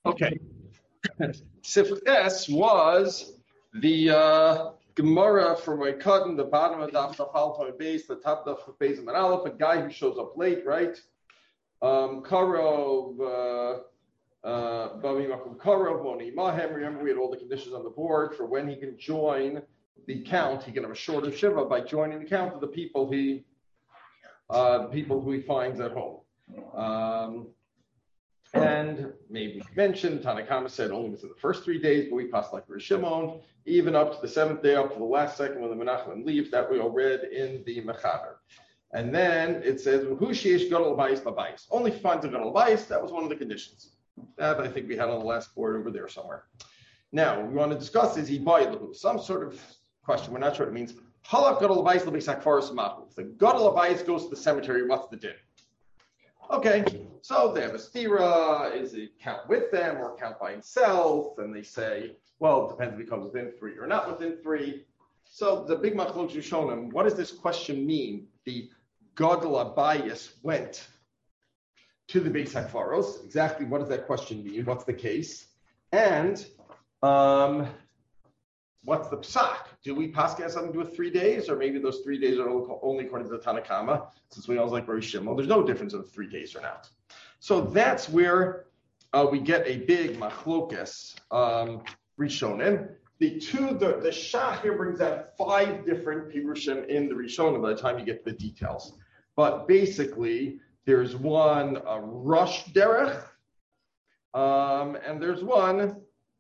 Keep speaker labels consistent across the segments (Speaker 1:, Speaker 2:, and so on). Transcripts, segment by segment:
Speaker 1: Okay. Sif S was the Gemara from Moed, the bottom of Daf Chafal base, the top of Daf Beis and Aleph, a guy who shows up late, right? Karov, Bavi Makum Karov, Moni Mahem. Remember, we had all the conditions on the board for when he can join the count. He can have a shorter shiva by joining the count of the people who he finds at home. And maybe mentioned, Tanakama said only within the first 3 days, but we passed like Rish Shimon, even up to the seventh day, up to the last second when the Menachem leaves, that we all read in the Mechaber. And then it says, only finds a gadol bayis. That was one of the conditions. That I think we had on the last board over there somewhere. Now, we want to discuss is some sort of question. We're not sure what it means. Halak gadol bayis l'bisakfaros mahu. If the gadol bayis goes to the cemetery, what's the din? Okay, so they have a stira. Is it count with them or count by himself? And they say, well, it depends if he comes within 3 or not within 3. So the big machlokes Rishonim, what does this question mean? The gadol bayis went to the Beis HaKfaros. Exactly what does that question mean? What's the case? And what's the psak? Do we paskin something with 3 days, or maybe those 3 days are only according to the Tanakama, since we always like Rish Shimon? There's no difference of 3 days or not. So that's where we get a big machlokes Rishonim. The Shach here brings out 5 different pirushim in the Rishonim by the time you get to the details. But basically, there's one rush derech, and there's one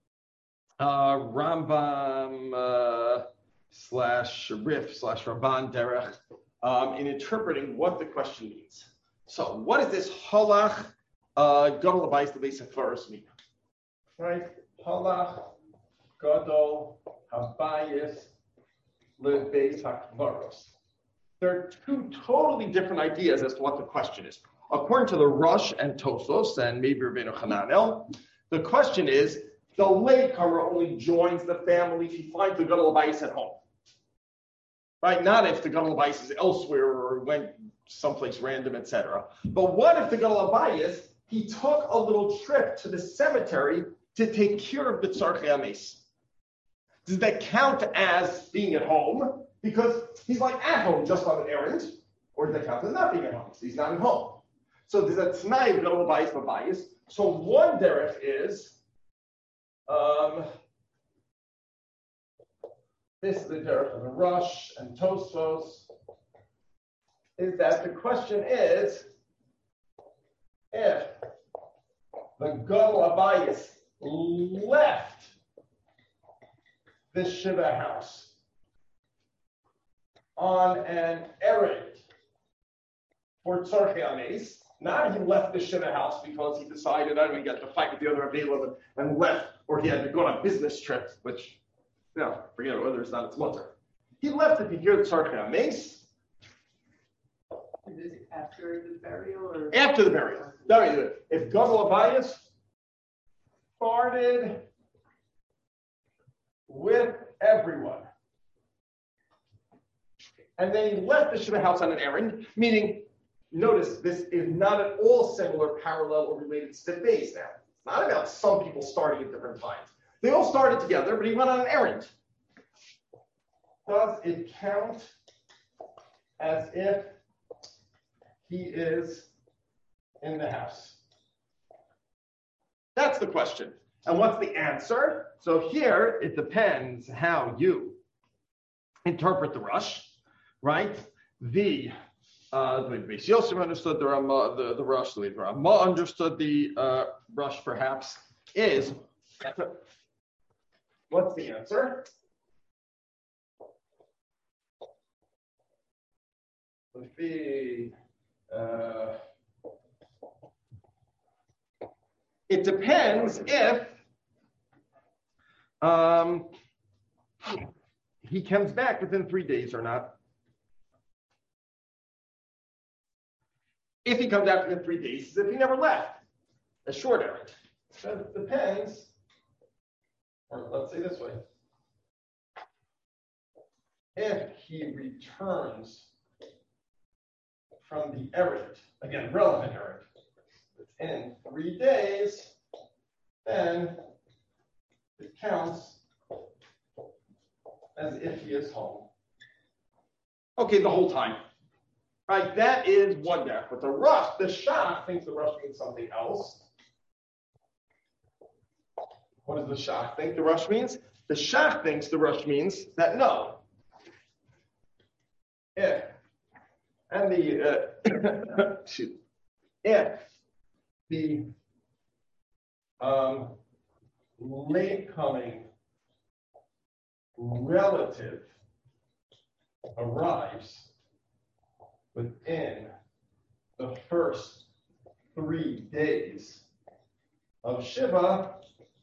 Speaker 1: Rambam slash Rif slash Ramban derech in interpreting what the question means. So, what is this halach gadol bayis l'beis hakfaros mean? Right, halach gadol habayis l'beis hakfaros. There are 2 totally different ideas as to what the question is. According to the Rush and Tosos and maybe Rabbeinu Hananel, the question is, the latecomer only joins the family if he finds the gadol bayis at home. Right? Not if the gadol bayis is elsewhere or went someplace random, etc. But what if the gadol bayis, he took a little trip to the cemetery to take care of the tzarchei hames? Does that count as being at home? Because he's like at home just on an errand, or does that count as not being at home? So he's not at home. So there's a t'nai of gadol bayis b'bayis. So one derech is, this is the derech of the Rush and Tosfos, is that the question is if the gadol bayis left the shiva house on an errand for tzarchei hames. Not he left the shiva house because he decided I don't get to fight with the other Avelim and left, or he had to go on a business trip, which, forget it, whether it's not its mother. He left it to hear the tzarchei hames.
Speaker 2: Is this after the burial or
Speaker 1: after the burial? If gadol bayis farted with everyone, and then he left the shiva house on an errand, meaning, notice this is not at all similar, parallel, or related to Beis now. It's not about some people starting at different times. They all started together, but he went on an errand. Does it count as if he is in the house? That's the question. And what's the answer? So here, it depends how you interpret the Rush, right? The Beis Yosef understood the Rush, the Ramah understood the Rush, perhaps, is, what's the answer? Let's see. It depends if he comes back within 3 days or not. If he comes back within 3 days, as if he never left. A short errand. So it depends, or let's say this way. If he returns from the errand, again, relevant errand, within 3 days, then it counts as if he is home. Okay, the whole time. Right, that is one derech. But the shach thinks the rush means something else. What does the shach think the rush means? The shach thinks the rush means that no. If the late coming relative arrives within the first 3 days of Shiva,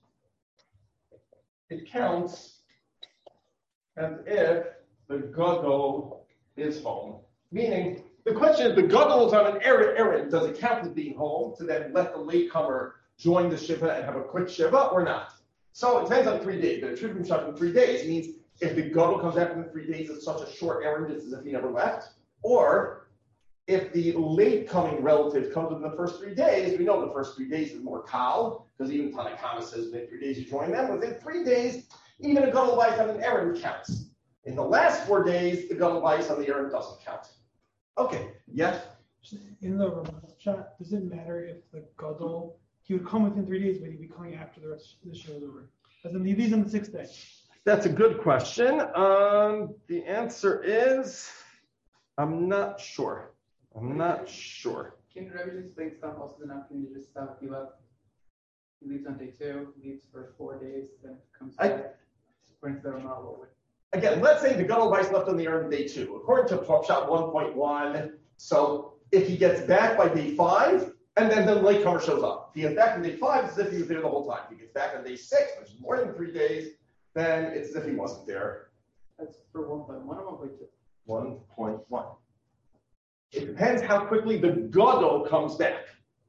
Speaker 1: it counts as if the gadol is home. Meaning, the question is, the gadol is on an errand. Does it count as being home to then let the latecomer join the Shiva and have a quick Shiva or not? So it depends on 3 days. But it should be shot in 3 days. It means if the gadol comes back in 3 days, it's such a short errand, it's as if he never left. Or if the late coming relative comes within the first 3 days, we know the first 3 days is more kal, because even Tanakama says within 3 days you join them. Within 3 days, even a gadol vice on an errand counts. In the last 4 days, the gadol vice on the errand doesn't count. Okay, yes?
Speaker 3: In the Ramah chat, does it matter if the gadol, he would come within 3 days, but he'd be coming after the rest of the show is over? As in, he leaves on the 6th day.
Speaker 1: That's a good question. The answer is, I'm not sure.
Speaker 2: Can Rabbi just think stuff also enough? Can you just stop? He leaves on day 2, leaves for 4 days, then comes back, brings the Ramah.
Speaker 1: Again, let's say the gadol vice left on the errand day 2. According to Shot 1.1, so if he gets back by day 5, and then the latecomer shows up. If he gets back on day 5, it's as if he was there the whole time. If he gets back on day 6, which is more than 3 days, then it's as if he wasn't there.
Speaker 2: That's for 1.1 or 1.2?
Speaker 1: 1.1. It depends how quickly the gadol comes back.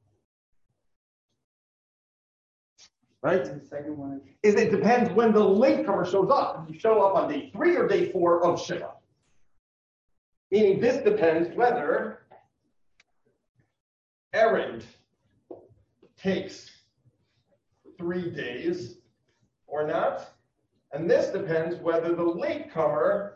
Speaker 1: Right?
Speaker 2: And the second one
Speaker 1: is it depends when the latecomer shows up. If you show up on day 3 or day 4 of Shiva. Meaning this depends whether errand takes 3 days or not. And this depends whether the latecomer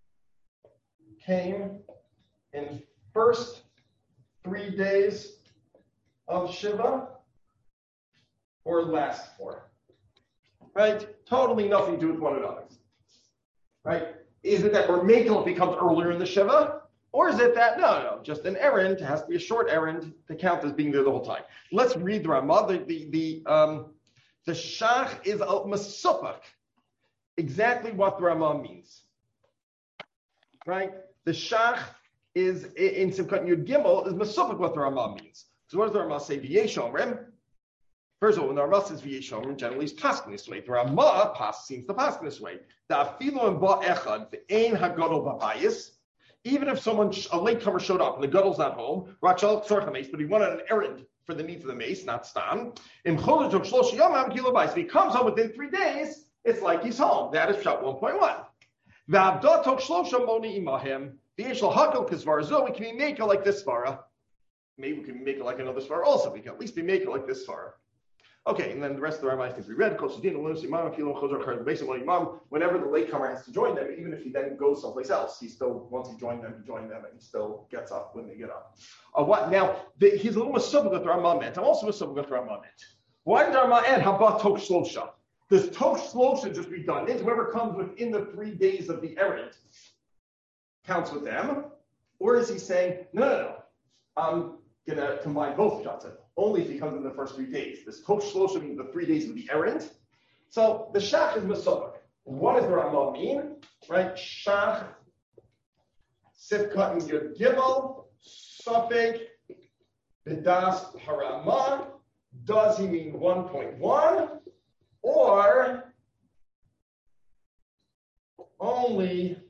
Speaker 1: came in first 3 days of Shiva or last 4. Right? Totally nothing to do with one another. Right? Is it that Ramekel becomes earlier in the Shiva? Or is it that, no, just an errand, has to be a short errand to count as being there the whole time. Let's read the Ramah. The Shach is a Masupach. Exactly what the Ramah means. Right? The Shach is, in Simchat Yud Gimel, is Masupach what the Ramah means. So what does the Ramah say? V'yeshomrim. First of all, when the Ramah says V'yeshomrim, generally it's passing this way. The Ramah seems to pass this way. The Afilu and Ba'echad, the Ein HaGadol B'bayis. Even if a latecomer showed up and the gadol's not home, but he went on an errand for the needs of the mace, not stam. If he comes home within 3 days, it's like he's home. That is Shot 1.1. We can make it like this svara. Maybe we can make it like another svara also. We can at least make it like this svara. Okay, and then the rest of the Ramah things we read. Whenever the latecomer has to join them, even if he then goes someplace else, he still, once he joined them, and he still gets up when they get up. What now? He's a little masubah that the Ramah meant. I'm also masubah that the Ramah meant. Why did the Ramah add Haba Tok Shlosha? Does Tok Shlosha just redundant? Whoever comes within the 3 days of the errand counts with them, or is he saying no? I'm gonna combine both shots. Only if he comes in the first 3 days. This Tok Shlosha means the 3 days of the errand. So the Shach is Masubak. What does the Ramah mean? Right? Shach, Sifkat and Yud Gimel, Safek, Bidas Haramah. Does he mean 1.1? Or only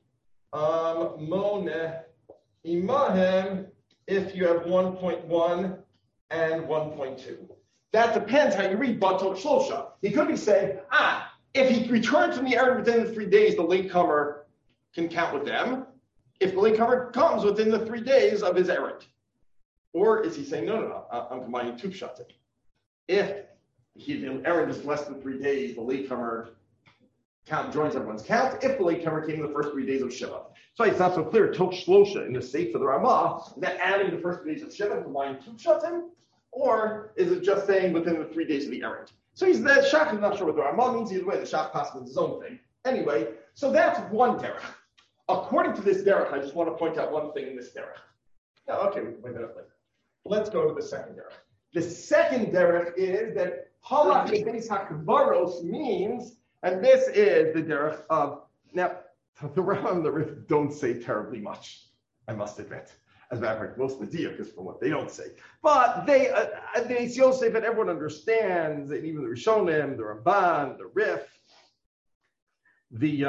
Speaker 1: Moneh Imahem if you have 1.1 and 1.2. That depends how you read Batok Shlosha. He could be saying, if he returns from the errand within the 3 days, the latecomer can count with them. If the latecomer comes within the 3 days of his errand. Or is he saying, no, I'm combining two shots. If the errand is less than 3 days, the latecomer count joins everyone's count if the latecomer came in the first 3 days of Shiva. So it's not so clear. Tok Shlosha in the state for the Ramah, that adding the first 3 days of Shiva to line 2 Pshatim, or is it just saying within the 3 days of the errand? So he's that Shach is not sure what the Ramah means either way. The Shach passes his own thing. Anyway, so that's one derech. According to this derech, I just want to point out one thing in this derech. Now, okay, we can point that up later. Let's go to the second derech. The second derech is that halach beis hakvaros means, and this is the derech of, now, the Rambam and the Rif don't say terribly much, I must admit. As a matter of fact, most of the diak is from what they don't say. But they Yosef, and everyone understands, and even the Rishonim, the Ramban, the Rif, the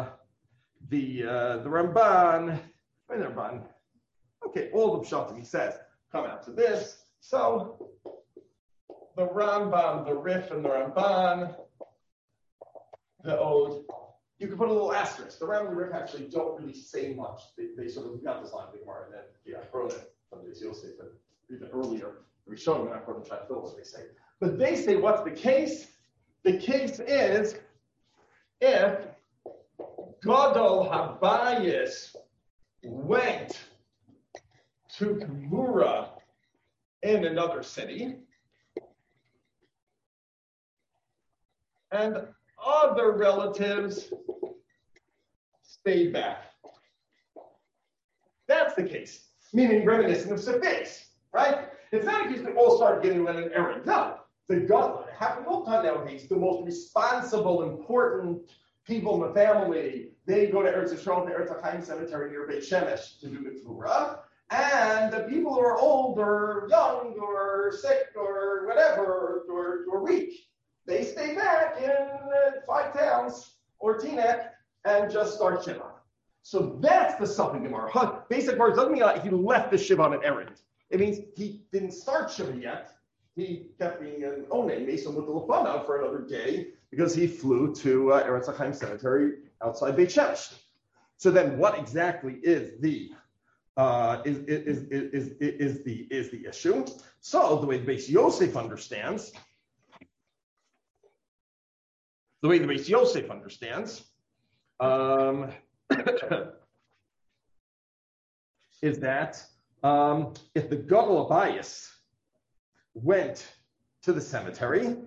Speaker 1: Ramban, okay, all the Pshatim, he says, come out to this. So, the Rambam, the Rif, and the Ramban, the Ode, you can put a little asterisk. The Rambam and the Rif actually don't really say much. They sort of got this line of the Gemara, and then the Achronim, from the Yosef, but even earlier, the Rishonim and Achronim try to fill what they say. But they say, what's the case? The case is if Gadol Habayis went to Gemura in another city, and other relatives stayed back. That's the case, meaning reminiscent of Sefes, right? It's not a case that all started getting on an errand. No, the Gadol, it happens all the time nowadays, the most responsible, important people in the family, they go to Eretz Yisrael, the Eretz HaChaim cemetery near Beit Shemesh to do the Torah. And the people who are old or young or sick or whatever or weak, they stay back in 5 towns or Teaneck and just start Shiva. So that's the something Gemara. Basic words doesn't mean like he left the Shiva on an errand. It means he didn't start Shiva yet. He kept being an Onei, Mason with the Lefana for another day because he flew to Eretz HaChaim cemetery outside Beit Shemesh. So then what exactly is the issue? So the way the Beis Yosef understands, is that if the Gadol Abayis went to the cemetery,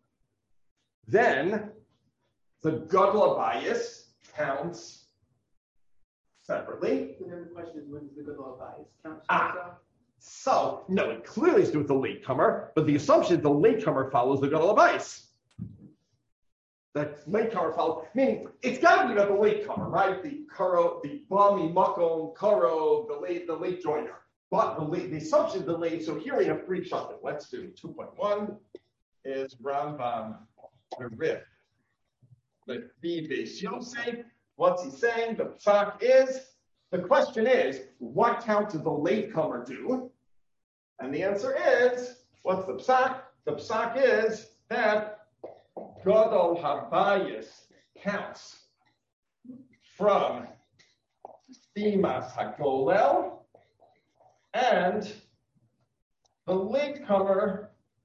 Speaker 1: then the Gadol Abayis counts separately.
Speaker 2: So then the question is, when does the Gadol Abayis count?
Speaker 1: So, no, it clearly is to do with the latecomer, but the assumption is the latecomer follows the Gadol Abayis. The latecomer follows, meaning it's got to be about the latecomer, right? The karo, the bami makom karo, the late joiner. But the assumption is the late. So here we have 3 pshatim. Let's do 2.1 is Rambam the Rif. The Beis Yosef. What's he saying? The psak is. The question is, what count does the latecomer do? And the answer is, what's the psak? The psak is that Gadol Habayis counts from Stimas HaGolel, and the latecomer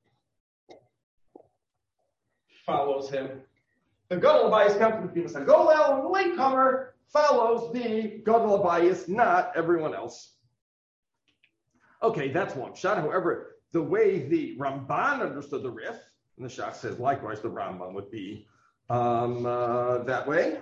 Speaker 1: follows him. The Gadol Abayis counts from Stimas HaGolel, and the latecomer follows the Gadol Abayis, not everyone else. Okay, that's one shot. However, the way the Ramban understood the Rif, and the Shach says likewise the Rambam would be that way.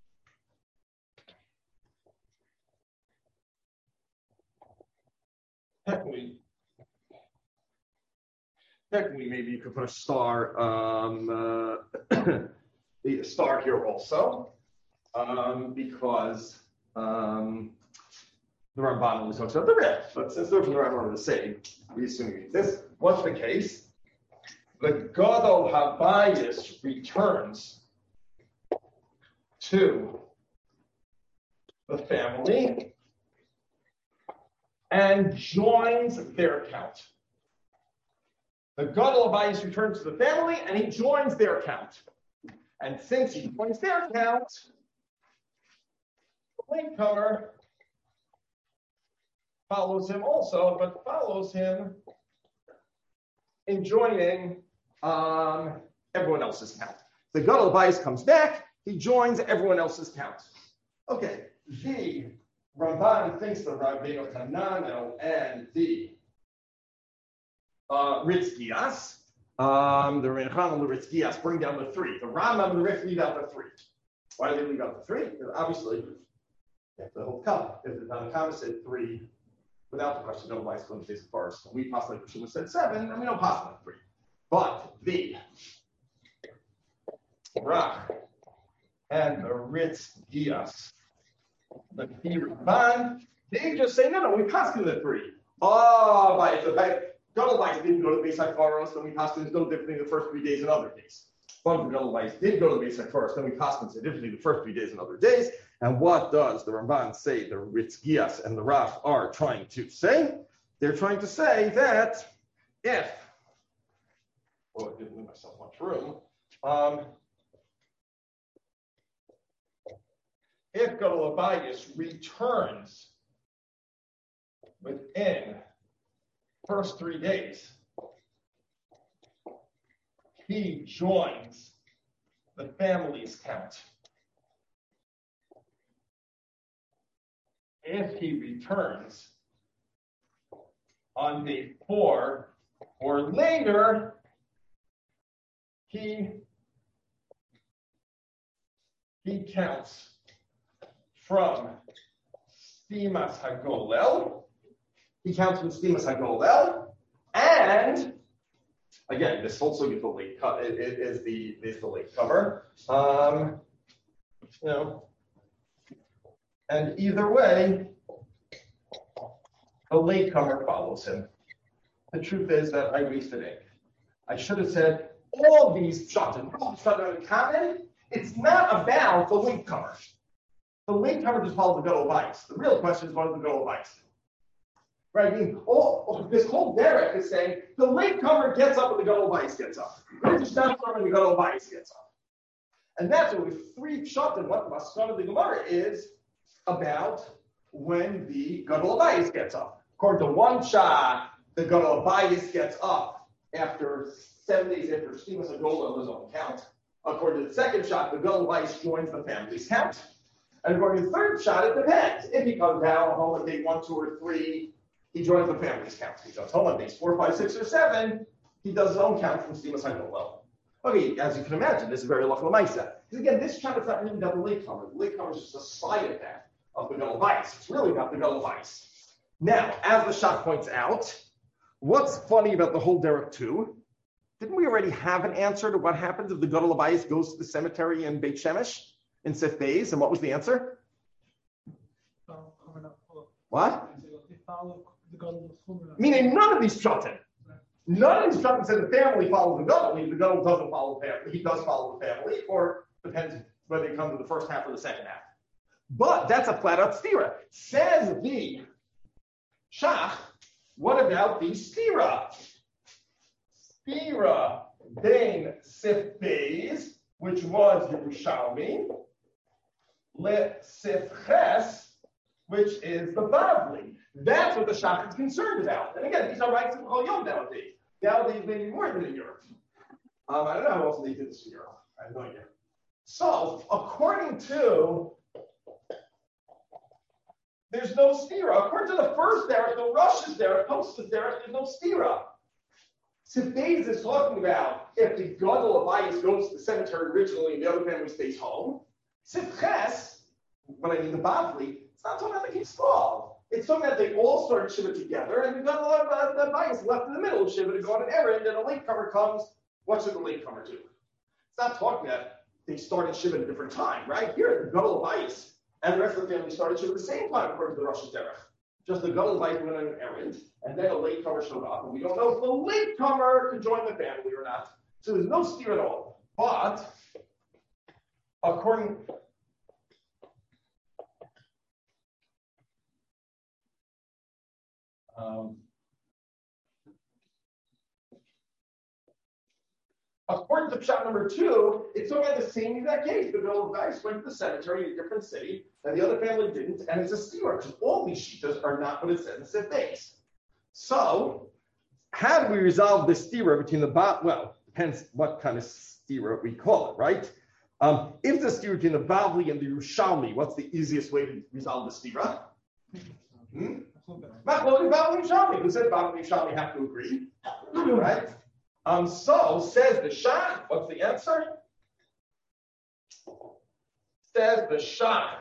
Speaker 1: Technically, maybe you could put a star, a star here also, because the Ramban only talks about the Rif. But since they're from the Ramban the same, we assume this. What's the case? The Gadol Habayis returns to the family and joins their count. The Gadol Abayis returns to the family and he joins their count. And since he joins their count, the latecomer follows him also, but follows him in joining everyone else's count. The Gadol Bayis comes back, he joins everyone else's count. Okay, the Ramban thinks the Rabbeinu Hananel and the Ritzkias, the Rabbeinu Hananel and the Ritzkias bring down the 3. The Rambam and the Rif leave out the 3. Why do they leave out the 3? Because obviously, you have to hold cup. If the Tanakama said 3, without the question, Gadol Bayis going to face first. And we possibly should have said 7, and we don't possibly 3. But the Rach and the Ritzkias, the Ramban, they just say, no, we passed in the 3. Oh, but if the Gadol Bayis didn't go to the Beis HaKvaros, then we passed in no differently the first 3 days and other days. But if the Gadol Bayis did go to the Beis HaKvaros, then we passed in differently the first 3 days and other days. And what does the Ramban say the Ritzkias and the Raf are trying to say? They're trying to say that if, I didn't leave myself much room, if Gadol Bayis returns within first 3 days, he joins the family's count. If he returns on day 4 or later, he counts from Stimas HaGolel. He counts from Stimas HaGolel, and again, this also is the late cover. It is the late cover. And either way, the latecomer follows him. The truth is that I wasted ink. I should have said all these pshatim are in common. It's not about the latecomer. The latecomer just follows the Gadol Bayis. The real question is, what is the Gadol Bayis? Right? I mean, this whole derek is saying the latecomer gets up when the Gadol Bayis gets up. It's just not when the Gadol Bayis gets up. And that's what with 3 pshatim, what the Maskana of the Gemara is about when the Gadol Bayis gets up. According to one shot, the Gadol Bayis gets up after 7 days after Stimas HaGolel on his own count. According to the second shot, the Gadol Bayis joins the family's count. And according to the third shot, it depends. If he comes down home on day 1, 2, or 3, he joins the family's count. If he comes home on days 4, 5, 6, or 7, he does his own count from Stimas HaGolel. Okay, as you can imagine, this is very lachal ma'isa. Because again, this shot is not really about the latecomer. The latecomer is just a side effect of the Gadol Bayis. It's really about the Gadol Bayis. Now, as the shot points out, what's funny about the whole derek too? Didn't we already have an answer to what happens if the Gadol Bayis goes to the cemetery in Beit Shemesh in Sif Beis? And what was the answer? What? Meaning none of these pshatim. None of these pshatim said the family follows the Gadol. The Gadol doesn't follow the family. He does follow the family, or depends whether he comes to the first half or the second half. But that's a flat-out stira. Says the Shach, what about the stira? Stira bein Sif Beis, which was Yerushalmi, le Sif Ches, which is the Bavli. That's what the Shach is concerned about. And again, these are rights of Chol Yom nowadays. Nowadays, maybe more than in Europe. I don't know how else they did this in Europe. I have no idea. So, according to, there's no stira. According to the first derek, the Rosh's derek, Tosfos derek, there's no stira. Sif Beis is talking about if the Gadol Bayis goes to the cemetery originally and the other family stays home. Sif Ches, when I mean the Bavli, it's not talking about the Kisval. It's talking about they all started Shiva together, and the Gadol Bayis left in the middle of Shiva to go on an errand, and a latecomer comes. What should the latecomer do? It's not talking about they started Shiva at a different time, right? Here, the Gadol Bayis and the rest of the family started Shiva at the same time, according to the Rosh's derech. Just the Gadol Bayis went on an errand, and then a latecomer showed up, and we don't know if the latecomer could join the family or not. So there's no steer at all. But according to Pshat number 2, it's only the same exact case. The Gadol Bayis went to the cemetery in a different city, and the other family didn't, and it's a steer, because all these shitas are not what it says in Sif Beis. So, how do we resolve this steer between the Hence, what kind of stira we call it, right? If the stira between the Bavli and the Yerushalmi, what's the easiest way to resolve the stira? Machlokes Bavli and Yerushalmi. Who said Bavli and Yerushalmi have to agree? Right? So says the Shach. What's the answer? Says the Shach.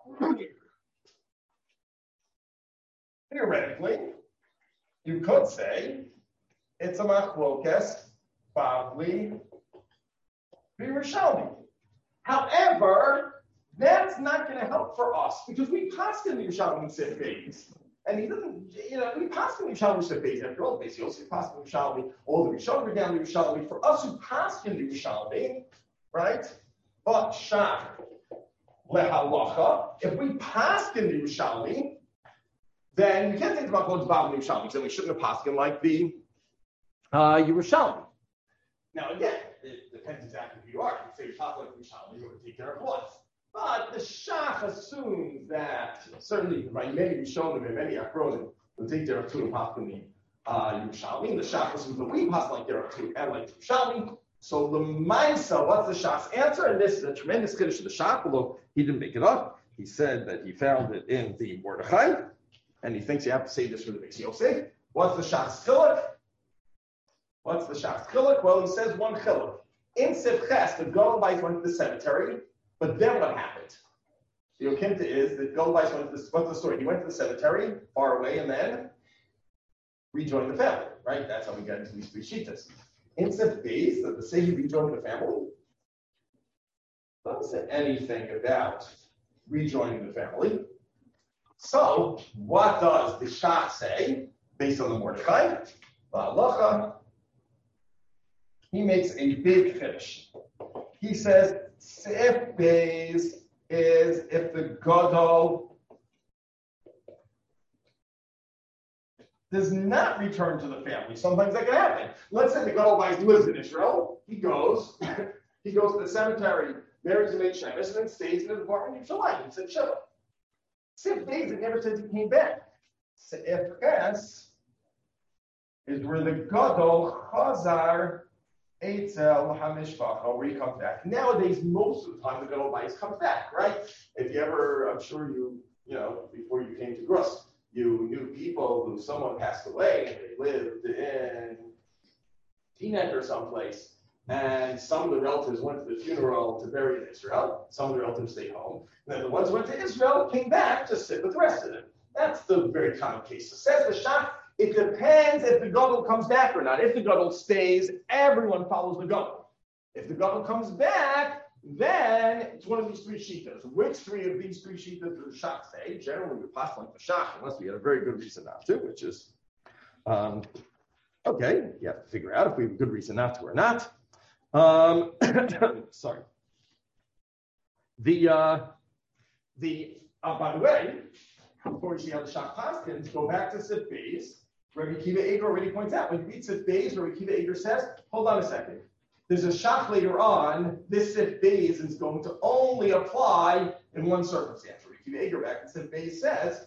Speaker 1: Theoretically, you could say it's a machlokes Bavli Yerushalmi. However, that's not going to help for us because we passed in the Yerushalmi Sif Beis. And he doesn't, we passed in the Yerushalmi Sif Beis. After all, Beis Yosef passed in the Yerushalmi. All the Rishonim were down the Yerushalmi. For us who passed in the Yerushalmi, right? But Shach lehalacha, if we passed in the Yerushalmi, then you can't think about what's Bavli Yerushalmi, because then we shouldn't have passed in like the Yerushalmi. Now again, it depends exactly who you are. You say you're talking like Yerushalmi, you're going to take care of what. But the Shach assumes that certainly by many Rishonim and many Akronim will take care of two and pass in the Yerushalmi. And the Shach assumes that we pass like there are two and like Yerushalmi. So the Maisa, what's the Shach's answer? And this is a tremendous kiddush of the Shach, although he didn't make it up. He said that he found it in the Mordechai, and he thinks you have to say this for the Beis Yosef. What's the Shach's chiluk? What's the Shach's chiluk? Well, he says one chiluk. In Sifches, the Gadol Bais went to the cemetery, but then what happened? The Okimta is that Gadol Bais went to the, what's the story? He went to the cemetery, far away, and then rejoined the family, right? That's how we get into these three shittas. In Sifches, that the say he rejoined the family, doesn't say anything about rejoining the family. So, what does the Shach say, based on the Mordechai? Halacha. He makes a big finish. He says, Sif Beis is if the Gadol does not return to the family. Sometimes that can happen. Let's say the Gadol lives in Israel. He goes to the cemetery, marries a maid Shemesh, and then stays in his apartment in Yerushalayim. He said Shiva. Sif Beis, it never says he came back. Sif Ches is where the Gadol Chazar Eitzel HaMishpacha, where he comes back. Nowadays, most of the time, the Gadol Bais comes back, right? If you ever, I'm sure before you came to Grus, you knew people who someone passed away and they lived in Teaneck or someplace, and some of the relatives went to the funeral to bury in Israel. Some of the relatives stayed home. And then the ones who went to Israel came back to sit with the rest of them. That's the very common case. So says the Shach, it depends if the Gadol comes back or not. If the Gadol stays, everyone follows the Gadol. If the Gadol comes back, then it's one of these three shittas. Which three of these three shittas does the Shach say? Generally, we pass like the Shach, unless we had a very good reason not to, which is, okay, you have to figure out if we have a good reason not to or not. Sorry. By the way, before you see how the Shach passes, go back to Sif Beis. Rabbi Akiva Eiger already points out, when you read Sif Beis, Rabbi Akiva Eiger says, hold on a second. There's a Shach later on, this Sif Beis is going to only apply in one circumstance. Rabbi Akiva Eiger back in Sif Beis says,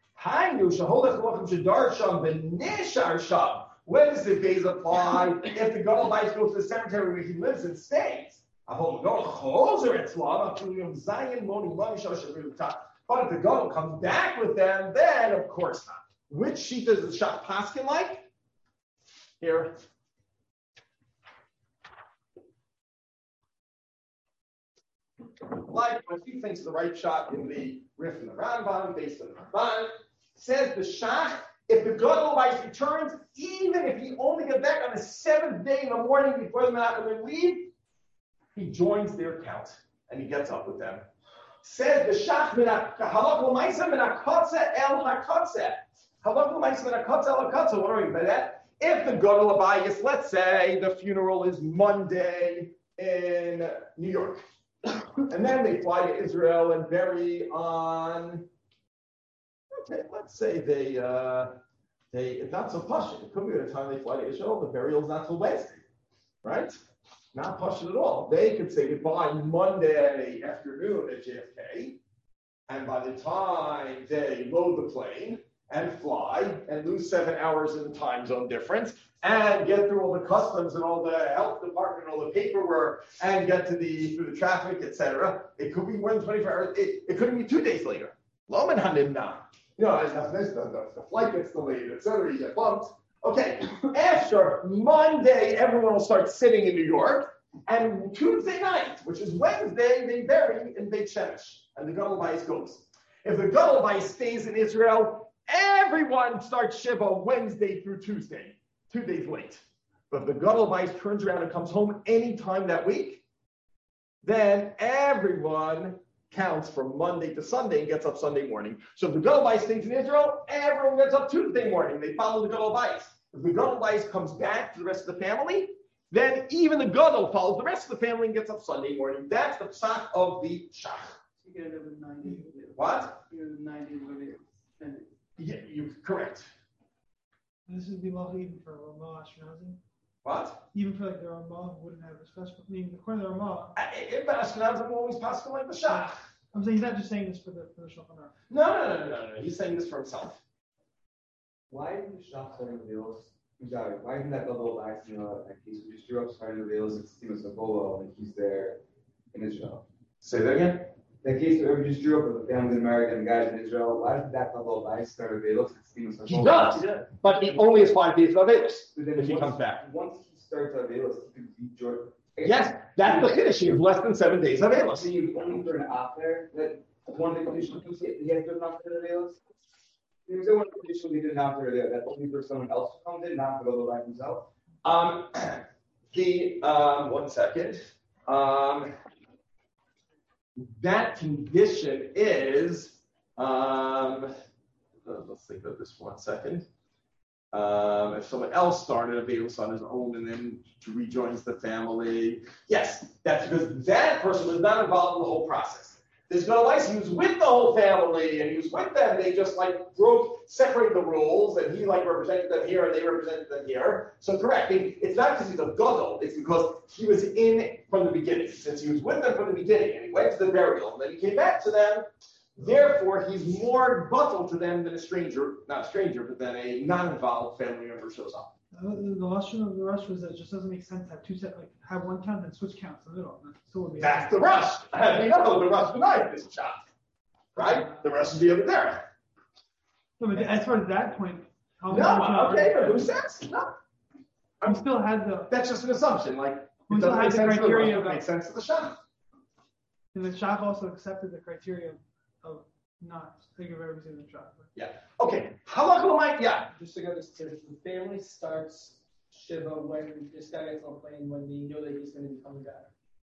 Speaker 1: when does Sif Beis apply? If the Gadol Bais goes to the cemetery where he lives and stays. But if the Gadol comes back with them, then of course not. Which sheet does the Shach Paskin like? Here. Like what he thinks the right shot in the Rif and the Rambam, based on the Ramban, says the Shach, if the Gadol Bais returns, even if he only gets back on the seventh day in the morning before the Menachem leave, he joins their count and he gets up with them. Says the Shach, halach l'maisa min hakotze el hakotze. Halach l'maisa min hakotze el hakotze. What do I mean by that? If the Gadol Bais, let's say the funeral is Monday in New York, and then they fly to Israel and bury on. Okay, let's say they it's not so pashut. It could be at the time they fly to Israel, the burial's not till Wednesday, right? Not pashut at all. They could say goodbye Monday afternoon at JFK, and by the time they load the plane and fly and lose 7 hours in the time zone difference, and get through all the customs and all the health department, all the paperwork, and get to through the traffic, etc. It could be more than 24 hours. It could be 2 days later. Loman hanimna. The flight gets delayed, etc. You get bumped. Okay. After Monday, everyone will start sitting in New York, and Tuesday night, which is Wednesday, they bury in Beit Shemesh, and the Gadol Bayis goes. If the Gadol Bayis stays in Israel, everyone starts Shiva Wednesday through Tuesday, 2 days late. But if the Gadol Bayis turns around and comes home anytime that week, then everyone counts from Monday to Sunday and gets up Sunday morning. So if the Gadol Bayis stays in Israel, everyone gets up Tuesday morning. They follow the Gadol Bayis. If the Gadol Bayis comes back to the rest of the family, then even the Gadol follows the rest of the family and gets up Sunday morning. That's the psak of the Shach.
Speaker 2: You get it with 90.
Speaker 1: What?
Speaker 2: You get 90 with it.
Speaker 1: Yeah, you're correct.
Speaker 3: This would be lawful even for Ramah Ashkenazi.
Speaker 1: What?
Speaker 3: Even for like the Ramah who wouldn't have a special. I mean, according to the Ramah.
Speaker 1: But Ashkenazim will always possible like the Shach.
Speaker 3: I'm saying he's not just saying this for the Shulchan Aruch.
Speaker 1: No. He's saying this for himself.
Speaker 4: Why isn't the Shach starting the veils? Why isn't that double back? That case we just drew up starting the veils? It's Timus Nabolo, and he's there in Israel.
Speaker 1: Say that again.
Speaker 4: That case where we just drew up with the families in America and the guys in Israel. Why doesn't that double back start the veils? It's Timus Nabolo.
Speaker 1: He does, but he only has 5 days of Avelis if he comes back.
Speaker 4: Once he starts Avelis, he can beat Jordan.
Speaker 1: Yes, that's the Kiddush. He has less than 7 days of Avelis.
Speaker 4: So you only for an after that one of the conditions he has to not for the Avelis. There's no one condition he did not for there. That's only for someone else who comes in, not for the double back himself.
Speaker 1: 1 second. That condition is, let's think of this 1 second. If someone else started a Avelis on his own and then rejoins the family, yes, that's because that person was not involved in the whole process. There's no license. He was with the whole family and he was with them. They just separated the rules and he represented them here and they represented them here. So correct. It's not because he's a gadol. It's because he was in from the beginning. Since he was with them from the beginning and he went to the burial and then he came back to them, therefore he's more buttal to them than a stranger, not a stranger, but than a non-involved family member shows up.
Speaker 3: The lashon of the rush was that it just doesn't make sense to have two set, have one count and switch counts in the middle.
Speaker 1: That's the rush. The rush denied this shot, right? The rush is the other there.
Speaker 3: No, but as far as that point,
Speaker 1: but who says? No.
Speaker 3: We still had
Speaker 1: That's just an assumption.
Speaker 3: We still had the criteria
Speaker 1: of makes sense to the shot.
Speaker 3: And the shop also accepted the criteria of not thinking of everything in the shop.
Speaker 1: Yeah. Okay. Halakha might. Yeah.
Speaker 5: Just to go to the family starts Shiva when this guy gets on plane when they know that he's going to be coming back.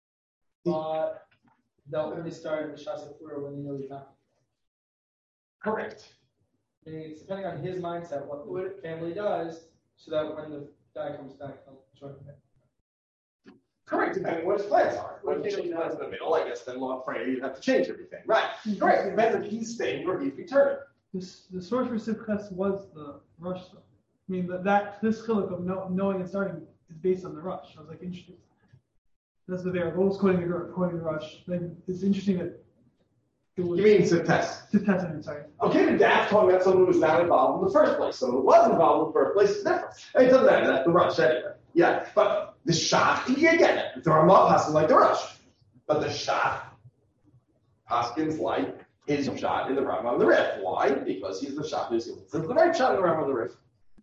Speaker 5: But they'll only start the Shasafura when they know he's not.
Speaker 1: Correct.
Speaker 5: Meaning it's depending on his mindset, what the family does, so that when the guy comes back, he'll join him.
Speaker 1: Correct, depending on what his plans are. When he changes plans in the middle, I guess then you'd have to change everything. Right. Correct. Depends if he's staying or he's returning.
Speaker 3: The source for Simchas was the rush. I mean, this chiluk of knowing and starting is based on the rush. I was interesting. That's the there. Always quoting the rush. Then it's interesting that it was.
Speaker 1: You mean Simchas?
Speaker 3: Simchas, I'm sorry.
Speaker 1: Okay, but that's talking about someone who was not involved in the first place. Someone who was involved in the first place is different. It doesn't matter. That's the rush anyway. Yeah, but the shot, you get it. The Ramah passes like the rush, but the shot, Paskin's like his shot in the Ramah on the Rif. Why? Because he's the shot who's the right shot in the Ramah on the Rif.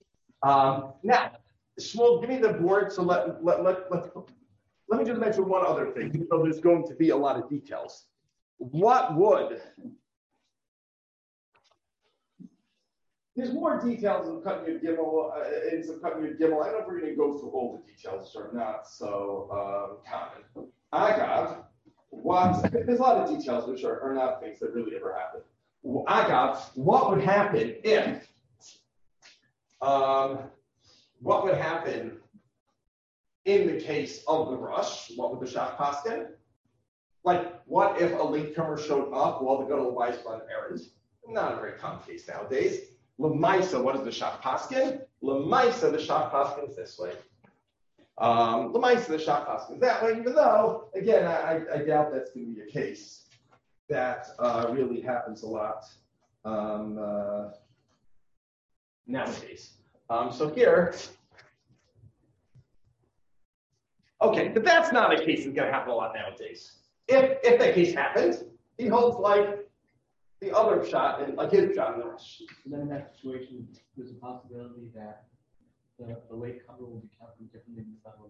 Speaker 1: Now, Shmuel, give me the board. So let me just mention one other thing. So there's going to be a lot of details. What would? There's more details in Cutting Yud Gimel. In some Cutting Yud Gimel, I don't know if we're going to go through all the details, which are not so common. There's a lot of details which are not things that really ever happen. What would happen if? What would happen in the case of the rush? What would the Shach paskin? What if a latecomer showed up while the Gadol Bayis run errands? Not a very common case nowadays. L'maisa, what is the Shach paskin? L'maisa, the Shach paskin is this way. L'maisa, the Shach paskin is that way. Even though, again, I doubt that's going to be a case that really happens a lot nowadays. So here, Okay, but that's not a case that's going to happen a lot nowadays. If that case happens, he holds like the other shot and like his shot in the rush.
Speaker 6: And then in that situation, there's a possibility that the late cover will be counted differently than the level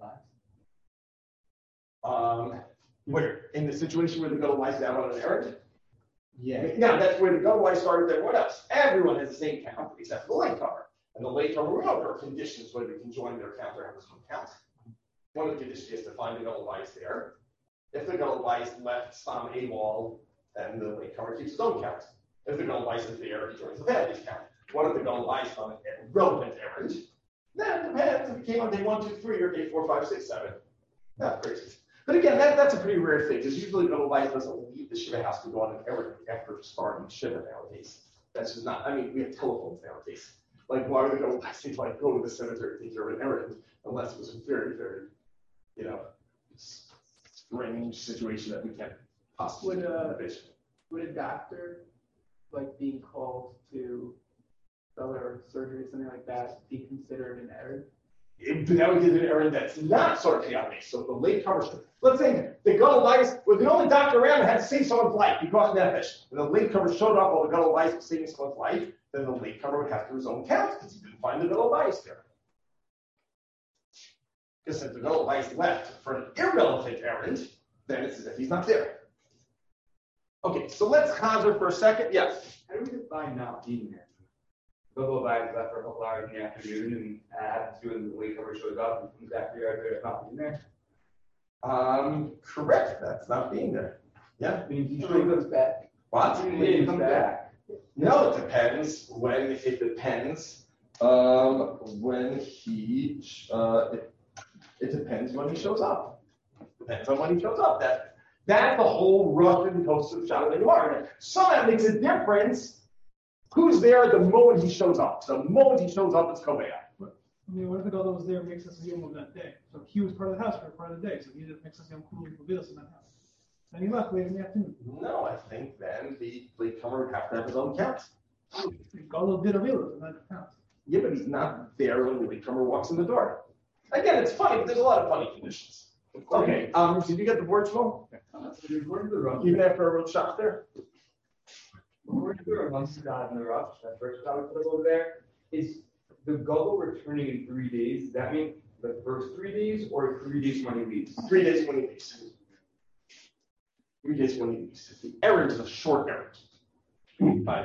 Speaker 6: of eyes.
Speaker 1: Where in the situation where the go lies down on an errand?
Speaker 6: Yeah.
Speaker 1: Now that's where the go lies started. Then what else? Everyone has the same count except for the late cover. And the late cover, we know there are conditions where they can join their count or have their own count. One of the conditions is to find the go lies there. If the go lies left on a wall, then the late cover keeps his own count. If the go lies is there, he joins the family's count. What if the go lies on a relevant errand? Then it depends if it came on day 1, 2, 3 or day 4, 5, 6, 7. Not crazy. But again, that's a pretty rare thing because usually the life doesn't leave the Shiva house to go on an errand after starting Shiva nowadays. That's just not, I mean, we have telephones nowadays. Like, why would the go like go to the cemetery to take care of an errand unless it was a very, very, strange situation that we can't possibly envision.
Speaker 2: Would a doctor, like being called to cellular surgery, something like that, be considered an errand?
Speaker 1: That would be an errand that's not sort of chaotic. So the late cover, let's say the Gullivites was the only doctor around that had to save someone's life because Nefesh. And the late cover showed up while the Gullivites was saving someone's life, then the late cover would have to his own count because he didn't find the Gullivites there. Because if the Gullivites left for an irrelevant errand, then it's as if he's not there. Okay, so let's conjure for a second. Yes.
Speaker 4: How do we define not being there? Go back left for a couple hours in the afternoon and have to do when the late cover shows up and comes back 3 hours later, it's not being there.
Speaker 1: Correct. That's not being there. Yeah.
Speaker 2: Means he usually goes back.
Speaker 1: What?
Speaker 4: When he comes back.
Speaker 1: No, it depends when. It depends when he. It depends when he shows up. Depends on when he shows up. That's the whole Russian host of Shabbat Gemara. So that makes a difference. Who's there the moment he shows up? The moment he shows up, it's Koveya.
Speaker 3: I mean, what if the guy that was there makes us a Yom of that day? So he was part of the house for part of the day, so he just makes us Yom Kulu and Mobilis in that house. And he left late in the afternoon.
Speaker 1: No, I think then the latecomer would have to have his own count.
Speaker 3: Galo did Avilas in that house.
Speaker 1: Yeah, but he's not there when the latecomer walks in the door. Again, it's funny, but there's a lot of funny conditions. Okay, did you get the board, Shmuel?
Speaker 4: According to the Rush,
Speaker 1: Even after a real shot there?
Speaker 4: according to the Rush God in the Rush, that first God we put over there, is the Gobble returning in 3 days. Does that mean the first 3 days or 3 days when he leaves?
Speaker 1: 3 days when he leaves. 3 days when he leaves. The errand is a short errand. 5.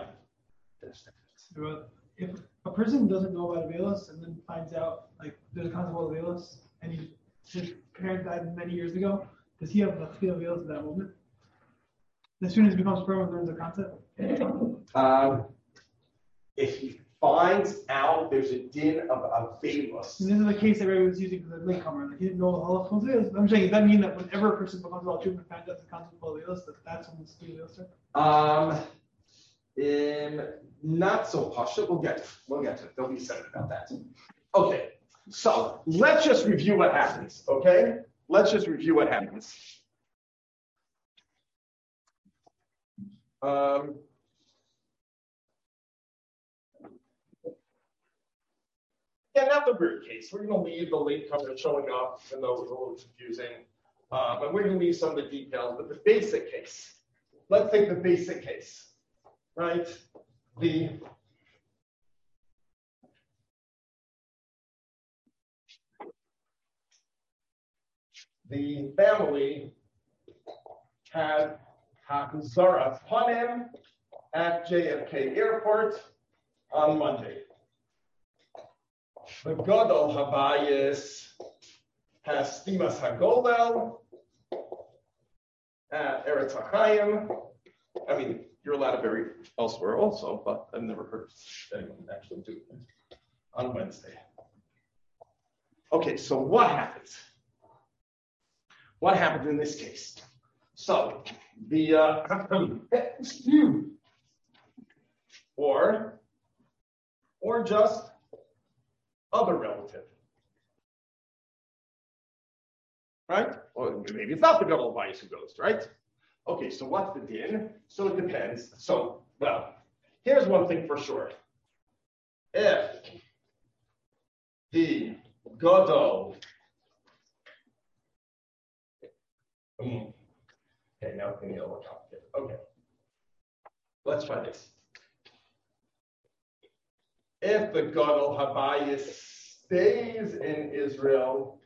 Speaker 3: If a person doesn't know about Avilas and then finds out, like, there's a concept called Avilas, and his parent died many years ago, does he have the feel of Avilas at that moment? As soon as he becomes firm and learns the concept?
Speaker 1: If he finds out there's a din of Avelus.
Speaker 3: And this is the case that Ray was using for the latecomer. Like, he didn't know the halachos of Avilas. I'm saying, does that mean that whenever a person becomes about treatment and finds out the concept called Avilas, that's when it's due Avilas?
Speaker 1: Not so posh. We'll get to it. Don't be excited about that. Okay, so let's just review what happens. Okay, let's just review what happens. Yeah, not the weird case. We're going to leave the late comer showing up, even though it was a little confusing. But we're going to leave some of the details. But the basic case. Let's take the basic case, right? The family had Hakuzara Panim at JFK Airport on Monday. The Gadol Habayis has Stimas Hagolel at Eretz HaChaim. I mean, you're allowed to bury elsewhere also, but I've never heard anyone actually do it on Wednesday. Okay, so what happens? What happened in this case? So the or just other relative, right? Or maybe it's not the Gadol Habayis who goes, right? Okay, so what's the din? So it depends. So, well, here's one thing for sure. If the Gadol Okay, now it's going to get a little complicated. Okay. Let's try this. If the Gadol Habayis stays in Israel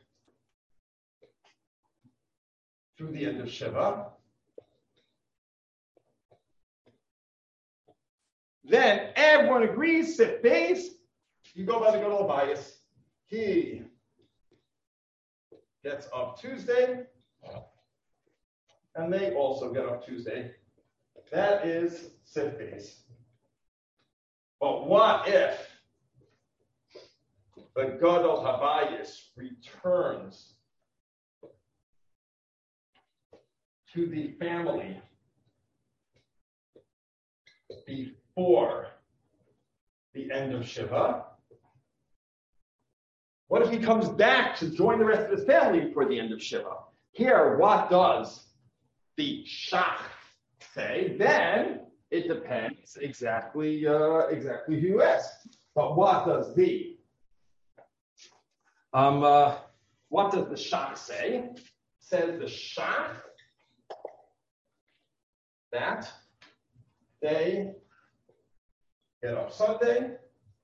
Speaker 1: through the end of Shiva, then everyone agrees, Sif Beis, you go by the Gadol Habayis. He gets up Tuesday, and they also get up Tuesday. That is Sif Beis. But what if the Gadol Habayis returns to the family before the end of Shiva? What if he comes back to join the rest of his family before the end of Shiva? Here, what does the Shach say? Then it depends exactly who you ask. But what does the Shach say? Says the Shach that they get up Sunday,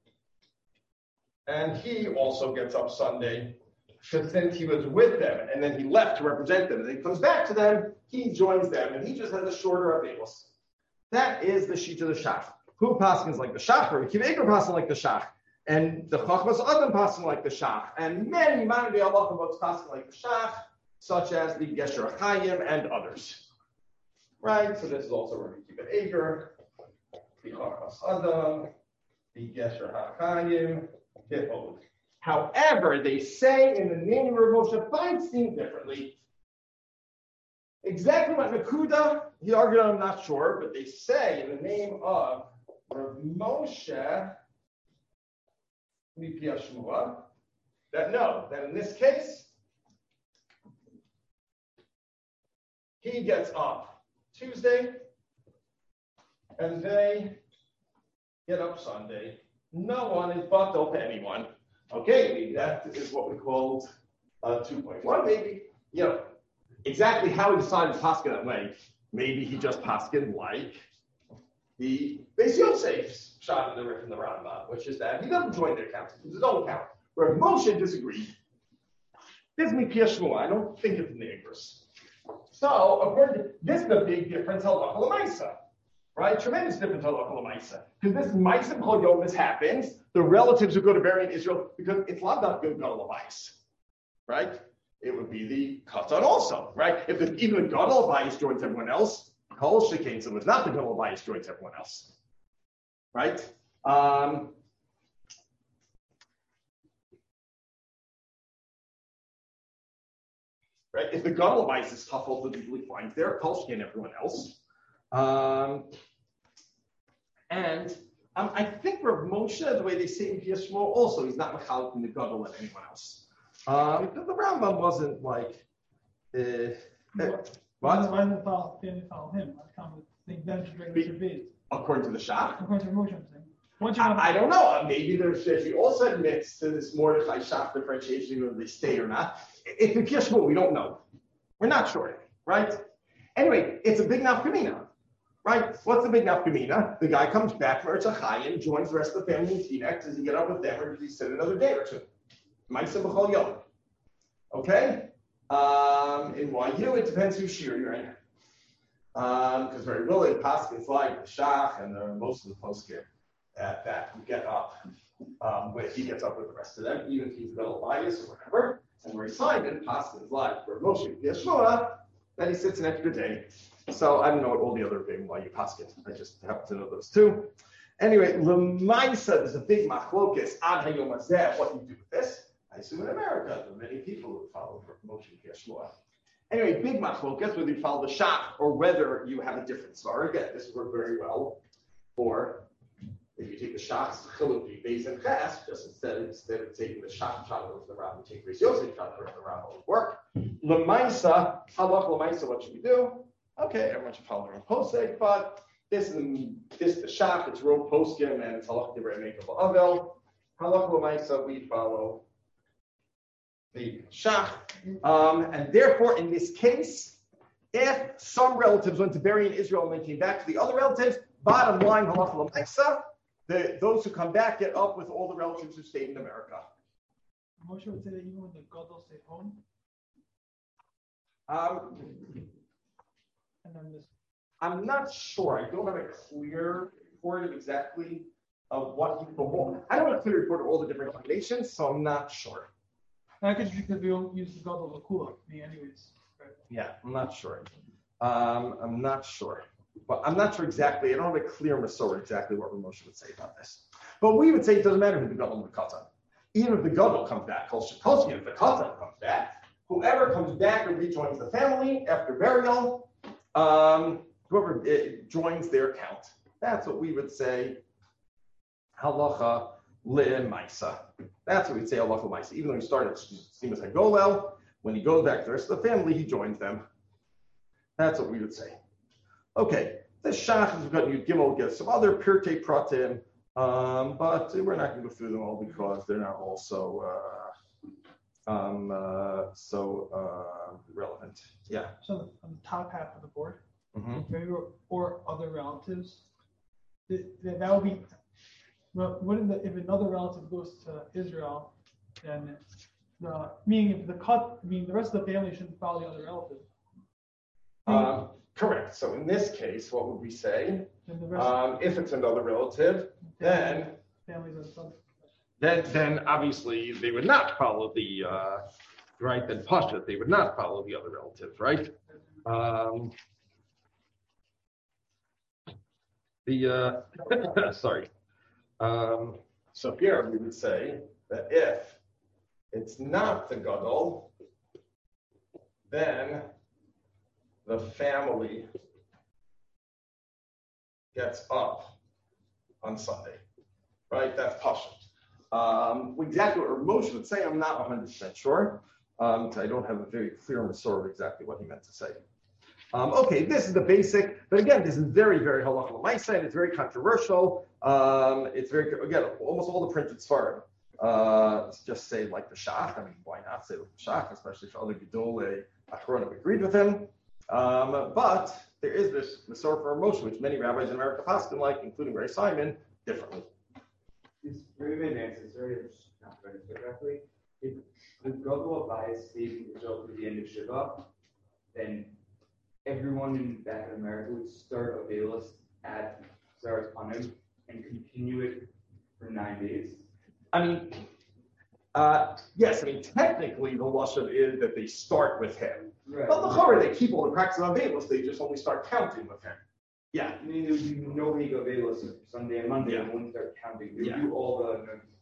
Speaker 1: and he also gets up Sunday, because since he was with them and then he left to represent them, and then he comes back to them, he joins them, and he just has a shorter Avelos. That is the sheet of the Shach. Who paskins like the Shach, or Kiv Eger paskins like the Shach, and the Chachmas Adam paskins like the Shach, and many Manadi Allah books paskins like the Shach, such as the Gesher Chaim and others. Right? So this is also where we keep it Eger, the Chachmas Adam, the Gesher Chaim, the Od. However, they say in the name of Rav Moshe Feinstein differently. Exactly what Nakuda, he argued, I'm not sure, but they say in the name of Rav Moshe Mipia Shmua that in this case, he gets up Tuesday and they get up Sunday. No one is bundled to anyone. Okay, that is what we called 2.1. Maybe, exactly how he decided to paskin that way. Maybe he just paskin like the Beis Yosef's shot in the Rambam, which is that he doesn't join their count; it's his own count. Where Moshe disagreed. This is Mipia Shmua. I don't think it's neighbors. So, according to this, is a big difference halacha l'maisa, right? Tremendous difference halacha l'maisa, because this ma'asim kol yom this happens. The relatives who go to bury in Israel, because it's not good gadol l'mais, right? It would be the katan also, right? If even the gadol l'mais joins everyone else, kol shekain, so it's not the gadol l'mais joins everyone else, right? Right? If the gadol l'mais is tuffled with the finds there, kol shekain everyone else, and I think Rav Moshe, the way they say in Yishmael, also he's not machalik in the gadol than anyone else. Because the Rambam wasn't like.
Speaker 3: Why didn't they follow him?
Speaker 1: According to the Shach.
Speaker 3: According to Moshe, I'm saying.
Speaker 1: I don't know. Maybe he also admits to this Mordechai Shach differentiation whether they stay or not. If it's Yishmael, we don't know. We're not sure, right? Anyway, it's a big nafkamina. Right? What's the big nafkamina? The guy comes back from Eretz Chaim, joins the rest of the family in Teaneck. Does he get up with them, or does he sit another day or two? Ma'aseh b'chol yom. Okay? In YU, it depends whose shir you're in. Because very really, Paskins like the Shach and most of the poskim that who get up, when he gets up with the rest of them, even if he's got a bias or whatever. And where Simon, Paskins like for Moshe Yeshua, then he sits an extra day. So I don't know all the other big YU Paskins. I just happen to know those two. Anyway, L'maisa, there's a big machlokes ad hayom hazeh. What do you do with this? I assume in America, there are many people who follow Moshe Yeshua. Anyway, big machlokes, whether you follow the Shach or whether you have a different svar. Again, this worked very well for if you take the Shach's chiluk beis and ches, just instead of taking the Shach shot over the Rambam, take Beis Yosef shot over the Rambam would work. L'maisa, halach l'maisa, what should we do? Okay, everyone should follow their own posek, but this is the Shach, it's Rov Poskim, and it's halach divrei meikav avel. Halach l'maisa, we follow the Shach, and therefore in this case, If some relatives went to bury in Israel and then came back to the other relatives, bottom line, halacha l'maisa, those who come back get up with all the relatives who stayed in America.
Speaker 3: Moshe would say that even when the gadol stayed home, and then this.
Speaker 1: I'm not sure. I don't have a clear report of exactly of what he performed. I don't have a clear report of all the different combinations, so I'm not sure.
Speaker 3: I could because we don't use the gadol l'kula, me anyways. Right?
Speaker 1: Yeah, I'm not sure. I'm not sure. But I'm not sure exactly. I don't have a clear Masorah exactly what Moshe would say about this. But we would say it doesn't matter who the gadol and the katan. Even if the gadol comes back, if the katan comes back, whoever comes back and rejoins the family after burial, whoever joins their count. That's what we would say. Halacha le'maisa. That's what we'd say. Halacha le'maisa. Even though he started Simas HaGolel, when he goes back to the rest of the family, he joins them. That's what we would say. Okay, the Shach is got Yud Gimel gets some other Pirtei Pratim, but we're not going to go through them all because they're not all so relevant. Yeah.
Speaker 3: So on the top half of the board,
Speaker 1: Mm-hmm.
Speaker 3: or other relatives, that would be. Well, if another relative goes to Israel, then the rest of the family shouldn't follow the other relative.
Speaker 1: Correct. So in this case, what would we say?
Speaker 3: Then the rest
Speaker 1: If it's another relative, then
Speaker 3: families are some.
Speaker 1: then obviously they would not follow the right. Then Pasha, they would not follow the other relatives, right? Sorry. So here we would say that if it's not the gadol, then the family gets up on Sunday, right? That's pashut. Exactly what Moshe would say, I'm not 100% sure. I don't have a very clear Masorah of exactly what he meant to say. Okay, this is the basic, but again, this is very, very halacha l'maisa, and it's very controversial. It's very, again, almost all the printed svarim just say like the Shach. I mean, why not say like the Shach, especially if other Gedolei Achronim agreed with him. But there is this Masorah for Moshe, which many rabbis in America paskin like, including Ray Simon, differently.
Speaker 4: It's very advanced. Sorry, I'm just not going to say correctly. If the Gadol Abayis stays in Israel to the end of Shiva, then everyone back in America would start a Veilus at Zarat Panim and continue it for 9 days.
Speaker 1: I mean, yes, I mean, technically the lashon is that they start with him.
Speaker 4: Right.
Speaker 1: But the Chorah, they keep all the practice on Veilus, they just only start counting with him. Yeah.
Speaker 4: I mean, there would be no week of Veilus Sunday and Monday,
Speaker 1: Yeah.
Speaker 4: and wouldn't start counting. They would
Speaker 1: Yeah.
Speaker 4: do all the.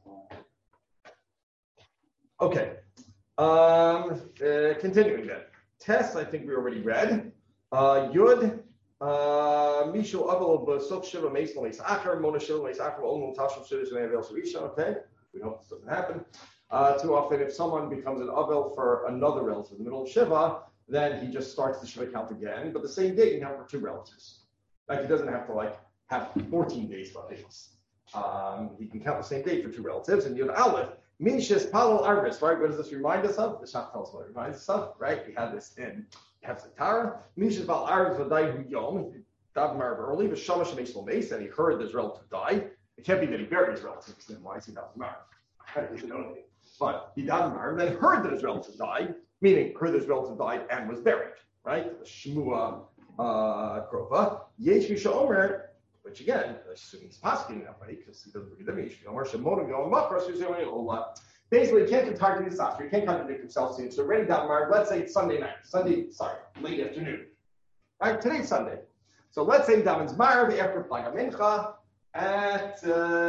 Speaker 1: Okay. Continuing then. Tess, I think we already read. Yud. Mishu Aval B'Sok Shiva Meis L'Meis Acher Mona Shiva Meis Acher Olmul Tashel Shiddush and Avel Sarisha. Okay, we hope this doesn't happen. Too often, if someone becomes an Avel for another relative in the middle of Shiva, then he just starts the Shiva count again. But the same day he can have for 2 relatives. Like he doesn't have to have 14 days for Avels. He can count the same day for 2 relatives. And Yud Aleph Mishas Palal Arvis. Right? What does this remind us of? The Shach tells us what it reminds us of. Right? We had this in Hafsatara, Mishas Bal Arvis V'Dai Yom, Dav Marav early, V'Shamash Meis L'Meis, and he heard his relative died. It can't be that he buried his relative, because then why is he Dav Marav? I don't know anything. But he Dav Marav, then heard that his relative died, meaning heard that his relative died and was buried, right? Shmua Krova, Yesh Misha Omer, which again, assuming he's pasking that way, because he doesn't believe them, Yesh Misha Omer, Shemona Yom Makras, Ola. Basically, he can't contradict his Sastra, he can't contradict himself. So it's already Dav Marav, let's say it's Sunday night, late afternoon. Right, today's Sunday. So let's say Daven's Marav after Plaga Mincha at,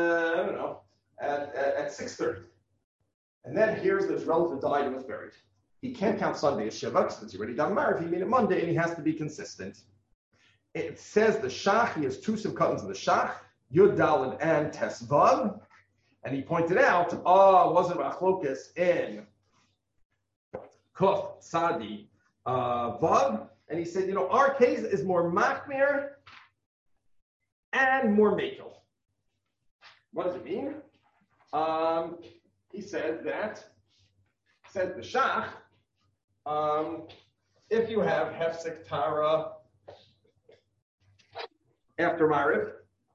Speaker 1: at 6:30. And then here's this relative died and was buried. He can't count Sunday as Shiva, because it's already Daven Marav, he made it Monday, and he has to be consistent. It says the Shach, he has 2 simkatans in the Shach, Yud Daled and Tesvav. And he pointed out, wasn't Machlokas in Kof Sadi Vav. And he said, our case is more machmir and more makel. What does it mean? He said the Shach, if if you have Hefsek Tara after Mariv,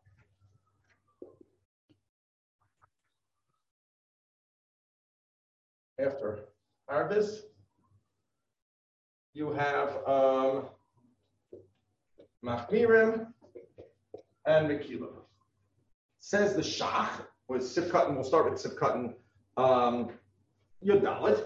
Speaker 1: after Arvis, you have Machmirim and Mekilim. Says the Shach, with Sifkatan, we'll start with Sifkatan Yodalit.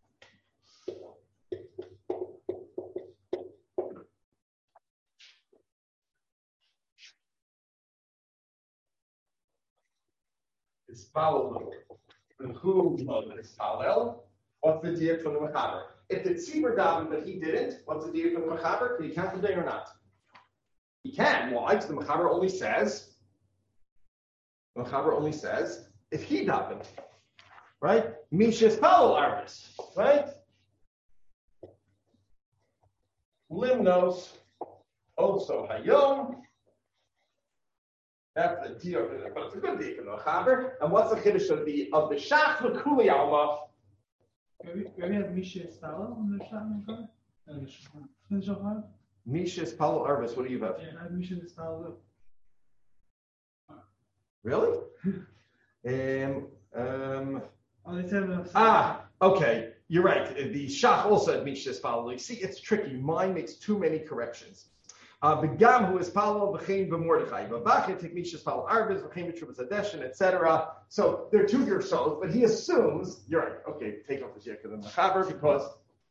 Speaker 1: Is Palel. And who is Palel? What's the diak from the Mechaber? If the tzibur davened but he didn't, what's the diak from the Mechaber? Can he count the day or not? He can. Why? Because the Mechaber only says if he davened, right? Mishas Palel Arvis, right? Limnos also Hayom. That's the diak, but it's a good diak from the Mechaber. And what's the chiddush of the Shach L'Kuli Alma?
Speaker 3: Maybe have Misha Stala on the Shach in the Shulchan.
Speaker 1: Mishas Palo Arvis, what do you have?
Speaker 3: Yeah, I have Misha Stala.
Speaker 1: Really?
Speaker 3: Oh, they said
Speaker 1: okay. You're right. The Shach also had Mishas Palo. See, it's tricky. Mine makes too many corrections. The Gam who is Palo, V'chein V'mordechai. V'bachet take Mishas Palo Arvis, V'chein V'trubas Adeshin, etc. So they're 2 years old, but he assumes, you're right. Okay, take off the Jek of the Mechaber because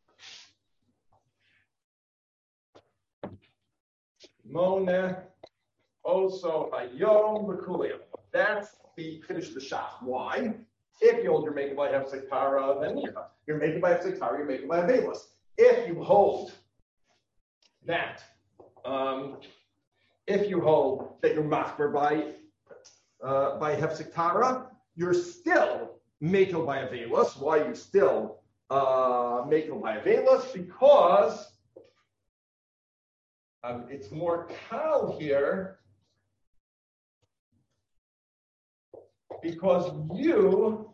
Speaker 1: Mone also Hayom V'kuliyam. That's the Kiddush of the Shach. Why? If you hold your making by Hefsek Tara, then you're making by Hefsek Tara, you're making by Avelis. If you hold that, you're machber by Hefsek Tara, you're still makel by Avelis. Why are you still makel by Avelis? Because it's more kal here because you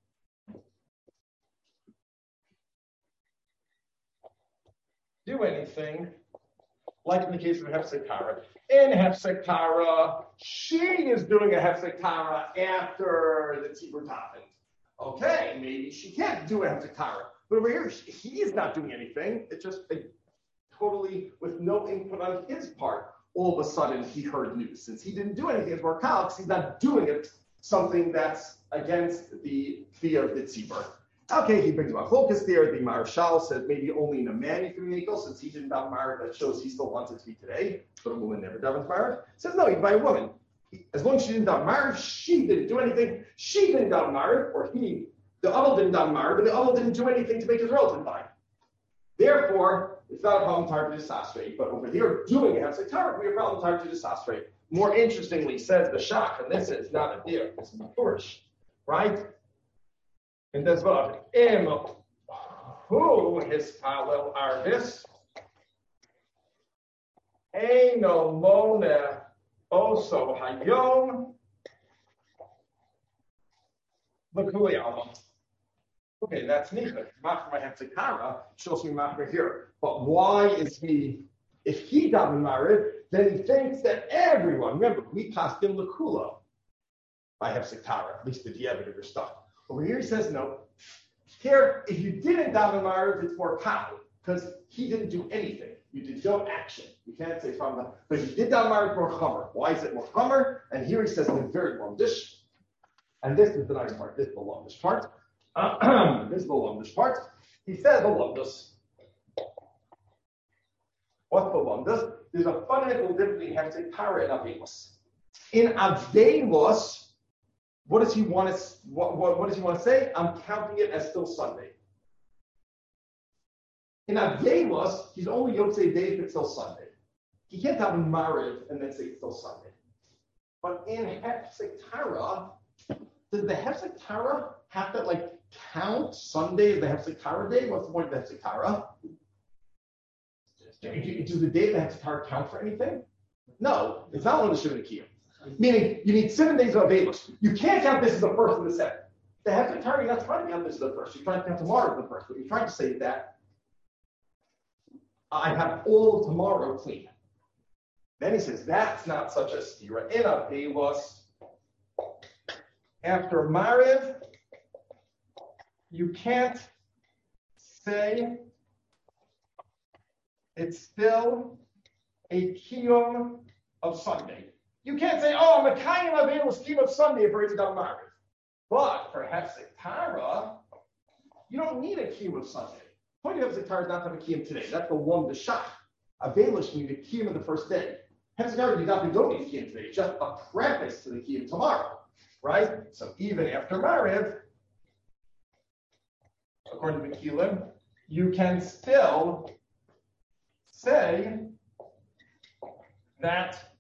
Speaker 1: do anything like in the case of Hefsek Tara. In Hefsek Tara, she is doing a Hefsek Tara after the tzibur davened. Okay, maybe she can't do a Hefsek Tara. But over here, he is not doing anything. It's just totally with no input on his part. All of a sudden, he heard news. Since he didn't do anything, it's more kal because he's not doing it, something that's against the fear of the tzibur. Okay, he brings Machlokas there. The Marshal says maybe only in a man you can be makel, since he didn't daven married. That shows he still wants it to be today. But a woman never davens married. Says no, you can buy a woman. As long as she didn't daven married, she didn't do anything. She didn't daven married, or the other didn't daven married, but the other didn't do anything to make his relative die. Therefore, it's not a problem to disastrate. But over here, doing it, Hefsek Tara, we have a problem to disastrate. More interestingly, says the Shach, and this is not a deer, it's a Purish, right? And that's what who his Palel Arvis Eino Mone also Hayom L'Kuli Alma. Okay, that's Nichah. Machmer Hefsek Tara shows me Machmer here. But why is he? If he got married, then he thinks that everyone. Remember, we passed him L'Kula by Hefsek Tara, at least the Dievit or stuff. Over here he says no. Here, if you didn't daven marriage, it's more power because he didn't do anything. You did no action. You can't say from that. But he did daven marriage more chomer. Why is it more chomer? And here he says the very longish. And this is the nice part. This is the longest part. This is the longest part. He says the longest. What's the longest? There's a fundamental difference between Hefsek Tara and Avelos. In Avelos, what does he want to say? I'm counting it as still Sunday. In Avelos, he's only Yotzei Day if it's still Sunday. He can't have a marriage and then say it's still Sunday. But in Hefsek Tara, does the Hefsek Tara have to count Sunday as the Hefsek Tara day? What's the point of the Hefsek Tara? Does the day of the Hefsek Tara count for anything? No, it's not one of the Shivim Kiyum. Meaning, you need 7 days of Avelos. You can't count this as the first and the second. The Hefsek Tara, you're not trying to count this as the first. You're trying to count tomorrow as the first. But you're trying to say that I have all of tomorrow clean. Then he says, that's not such a stira. In a Belos, after Mariv, you can't say it's still a kiyum of Sunday. You can't say, oh, I'm a kiyum of Belos kiyum of Sunday for it's done Mariv. But for Hefzek you don't need a kiyum of Sunday. The point of Hefzek Tara is not to have a kiyum today. That's the one, the shach. A Belos, you need a kiyum of the first day. Hefzek Tara, you don't need a kiyum today. It's just a preface to the kiyum tomorrow. Right? So even after Mariv, according to the Kilim, you can still say that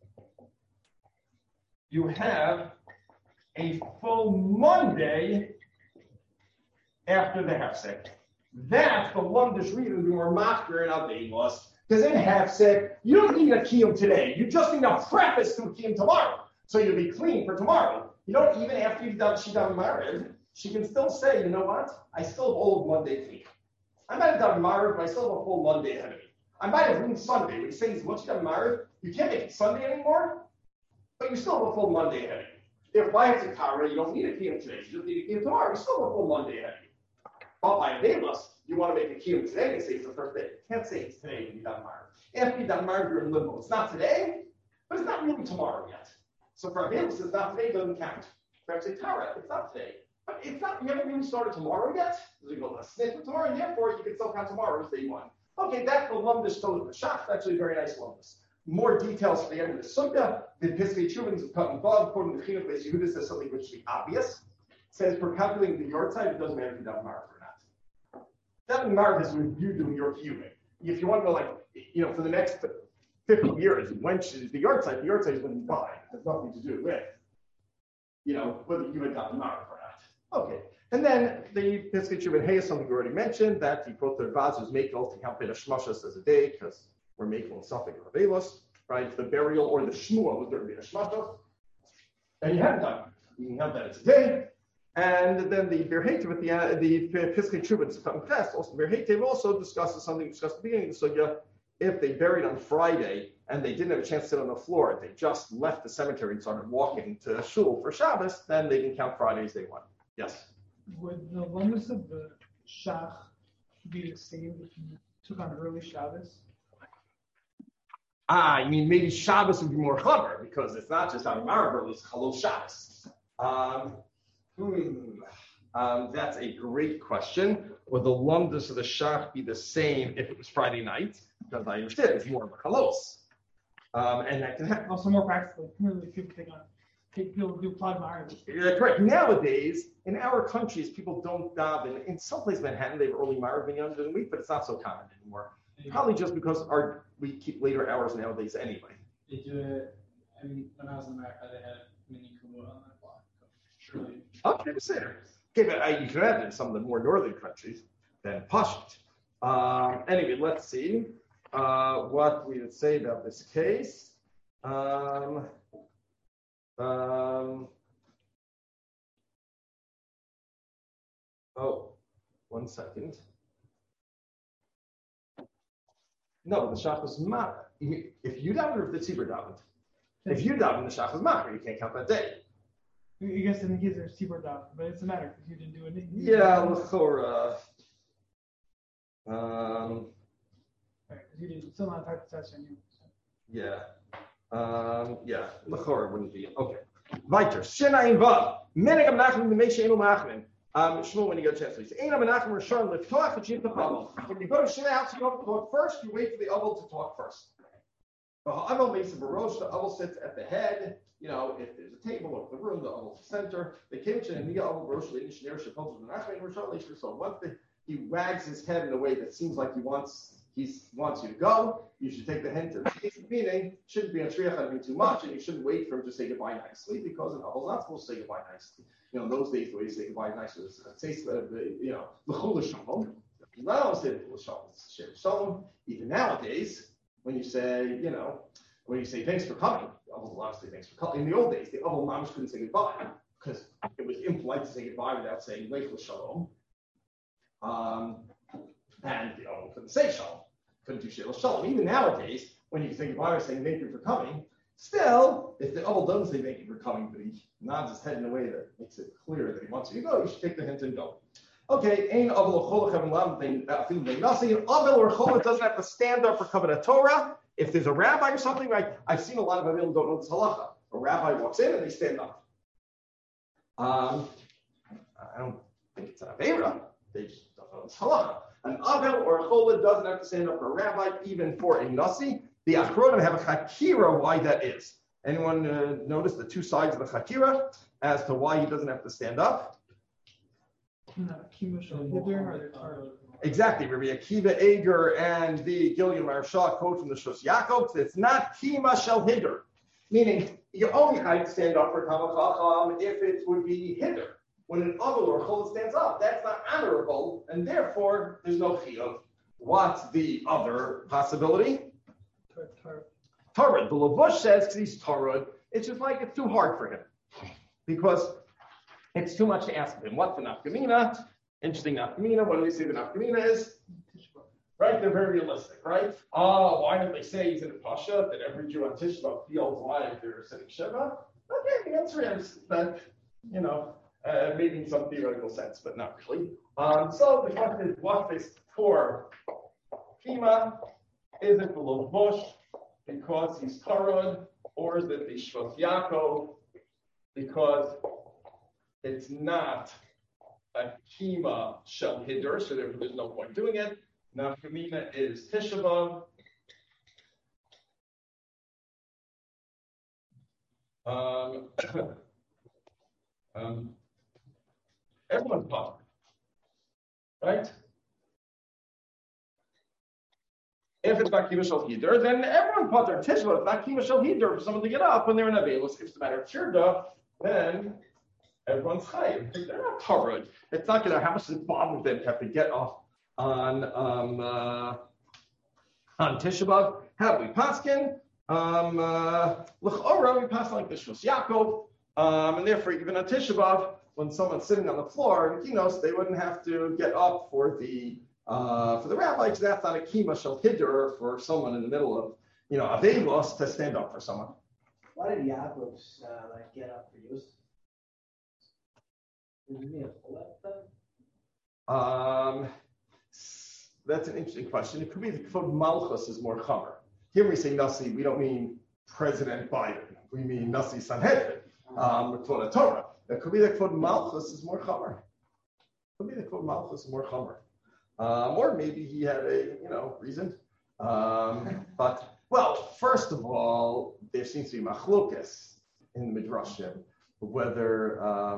Speaker 1: you have a full Monday after the Hefsek. That's the one that's reading the more machmir in Avelos. Because in Hefsek, you don't need a Kiyum today. You just need a preface to a Kiyum tomorrow. So you'll be clean for tomorrow. You don't even after you've done Shidam Mariv, she can still say, you know what? I still have all of Monday clean. I might have done Mariv, but I still have a full Monday ahead of me. I might have ruined Sunday. When you say once you've done Mariv, you can't make it Sunday anymore, but you still have a full Monday ahead of you. If by Tara, you don't need a Kiyum today. You just need a Kiyum tomorrow. You still have a full Monday ahead of you. But by Avelos, you want to make a Kiyum today and say it's the first day. You can't say it's today when you've done Mariv. After you've done Mariv, you're in limbo. It's not today, but it's not really tomorrow yet. So for Avelos, it's not today, doesn't count. For Tara, it's not today. But it's not, you haven't really started tomorrow yet. So you go, let's sniff for tomorrow, and therefore you can still count tomorrow as day one. Okay, that's the lumdus told the shach. That's actually a very nice lumdus. More details for the end of the sugya. The Piskei Chuvins of Cotton Bob, according to Chinuch Beis Yehuda, says something which should be obvious. It says for calculating the yard side, it doesn't matter if you done Marv or not. That Marv is when you doing your viewing. If you want to go for the next 50 years, when the yard side is when you buy. It has nothing to do with, whether you had done Marv or not. Okay. And then the Piskei Chuvin Hay is something we already mentioned, that the Proter Vaz was making to count the Shmashas as a day, because we're making something of Avelos, right? The burial or the Shmua was going to be a Shmashas. And you haven't done it. You can have that as a day. And then the Berheitev at the end, the Piskei Chuvin Fest, also Berheitev also discusses something we discussed at the beginning of the Sugya. If they buried on Friday and they didn't have a chance to sit on the floor, they just left the cemetery and started walking to Shul for Shabbos, then they can count Friday as day one. Yes?
Speaker 3: Would the limits of the shach be the same if you took on early Shabbos?
Speaker 1: You mean maybe Shabbos would be more chaver because it's not just on Marav, it's Chalol Shabbos. That's a great question. Would the lumdus of the shach be the same if it was Friday night? Because I understand it's more of a chalos, and that can happen.
Speaker 3: Also more practical. Really, people do plug Marav.
Speaker 1: Yeah, correct. Nowadays, in our countries, people don't daven. In some places, Manhattan, they have early Marav in under the week, but it's not so common anymore. Probably just because we keep later hours nowadays anyway.
Speaker 5: They do it. I mean, when I was in America, they had mini Kuba on that block. Surely.
Speaker 1: Okay, but you can have it in some of the more northern countries than Pashut. Anyway, let's see what we would say about this case. One second. No, the shach was machar. If you daven or if the tzibur davened. If you daven, the shach was machar. You can't count that day.
Speaker 3: I guess in the case there's tzibur daven, but it's a matter because you didn't do it.
Speaker 1: Yeah, l'chora.
Speaker 3: Right, because you didn't still not type the test on you.
Speaker 1: Yeah. Yeah. L'chora wouldn't be okay. Weiter. Shinai vav. Menegam nachman b'meisha enu machman. Shmuel, when you get a chance, please. When you go to Shina house, you don't talk first. You wait for the oval to talk first. The oval sits at the head. If there's a table or the room, the oval's the center. The kitchen and the oval so once he wags his head in a way that seems like he wants you to go, you should take the hint of meaning. Shouldn't be on shriach too much, and you shouldn't wait for him to say goodbye nicely because an oval's not supposed to say goodbye nicely. In those days, the way you say goodbye nicely was l'chul shalom. Not always say l'chul shalom. Even nowadays, when you say thanks for coming, the oval will say thanks for coming. In the old days, the oval moms couldn't say goodbye because it was impolite to say goodbye without saying l'chul shalom. And the oval couldn't say shalom couldn't do Sheila Shalom. Even nowadays, when you think about it, saying thank you for coming, still, if the Abel doesn't say thank you for coming, but he nods his head in a way that makes it clear that he wants you to go, you should take the hint and go. Okay, Ein Abel or Chola doesn't have to stand up for Kavanah Torah. If there's a rabbi or something, right? I've seen a lot of Abel who don't know this halacha. A rabbi walks in and they stand up. I don't think it's an Avera. They just don't know this halacha. An Abel or a Chola doesn't have to stand up for a rabbi, even for a Nasi. The Achronim have a Chakira why that is. Anyone notice the two sides of the Chakira as to why he doesn't have to stand up? Exactly, Rabbi Akiva Eger and the Gilyon Maharsha quote from the Shus Yaakov. It's not Kima Shel Hider, meaning you only have to stand up for Talmud Chacham if it would be Hider. When an Avil or Chol stands up, that's not honorable, and therefore there's no Chiyuv. What's the other possibility? Tarud. The Lavush says because he's Tarud, it's just like it's too hard for him because it's too much to ask of him. What's the nafkamina? Interesting nafkamina. What do they say the nafkamina is? Right? They're very realistic, right? Why don't they say he's in a pasha that every Jew on Tisha B'Av feels like they're sitting Shiva? Okay, the answer is that, maybe in some theoretical sense, but not really. So the question is, what's this for Kima? Is it the Lavush because he's Tarud, or is it the Shvos Yaakov because it's not a Kima Shel Hider, so therefore there's no point doing it. Nafkamina is Tisha B'Av. Everyone's potter, right? If it's not Kima Shel Hider, then everyone's potter. Tisha B'Av, it's not Kima Shel Hider for someone to get up when they're in Avelos. If it's a matter of Shirda, then everyone's chayiv. They're not covered. It's not going to. How much does it bother them to have to get off on Tisha B'Av? How do we paskin? L'chora we pass like the Shus Yaakov, and therefore even on Tisha B'Av, when someone's sitting on the floor in Kinos, they wouldn't have to get up for the rabbi, because that's not a kima shel hider for someone in the middle of Avelos to stand up for someone.
Speaker 6: Why did Yaakov get up for Yosef?
Speaker 1: That's an interesting question. It could be the Kvod Malchus is more chamer. Here we say Nasi, we don't mean President Biden. We mean Nasi Sanhedrin, Kvod Torah. It could be the Kvod Malchus is more chamer. Could be the Kvod Malchus is more chamer. Or maybe he had a reason. But first of all, there seems to be machlokas in the Midrashim whether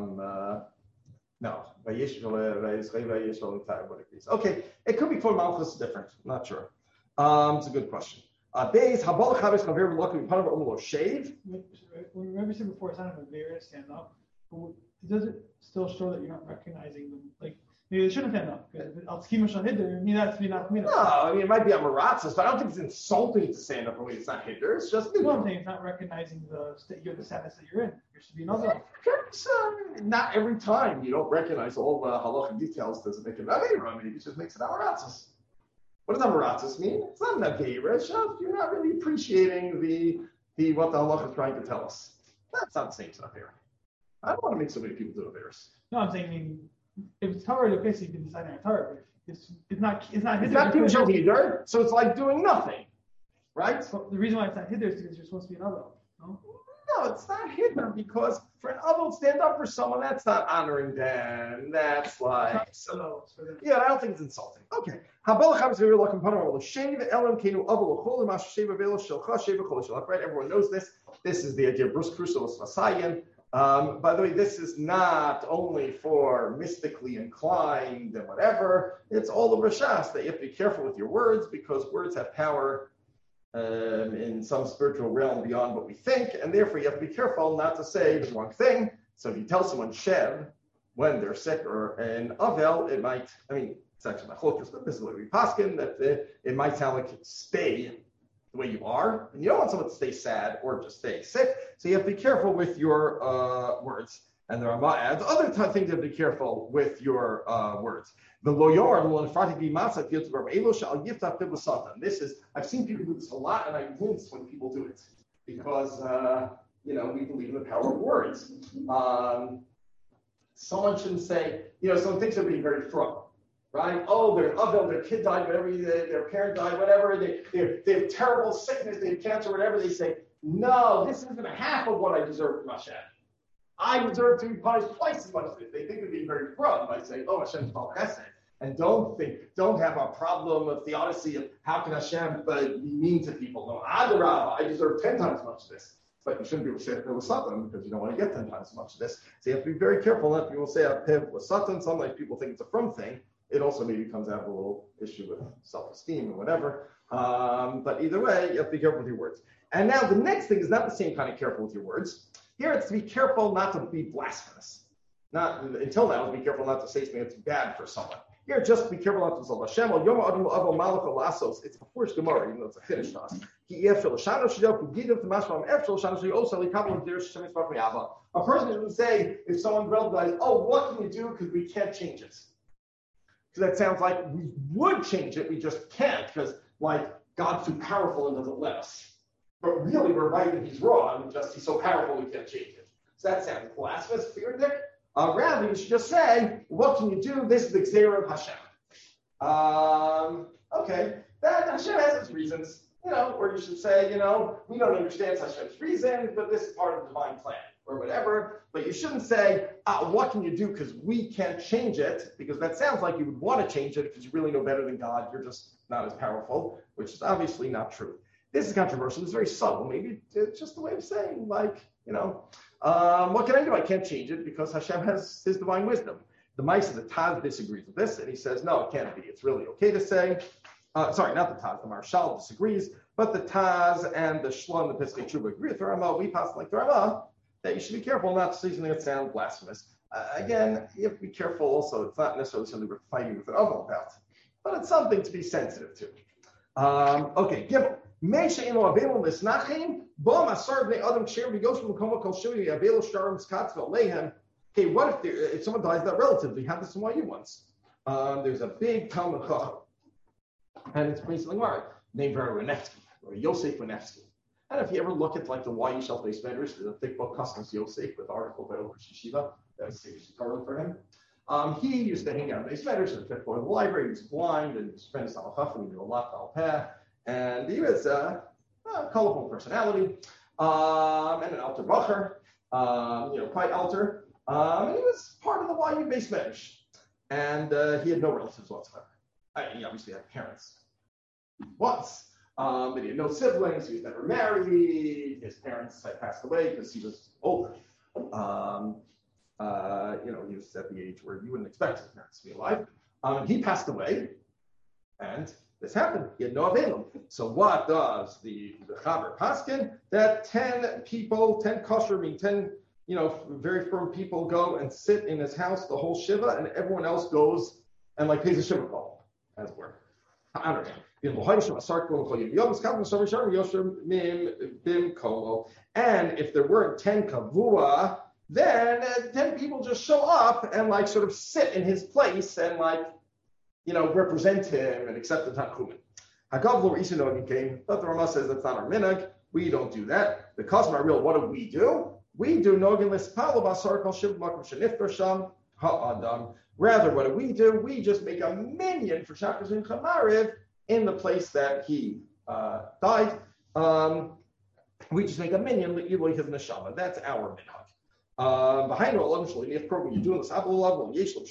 Speaker 1: okay, it could be for Malchus different. I'm not sure. It's a good question. Shave.
Speaker 3: When Rabbi said before, it's not a very stand up. Does it still show that you're not recognizing them? Like maybe they shouldn't stand up. Al Tzkima Shal Hider, that's be not.
Speaker 1: No, I mean it might be a maratzas, but I don't think it's insulting to stand up when it's not hinder. It's just
Speaker 3: no, I'm saying it's not recognizing the status that you're in. There should be another.
Speaker 1: Not every time you don't recognize all the halachic details doesn't make it avera. Maybe it just makes it amaratzas. What does amaratzas mean? It's not an avera. It's just you're not really appreciating the what the halach is trying to tell us. That's not the same as avera. I don't want to make so many people do averas.
Speaker 3: No, I'm saying if it's Torah, okay, so you can decide on Torah. It's not
Speaker 1: hider, so it's like doing nothing, right?
Speaker 3: So the reason why it's not hider is because you're supposed to be an avil.
Speaker 1: No, it's not hider because for an avil to stand up for someone, that's not honoring them. That's like I don't think it's insulting. Okay. Right? Everyone knows this. This is the idea of Bruce Crusoe's Masayan. By the way, this is not only for mystically inclined and whatever. It's all over Shas that you have to be careful with your words because words have power in some spiritual realm beyond what we think, and therefore you have to be careful not to say the wrong thing. So if you tell someone Shev when they're sick or an Avel, it might, it's actually my chokes, but this is the way we paskin, that it might sound like stay the way you are, and you don't want someone to stay sad or just stay sick, so you have to be careful with your words. And the Rama adds other things to be careful with your words. The loyor will in front of be matzah fields where elo shall yiftach b'satan. This is I've seen people do this a lot, and I wince when people do it because we believe in the power of words. Someone shouldn't say someone thinks they're being very from. Right? Oh, they're Avel, their kid died, whatever, their parent died, whatever, they have terrible sickness, they have cancer, whatever. They say, no, this isn't half of what I deserve from Hashem. I deserve to be punished twice as much as this. They think they're being very from by saying, oh, Hashem's called Chesed. And don't have a problem of theodicy of how can Hashem be mean to people. No, Adarabah, I deserve 10 times as much of this. But you shouldn't be able to say it with Satan because you don't want to get 10 times as much of this. So you have to be very careful not people say Pev with Satan. Sometimes people think it's a from thing. It also maybe comes out of a little issue with self-esteem or whatever. But either way, you have to be careful with your words. And now the next thing is not the same kind of careful with your words. Here it's to be careful not to be blasphemous. Until now, be careful not to say something that's bad for someone. Here, just be careful not to say Hashem. It's a first Gemara, even though it's a Chiddush to us. A person would say, if someone realizes, oh, what can you do because we can't change it? Because that sounds like we would change it, we just can't, because God's too powerful and doesn't let us. But really, we're right and he's wrong, just he's so powerful we can't change it. So that sounds blasphemous, fear Dick. Rather, you should just say, what can you do? This is the Xera of Hashem. Okay, that Hashem has its reasons, or you should say, we don't understand Hashem's reasons, but this is part of the divine plan. Or whatever, but you shouldn't say, what can you do because we can't change it, because that sounds like you would want to change it because you really know better than God, you're just not as powerful, which is obviously not true. This is controversial, it's very subtle, maybe it's just a way of saying, what can I do? I can't change it because Hashem has his divine wisdom. The Mice of the Taz disagrees with this, and he says, no, it can't be, it's really okay to say, sorry, not the Taz, the Marshal disagrees, but the Taz and the Shlomo and the Piskei Tshuva agree with the Rama, we pass like the Rama, that you should be careful not to say something that sounds blasphemous. Again, you have to be careful also. It's not necessarily something we're fighting with an oven about, but it's something to be sensitive to. Okay, Gimel. Okay, what if someone dies that relative? We had this in YU once. There's a big Talmud Chacham, and it's basically named Renevsky, or Yosef Renevsky. And if you ever look at the YU Shelf-Based Medrash, there's a thick book, Customs Yosef, with article by Rosh Yeshiva. That was seriously covered for him. He used to hang out in Based Medrash in the fifth floor of the library. He was blind and his friend Salach Chacham, he knew a lot about Peh. And he was a colorful personality, and an alter bacher, quite alter. And he was part of the YU Based Medrash. And he had no relatives whatsoever. He obviously had parents once. But he had no siblings, he was never married, his parents had passed away because he was older. He was at the age where you wouldn't expect his parents to be alive. He passed away, and this happened. He had no Avelim. So what does the Chaber Paskin? That 10 people, 10 kosher, 10 very firm people go and sit in his house the whole Shiva, and everyone else goes and pays a Shiva call, as it were. To honor him. And if there weren't 10 kavua, then 10 people just show up and sort of sit in his place and represent him and accept the tanchumen. Hagavlo Isinogin came, but the Rama says that's not our minhag. We don't do that. The Kosmar real, what do? We do nogin lispalo basar kol shiv makom sheniftar sham ha'adam. Rather, what do? We just make a minyan for Shabbos and Chamariv in the place that he died. We just make a minyan l'iloi his neshama. That's our minhag. Behind all of the program, you do this level, and we should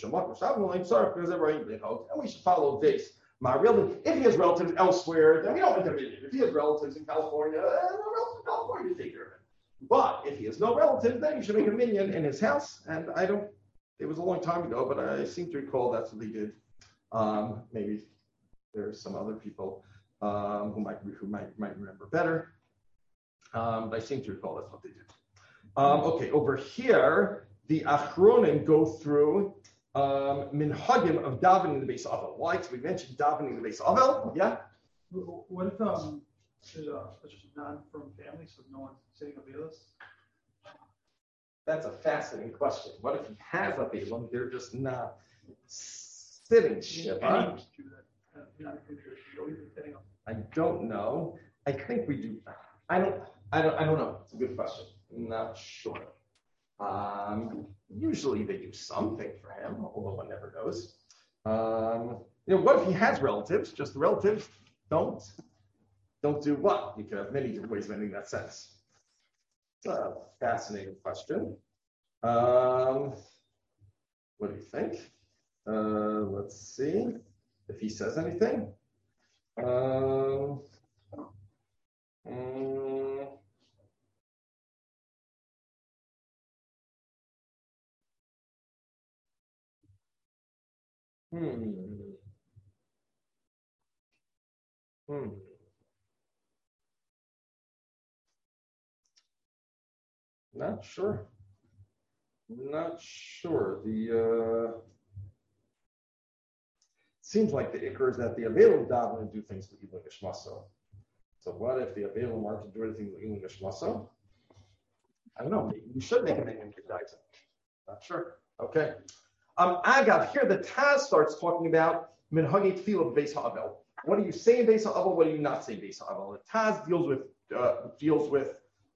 Speaker 1: follow this. If he has relatives elsewhere, then we don't make a minyan. If he has relatives in California, relatives in California take care of it. But if he has no relatives, then you should make a minyan in his house. And it was a long time ago, but I seem to recall that's what they did. Maybe there's some other people who might remember better. But I seem to recall that's what they did. Okay, over here, the Achronim go through minhagim of davening in the base Avel. Why? Because we mentioned davening in the base Avel. Yeah?
Speaker 3: What if there's a non-from family, so no one's sitting on the list?
Speaker 1: That's a fascinating question. What if he has a Balaam? They're just not sitting Shiva. I don't know. I think we do. I don't know. It's a good question. I'm not sure. Usually they do something for him, although one never knows. What if he has relatives? Just the relatives don't do what? You can have many different ways of ending that sentence. It's a fascinating question. What do you think? Let's see if he says anything. Not sure. The seems like the ikr is that the Avelim daven do things to Ilan Geshmaso. So what if the Avelim aren't to do anything to Ilan Geshmaso? I don't know. Maybe we should make a minyan kedaita. Not sure. Okay. Agav, here the Taz starts talking about minhagi tefillah b'beis ha'avel. What do you say in beis ha'avel? What do you not say in beis ha'avel? The Taz deals with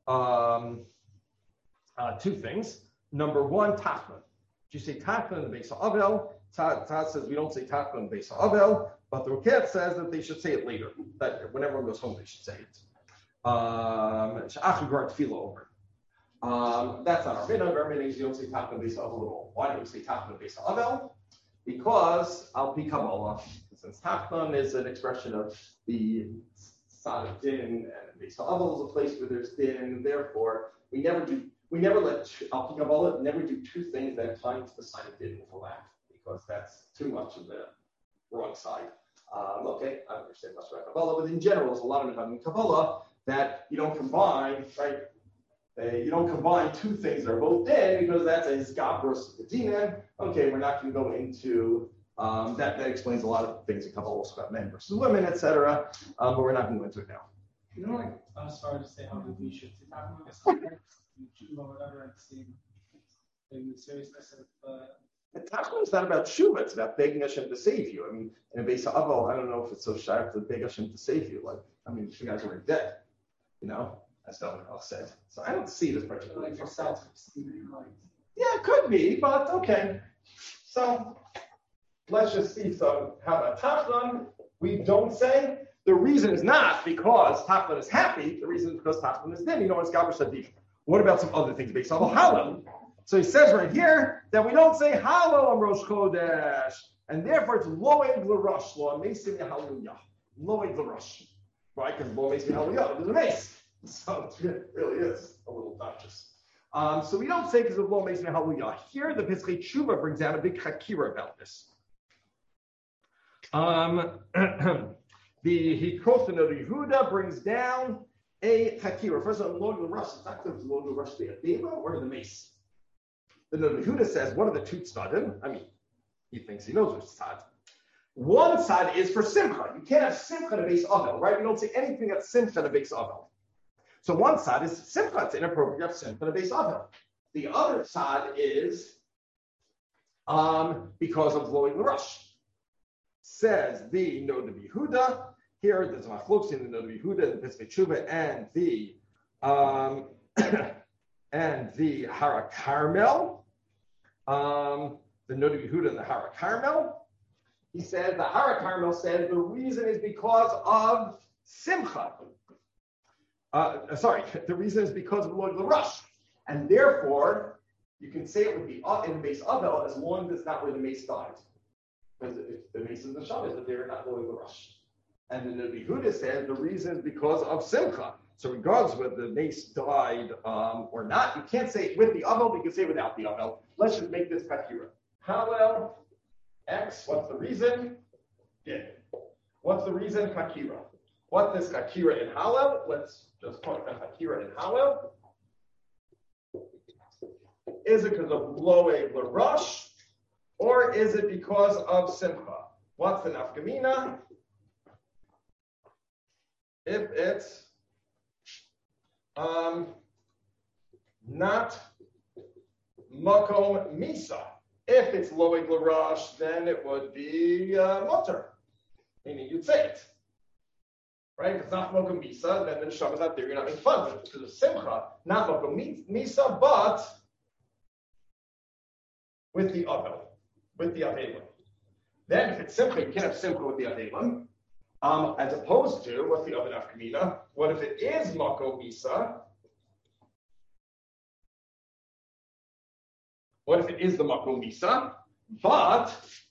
Speaker 1: two things. Number one, tachman. Do you say tachman in beis ha'avel? Taz says we don't say tachman in beis ha'avel, but the Roket says that they should say it later. That when everyone goes home, they should say it. She'achigard tefillah over. That's not our minhag. Our minhag is you don't say tachman beis ha'avel at all. Why don't we say tachman beis ha'avel? Because al pi Kabbalah, since tachman is an expression of the side of din, and beis ha'avel is a place where there's din. Therefore, we never let al pi Kabbalah never do two things that tie to the side of din overlap, because that's too much of the wrong side. Okay, I understand that's right Kabbalah, but in general, there's a lot of it in Kabbalah that you don't combine, right? You don't combine two things that are both din, because that's a hizgabros b'dinan. Okay, we're not going to go into that. That explains a lot of things in Kabbalah, also about men versus women, etc. But we're not going to go into it now.
Speaker 5: You know, like I'm sorry to say how we should talk about this, or whatever, and see the seriousness of.
Speaker 1: Tachman is not about tshuva; it's about begging Hashem to save you. I mean, in a beis ha'avel, I don't know if it's so sharp to beg Hashem to save you. Like, I mean, the guys are dead, as someone else said. So I don't see this particularly.
Speaker 5: Like yourself,
Speaker 1: yeah, it could be, but okay. So let's just see. So how about Tachlan? We don't say. The reason is not because Tachlan is happy. The reason is because Tachlan is din. It's Gabra Sadiq. What about some other things? Beis ha'avel halal. So he says right here that we don't say halal on Rosh Chodesh, and therefore it's loeg l'rosh, lo amesim yahaluyah, loeg l'rosh, right? Because lo amesim yahaluyah, there's a mace. So it really is a little duchess. So we don't say because of lo amesim yahaluyah. Here the Pesachei Tshuva brings down a big chakira about this. The Hikroth and Yehuda brings down a chakira. First of all, loeg l'rosh. It's not clear if loeg l'rosh be a bema or the mace. The Yehuda says, what are the two tzadim? I mean, he thinks he knows which tzad. One tzad is for simcha. You can't have simcha in a beis ha'avel, right? You don't say anything that's simcha in a beis ha'avel. So one tzad is simcha. It's inappropriate to have simcha in a beis ha'avel. The other tzad is because of loeg l'rosh. Says the Noda Yehuda. Here, there's machlokes in the Noda Yehuda, the Pesachei Tshuva, and the Hara Carmel, the Noda Yehuda and the Hara Carmel. He said, the Hara Carmel said the reason is because of Simcha. The reason is because of Loeg l'rosh. And therefore, you can say it would be in the beis ha'avel as long as it's not where the mace died. Because if the mace is the Shabbos, that they're not Loeg l'rosh. And the Noda Yehuda said the reason is because of Simcha. So regardless of whether the mace died or not, you can't say it with the avel, but you can say it without the avel. Let's just make this kakira. Halel, X, what's the reason? Yeah. What's the reason? Kakira. What is kakira in Halel? Let's just talk about kakira in Halel. Is it because of loeg l'rosh, or is it because of simcha? What's the nafkamina? If it's not makom misa. If it's loig l'rosh, then it would be mutter, meaning you'd say it. Right? If it's not makom misa, then the neshama is not there. You're not making fun. But if it's a simcha, not makom misa, but with the avel, with the avelim. Then if it's simcha, you can't have simcha with the avelim. As opposed to, what's the other nafkamina? What if it is makom misa? What if it is the makom misa, but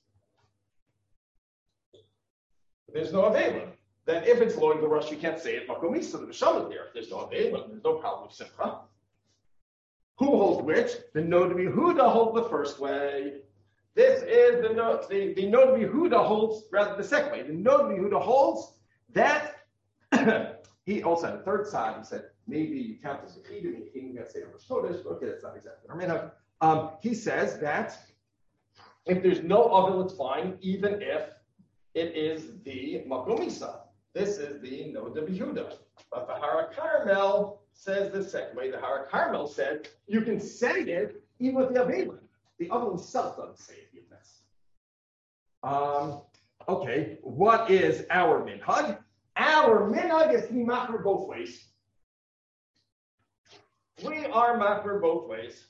Speaker 1: there's no avelim? Then if it's loig the rush, you can't say it makom misa. The neshama there. If there's no avelim, there's no problem with simcha. Who holds which? The Nod of Yehuda holds the first way. This is the Nod of Yehuda holds, rather the second way. The Nod of Yehuda holds that he also had a third side. He said, maybe you count as a chidim, you can't say Rosh Chodesh. Okay, that's not exactly our minhag. He says that if there's no avil, it's fine, even if it is the Makom Misa. This is the Nod of Yehuda. But the Hara Carmel says the second way. The Hara Carmel said you can say it even with the Avelim. The Avil himself doesn't say it even this. Okay, what is our minhag? Our minhag is to be makar both ways. We are makar both ways.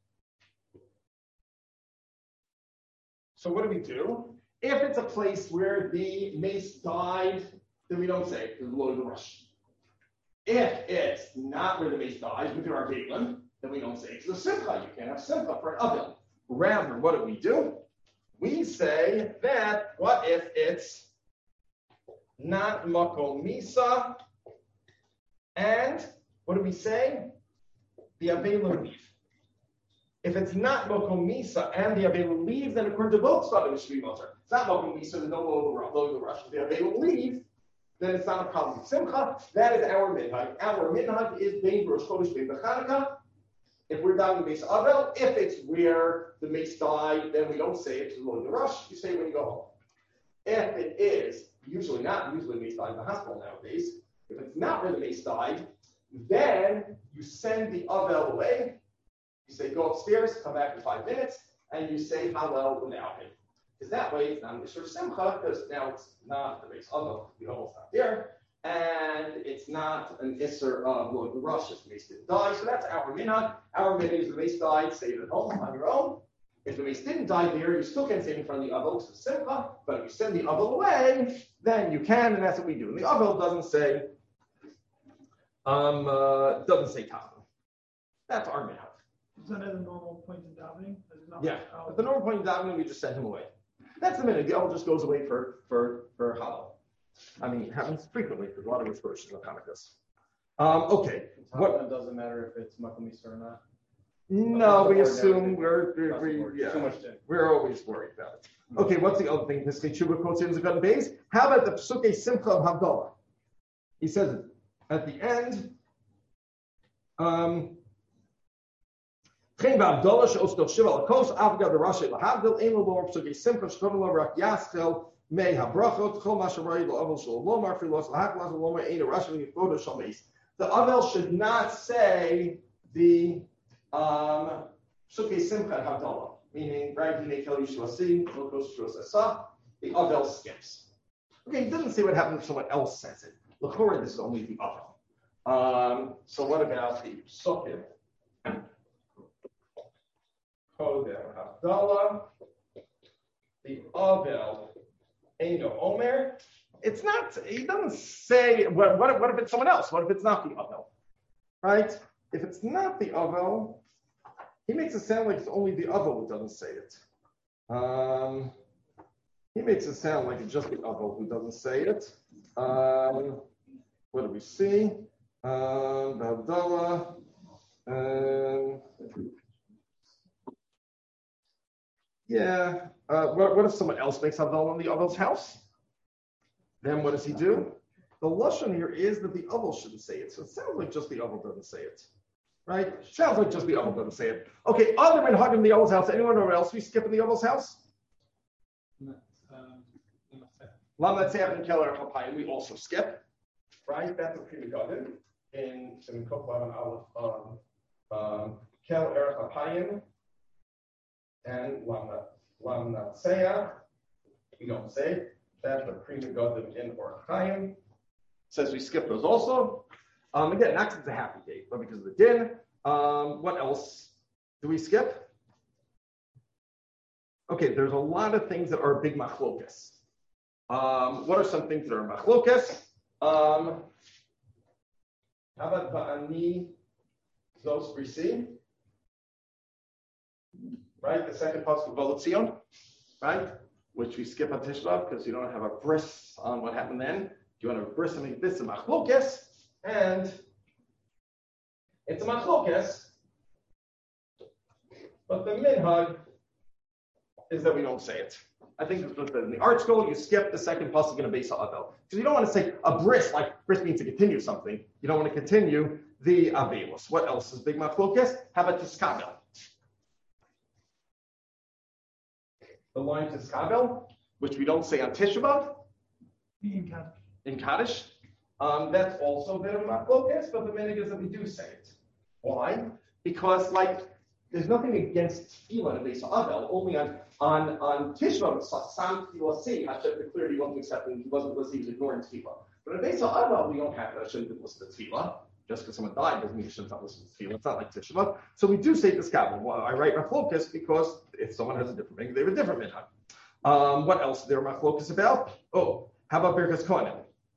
Speaker 1: So what do? If it's a place where the mace died, then we don't say it, because load the rush. If it's not where the mace dies, with your Avelim, then we don't say it's a simcha. You can't have simcha for an avil. Rather, what do? We say that what if it's not makom misa, and what do we say? The avelim leave. If it's not makom misa and the avelim leave, then according to both studies, it should be mutter. It's not makom misa, there's no load the rush. If the avelim leave, then it's not a problem with simcha. That is our minhag. Our minhag is bein Rosh Chodesh bein b'Chanukah. If we're down the mace avel, if it's where the mace died, then we don't say it to load the rush. You say it when you go home. If it is usually mace died in the hospital nowadays. If it's not where the mace died, then you send the avel away. You say go upstairs, come back in 5 minutes, and you say Hallel without him. Because that way it's not an Isser Simcha, because now it's not the mace avel, the avel's not there. And it's not an Isser of Lord the Rush if the mace didn't die. So that's our minhag. Our minhag is the mace died, save it at home on your own. If the mace didn't die there, you still can't save in front of the Avel, because it's Simcha. But if you send the Avel away, then you can, and that's what we do. And the Avel doesn't say Kafir. That's our minhag.
Speaker 3: Is that at a normal point in davening?
Speaker 1: Yeah. At the normal point in davening, we just send him away. That's the minhag. The Avel just goes away for Hallel. I mean, it happens frequently for a lot of expressions of Hanukkahs. Okay.
Speaker 6: What doesn't matter if it's makom misa or not.
Speaker 1: No, we assume we're always worried about it. Okay, what's the other thing? Piskei Tshuva quotes in Zakat Beis. How about the Psukei Simcha of Havdalah? He says it at the end. Chen v'Havdalah she'ostok shiva l'kos avgad l'rashay l'havdil ein l'lor Psukei Simcha shkodim lo rak yaschel mei habrachot chol masharay l'avol shel lomar filos l'haklas l'omar ein l'rashay l'fodo shel meis. The avel should not say the Psukei Simcha at Havdalah, meaning Ragdine Kel Yishvasi, Lokos Shosasa, the Avel skips. Okay, he doesn't say what happens if someone else says it. L'chora, this is only the Avel. So what about the Psukim? Kodem Havdalah, the Avel Eino Omer. It's not, he doesn't say, what if it's someone else? What if it's not the Avel? Right? If it's not the Avel, he makes it sound like it's only the Avel who doesn't say it. He makes it sound like it's just the Avel who doesn't say it. What do we see? The Havdalah. What if someone else makes Havdalah in the Avel's house? Then what does he do? The lashon here is that the Avel shouldn't say it. So it sounds like just the Avel doesn't say it. Right? Sounds like just the Avel doesn't say it. Okay, other than hugging the Avel's house, anyone else we skip in the Avel's house? Lamatzev and Keller Chapayim, we also skip. Right? That's a pretty good in Koflav and Aleph. Keller Chapayim, and Lamnatseach. We don't say that, but Prima Godim in or Chaim says we skip those also. Again, not because it's a happy date, but because of the din. What else do we skip? Okay, there's a lot of things that are big machlokas. What are some things that are machlokas? How about Ba'ani Zos Brisi? Right, the second pasuk of Volotzion, right? Which we skip on Tisha B'Av because you don't have a bris on what happened then. You want to have a bris something this is machlokas, and it's a machlokas, but the minhag is that we don't say it. I think in the art school, you skip the second pasuk in a Beis Ha'avel. Because you don't want to say a bris, like bris means to continue something. You don't want to continue the Avelus. What else is big machlokas? How about Tiskabel? The line Tiskabel, which we don't say on Tisha B'Av. In Kaddish. That's also a bit of machlokas, but the minhag is that we do say it. Why? Because, there's nothing against tefillah in Beis Ha'avel, only on Tisha B'Av, Sam Tefillah Si, Hashem declared he wasn't accepting, he was ignoring tefillah. But in Beis Ha'avel, we don't have that. Hashem didn't listen to tefillah. Just because someone died doesn't mean Hashem's not listening to tefillah. It's not like Tisha B'Av. So we do say this kabbalah. Well, I write machlokas because if someone has a different minhag, they have a different minhag. What else is there machlokas about? Oh, how about Birkas Kohanim?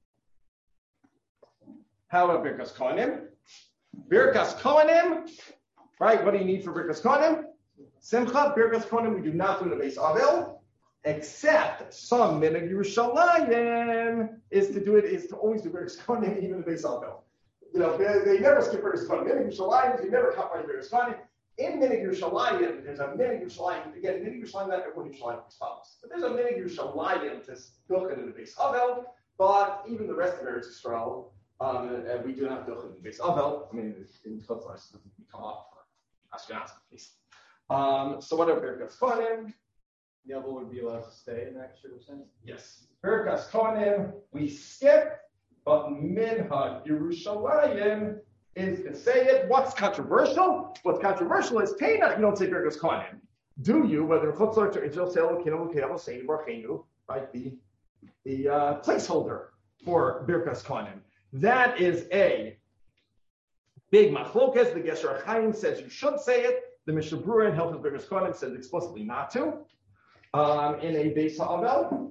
Speaker 1: How about Birkas Kohanim? Birkas Kohanim, right? What do you need for Birkas Kohanim? Simcha, Birkas Kohanim, we do not do the Beis Ha'avel, except some minhag Yerushalayim is to always do Birkas Kohanim, even the Beis Ha'avel. They never skip Birkas Kohanim. Minhag Yerushalayim, you never cut by Birkas Kohanim. In minhag Yerushalayim, there's a minhag Yerushalayim. Again, minhag Yerushalayim, not everyone Yerushalayim follows. But there's a minhag Yerushalayim to duchen in the Beis Ha'avel, but even the rest of Eretz Yisrael, we do not duchen in the Beis Ha'avel. I mean, in Chutzlar, it doesn't come up for Ashkenaz at least. So whatever Birkas Kohanim,
Speaker 6: Yavel would be allowed to stay in that sort of sense?
Speaker 1: yes. Birkas Kohanim, we skip, but minhag Yerushalayim is to say it. What's controversial? What's controversial is Tainach, you don't say Birkas Kohanim. Do you, whether in Chutzlar or Israel, say Elokeinu Seinu Barcheinu, right? The placeholder for Birkas Kohanim. That is a big machlokas. The Gesher Chaim says you should say it. The Mishnah Berurah in Hilchos Birkas Kohanim says explicitly not to. In a Beis Ha'avel,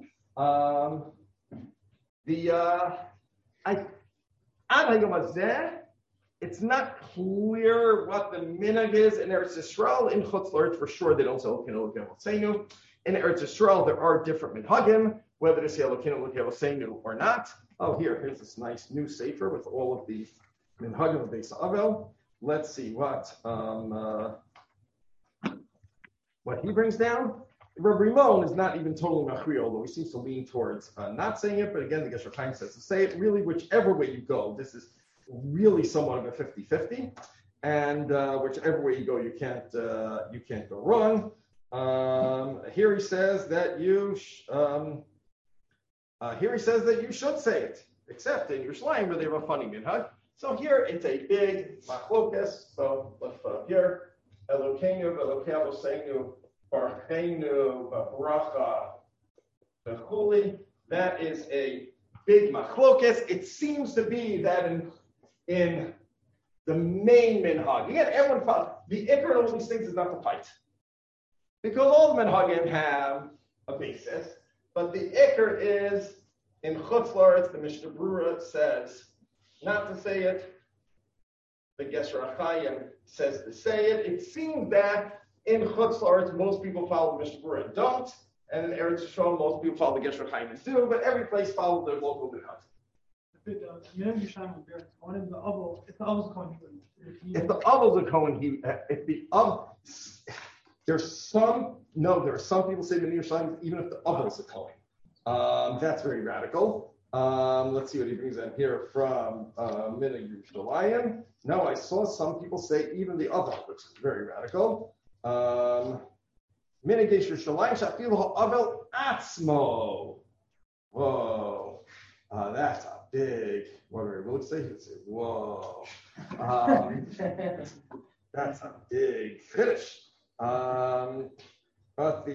Speaker 1: it's not clear what the minhag is in Eretz Yisrael. In Chutzlar, for sure they don't say Elokeinu Seinu. In Eretz Yisrael, there are different minhagim, whether to say Elokeinu Seinu or not. Oh, here's this nice new sefer with all of the minhagim of Beis Ha'avel. Let's see what he brings down. Rabbi Rimon is not even totally machri, although he seems to lean towards not saying it. But again, the Gesher Chaim says to say it. Really, whichever way you go, this is really somewhat of a 50-50. And whichever way you go, you can't go wrong. Here he says that you should say it, except in Yerushalayim where they have a funny minhag. So here it's a big machlokas. So let's put up here Elokeinu v'Elokeinu Seinu Barcheinu v'Bracha v'Chuli. That is a big machlokas. It seems to be that in the main minhag. Again, everyone found the ikar of all these things is not to fight, because all the minhagim have a basis. But the ikar is in Chutzlar, the Mishnah Berurah says not to say it. The Gesher Chaim says to say it. It seems that in Chutzlar, most people follow the Mishnah Berurah and don't, and in Eretz Yisrael, most people follow the Gesher Chaim and do. But every place follows their local minhag.
Speaker 3: If the
Speaker 1: Avos are Kohen, there are some people say the Yerushalayim even if the Avos are Kohen. That's very radical. Let's see what he brings in here from Minhag Yerushalayim. No, I saw some people say even the Avel, which is very radical. Minhag Yerushalayim shafilu ha'avel atzmo. Whoa, that's a big. What do I really say? He'd say, whoa. That's a big finish. But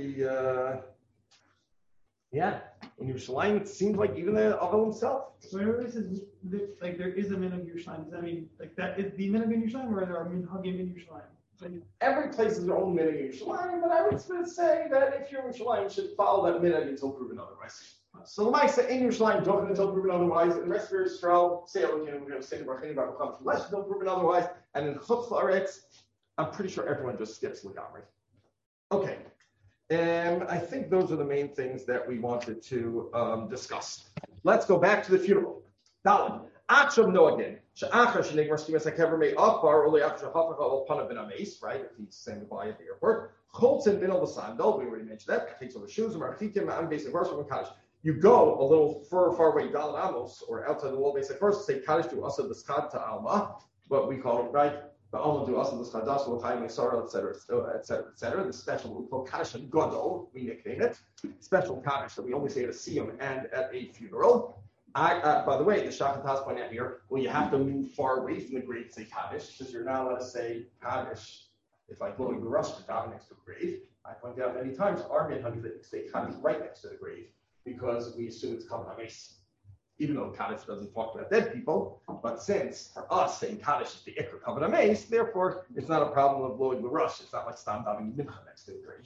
Speaker 1: in Yerushalayim, it seems like even the Avel himself.
Speaker 3: Whenever it says like there is a minhag in Yerushalayim, does that mean like that is the minhag in Yerushalayim, or there are minhagim in Yerushalayim? Like,
Speaker 1: Every place has their own minhag in Yerushalayim, but I would say that if you're in Yerushalayim, you should follow that minhag until proven otherwise. So the Maisa in Yerushalayim don't until proven otherwise. In the rest of Israel, say we're going to say the Brachim about Chacham Flesh until proven otherwise. And in Chutz La'aretz, I'm pretty sure everyone just skips Lagamri. Okay. I think those are the main things that we wanted to discuss. Let's go back to the funeral. Dalet. Achav no again. She'achar shenegmar shkimas hakever may afar only after she'hafach al panav ben ameis, right? If he's saying goodbye at the airport. Choltzen bin al l'sandal. We already mentioned that. Takes off the shoes. Marchikim ma'am basic verse from Kaddish. You go a little far away, Dalet Amos, or outside the wall basic verse. Say Kaddish to Asad l'schad to Alma, what we call it, right? The Alma to Asad l'schadas l'chaim Sarah, etc., etc. The special we call Kaddish and Gadol, we nickname it. Special Kaddish that we only say at a siyum and at a funeral. By the way, the Shachatas point out here, well, you have to move far away from the grave to say Kaddish, because you're not allowed to say Kaddish if like blowing the rush to die next to the grave. I point out many times our minhag that say Kaddish right next to the grave, because we assume it's Kabbalah Mace. Even though Kaddish doesn't talk about dead people, but since for us saying Kaddish is the Ikra Kabbalah Mace, therefore it's not a problem of blowing the rush. It's not like Stam Daving Mincha next to the grave.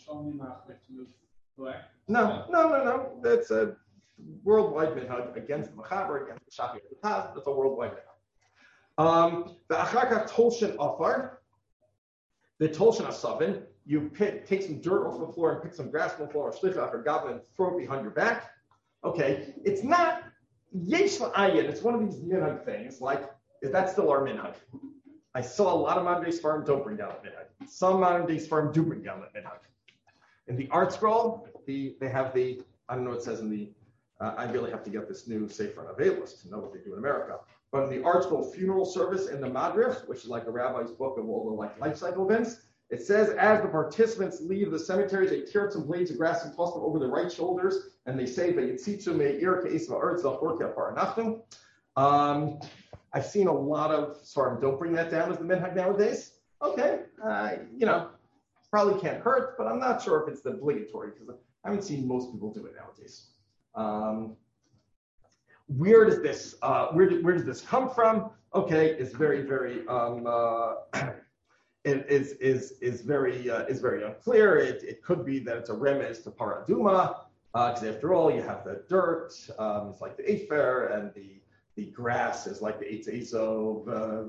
Speaker 1: No. That's a worldwide minhag against the Machaber, against the Shafi of the Taz. That's a worldwide minhag. The Achaka Tolshin Afar, the Tolshin Asavin, you take some dirt off the floor and pick some grass from the floor, or shlichach or gavin, and throw it behind your back. Okay, it's not yesh la'ayin. It's one of these minhag things. Like that's still our minhag. I saw a lot of modern day sperm don't bring down that minhag. Some modern day sperm do bring down that minhag. In the art scroll, they have the I don't know what it says in the. I really have to get this new Sefer Avelis to know what they do in America. But in the art scroll funeral service in the Madrich, which is like a rabbi's book of all the like life cycle events. It says, as the participants leave the cemetery, they tear up some blades of grass and toss them over their right shoulders, and they say, I've seen a lot of, don't bring that down as the minhag nowadays. Okay, probably can't hurt, but I'm not sure if it's the obligatory, because I haven't seen most people do it nowadays. Where does this come from? Okay, it's very, very It is very unclear. It could be that it's a remez to paraduma, because after all, you have the dirt. It's like the afer, and the grass is like the eitz ezov,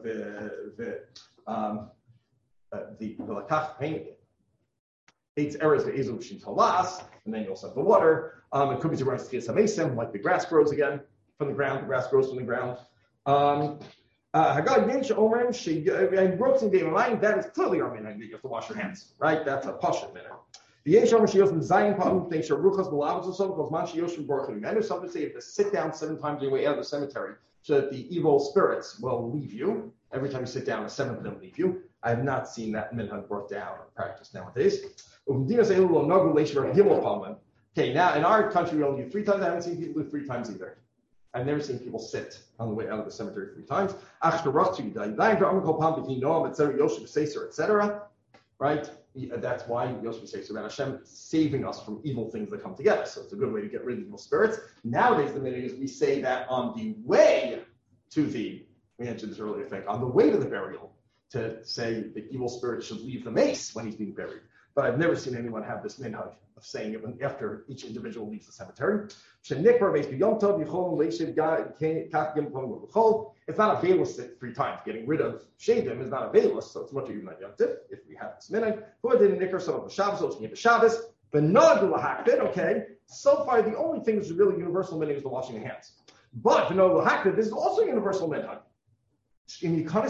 Speaker 1: the lakach paint. Eitz eres the ezov shin talas, and then you also have the water. It could be to rest chias like the grass grows again from the ground. The grass grows from the ground. And ropes and game line, that is clearly our minhag. You have to wash your hands, right? That's a pashut minhag. The Yeshom Shiyos and Zayin Pam they show Ruchas Belavos or something because Man Shiyoshim Borchim. And there's something to say you have to sit down 7 times on your way out of the cemetery so that the evil spirits will leave you. Every time you sit down, a 7th of them leave you. I have not seen that minhag brought down in practice nowadays. Okay, now in our country we only do 3 times. I haven't seen people do 3 times either. I've never seen people sit on the way out of the cemetery 3 times. Etc. Right? That's why Yosef says about Hashem saving us from evil things that come together. So it's a good way to get rid of evil spirits. Nowadays, the minhag is we say that on the way to we mentioned this earlier, I think, on the way to the burial, to say the evil spirit should leave the mace when he's being buried. But I've never seen anyone have this minhag of saying it after each individual leaves the cemetery. It's not a veilus 3 times. Getting rid of shadim is not a veilus, so it's much even like Yom Tif, if we have this minhag. Who did nicker some of the Shabbos, so it's Shabbos. But not okay. So far, the only thing that's really universal minhag is the washing of hands. But this is also universal minhag. Many was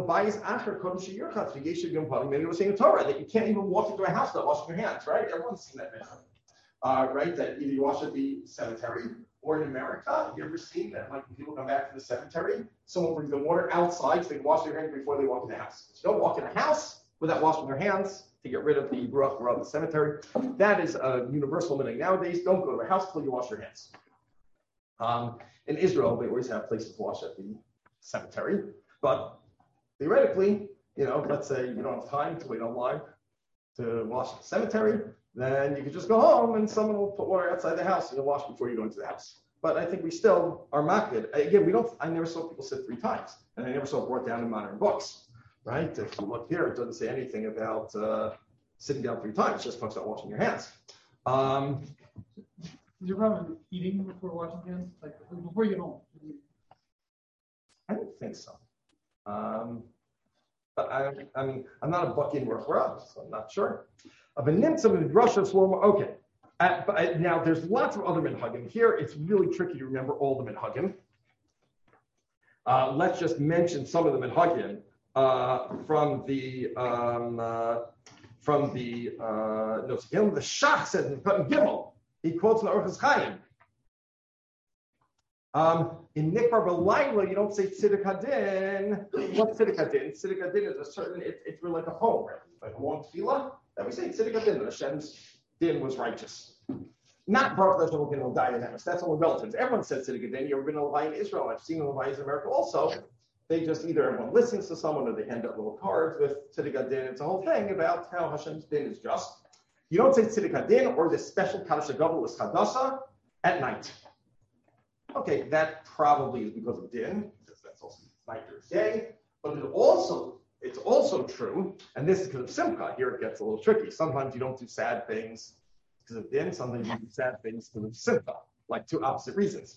Speaker 1: saying in Torah that you can't even walk into a house without washing your hands, right? Everyone's seen that minhag. Right? That either you wash at the cemetery or in America. Have you ever seen that? Like when people come back to the cemetery, someone brings the water outside so they can wash their hands before they walk in the house. So don't walk in a house without washing your hands to get rid of the ruach of the cemetery. That is a universal minhag nowadays. Don't go to a house till you wash your hands. In Israel, they always have places to wash at the cemetery. But theoretically, let's say you don't have time to wait online to wash at the cemetery. then you could just go home and someone will put water outside the house and you'll wash before you go into the house. But I think we still are makbid. Again, I never saw people sit 3 times, and I never saw it brought down in modern books, right? If you look here, it doesn't say anything about sitting down 3 times. It just talks about washing your hands.
Speaker 3: Is your problem eating before washing hands? Like before you get home?
Speaker 1: I don't think so. But I mean, I'm not a bucky in Ruch, so I'm not sure. Okay. But now there's lots of other minhagim here. It's really tricky to remember all the minhagim. Let's just mention some of the minhagim from the notes. The Shach says in Cotton Gimel, he quotes in the Orchos Chaim. In Nikbar B'Layla, you don't say Tziddik Hadin. What's Tziddik Hadin? Tziddik Hadin is a certain, it's really like a home, right? Like a long tefillah. That we say Tziddik Hadin, that Hashem's din was righteous. Not Baruch Hashem Elokinu Dayanemis. That's all relatives. Everyone says Tziddik Hadin. You've been a Levi in Israel. I've seen Levi's in America also. They just either everyone listens to someone or they hand out little cards with Tziddik Hadin. It's a whole thing about how Hashem's din is just. You don't say Tziddik Hadin or this special Kaddish HaGadol with Chadasha at night. Okay, that probably is because of din, because that's also night or day. But it's also true, and this is because of simcha. Here it gets a little tricky. Sometimes you don't do sad things because of din. Sometimes you do sad things because of simcha, like 2 opposite reasons.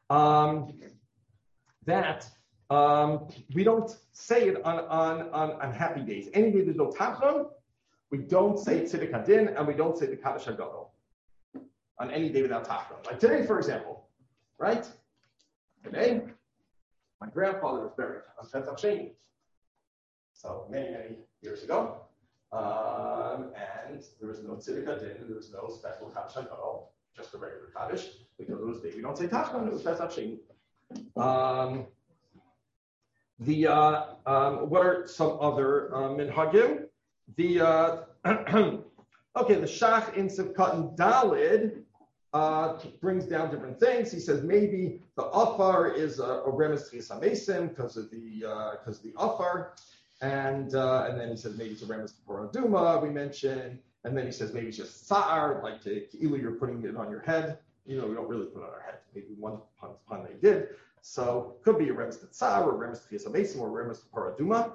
Speaker 1: We don't say it on happy days. Any day there's no tachon, we don't say tziddik hadin, and we don't say the kaddish hagadol on any day without tachon. Like today, for example. Right? Today, my grandfather was buried on Pesach Sheni. So many years ago. And there was no tziddik hadin, there was no special kaddish hagadol, just a regular kaddish, because it was day we don't say tachon, it was Pesach Sheni. What are some other minhagim? The Shach in Sivkat Dalid brings down different things. He says maybe the afar is a remes to Yisamesim because of the afar, and then he says maybe it's a remes to Paraduma we mentioned, and then he says maybe it's just sa'ar, like either you're putting it on your head. We don't really put it on our head. Maybe one pun they did. So could be a remes to tsar or a remes to Yisamesim or a remes to Paraduma.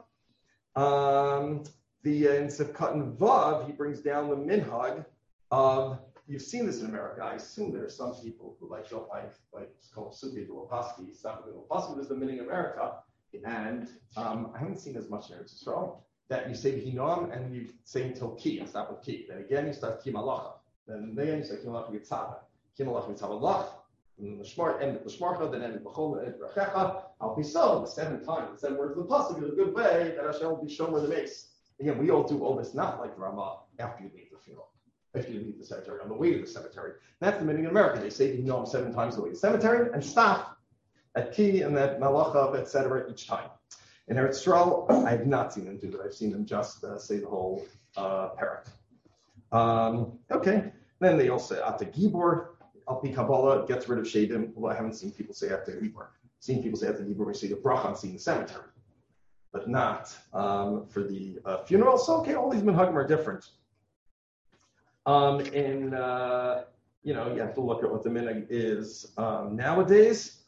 Speaker 1: In Sivkat Vav he brings down the minhag of. You've seen this in America. I assume there are some people who don't like it's called Sufi Lopaski. Some Lopaski is the meaning of America, and I haven't seen as much in Eretz Yisrael that you say Hinam and you say until Ki and stop with Ki. Then again you start Ki Malacha. Then again you say Ki Malacha Yitzhava. Ki Malacha Yitzhava and the Shmar end the Shmarcha, then end the Bechol and Rachecha. I'll be so the 7 times. The 7 words of the Pasuk is a good way that Hashem will be shown where the mace. Again, we all do all this not like Ramah after you leave the funeral. If you leave the cemetery, on the way to the cemetery. That's the meaning in America. They say you know 7 times on the way to the cemetery and stop at Ki and that Malacha, etc. each time. In Eretz Yisrael, I have not seen them do that. I've seen them just say the whole parak. Okay. Then they also say Ata Gibor, Alpi Kabbalah gets rid of Shadim. Well, I haven't seen people say Ata Gibor. I've seen people say Ata Gibor when you say the bracha on seeing the cemetery, but not for the funeral. So okay, all these minhagim are different. You have to look at what the minhag is nowadays.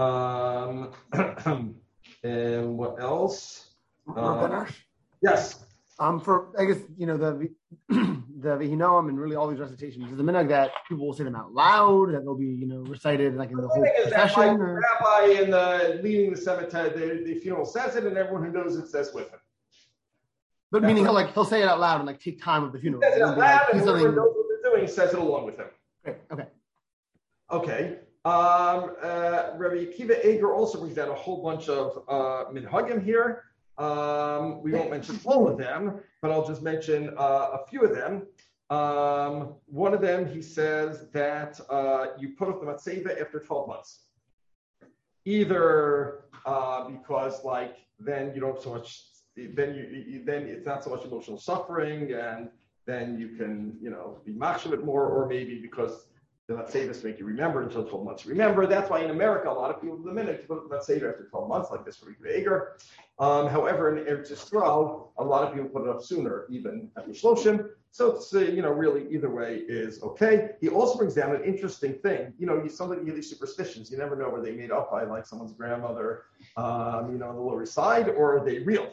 Speaker 1: And what else? Yes.
Speaker 7: For I guess the Vihinoam and really all these recitations is the minhag that people will say them out loud, that they'll be recited like in the whole session.
Speaker 1: The rabbi in leading the cemetery, the funeral says it, and everyone who knows it says with him.
Speaker 7: But meaning he'll say it out loud and take time of the funeral.
Speaker 1: He says it out loud, and whoever knows what they're doing says it along with him. Okay. Rabbi Akiva Eger also brings down a whole bunch of minhagim here. We won't mention all of them, but I'll just mention a few of them. One of them, he says that you put off the matzeva after 12 months. Either because then you don't have so much. Then it's not so much emotional suffering, and then you can be machshavit more, or maybe because Do not say this to make you remember until 12 months. Remember, that's why in America, a lot of people do the minute put not say it after 12 months, like this for Eger. However, in Eretz Yisrael, a lot of people put it up sooner, even at Shloshim. So it's really either way is okay. He also brings down an interesting thing. Somebody get these superstitions. You never know where they made up by like someone's grandmother, on the Lower East Side, or are they real?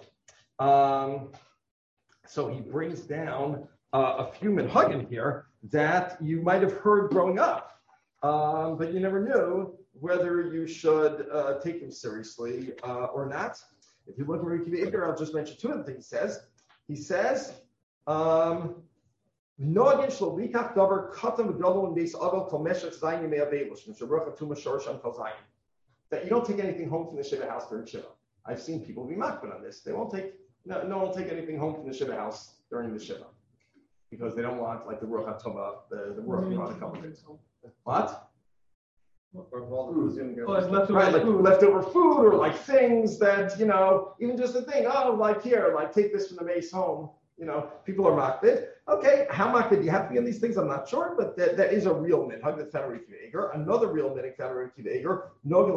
Speaker 1: So he brings down a few minhagim here that you might have heard growing up, but you never knew whether you should take them seriously or not. If you look at Rabbi Akiva Eiger, I'll just mention two of the things he says. That you don't take anything home from the Shiva house during Shiva. I've seen people be makbid on this. No one will take anything home from the Shiva house during the Shiva because they don't want like the Ruach HaToma, the Ruach HaToma to come in. What? Leftover food or like things that, even just a thing, take this from the mace home. People are makbid. Okay, how makbid you have to be on these things, I'm not sure, but that is a real minhag that's found in Rabbi Akiva Eiger. Another real minhag found in Rabbi Akiva Eiger.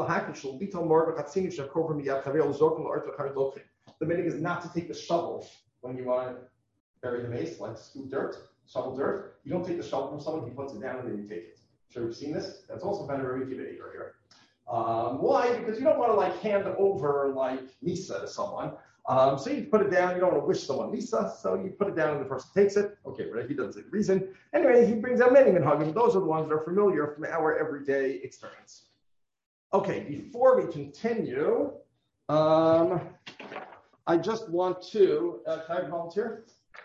Speaker 1: The minhag is not to take the shovel when you want to bury the mace, like shovel dirt. You don't take the shovel from someone, he puts it down and then you take it. Sure, you've seen this? That's also found in Rabbi Akiva Eiger here. Why? Because you don't want to hand over Misa to someone. So you put it down. You don't want to wish someone Misa, so you put it down and the person takes it. Okay, right? He doesn't say the reason. Anyway, he brings out many minhagim. Those are the ones that are familiar from our everyday experience. Okay, before we continue, I just want to. Can I volunteer?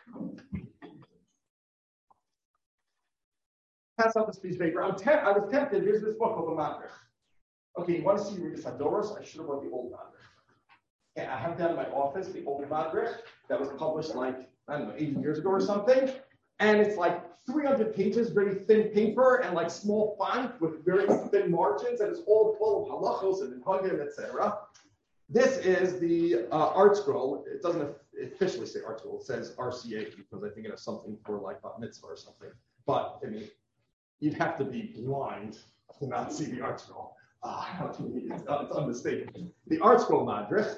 Speaker 1: Pass out this piece of paper. I was tempted. Here's this book called the Madrich. Okay, you want to see Regus Hadoros? I should have brought the old Madrich. Yeah, I have down in my office the old Madrich that was published 80 years ago or something. And it's 300 pages, very thin paper, and small font with very thin margins, and it's all full of halachos and minhagim, etc. This is the art scroll. It doesn't officially say art scroll. It says RCA because I think it has something for bat mitzvah or something. But you'd have to be blind to not see the art scroll. It's unmistakable. The art scroll Madrich,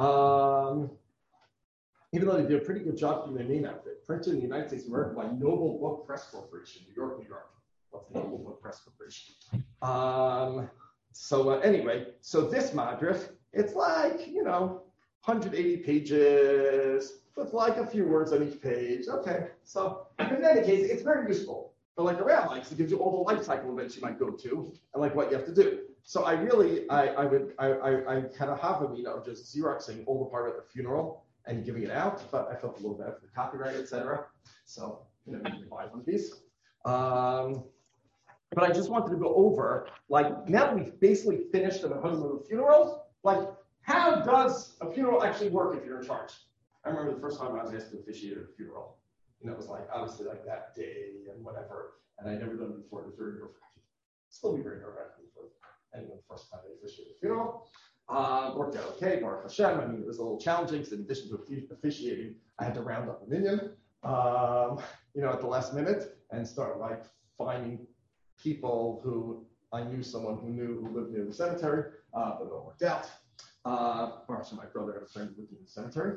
Speaker 1: even though they did a pretty good job keeping their name out of it, printed in the United States of America by Noble Book Press Corporation, New York. What's the Noble Book Press Corporation? So this Madrich, it's 180 pages with a few words on each page. Okay, so in any case, it's very useful. For a rabbi, because it gives you all the life cycle events you might go to and what you have to do. So I had a havamina of just Xeroxing all the part of the funeral and giving it out, but I felt a little bad for the copyright, etc. So you can buy one of these. But I just wanted to go over now that we've basically finished the husband of the funeral, how does a funeral actually work if you're in charge? I remember the first time I was asked to officiate a funeral. It was obviously that day and whatever, and I'd never done it before. It was very nerve-wracking. Still be very nerve-wracking for anyone the first time they officiated a funeral. Worked out okay, Baruch Hashem. It was a little challenging because in addition to officiating, I had to round up a minyan, at the last minute and start finding people who I knew someone who lived near the cemetery, but it all worked out. Baruch Hashem, my brother had a friend who lived in the cemetery.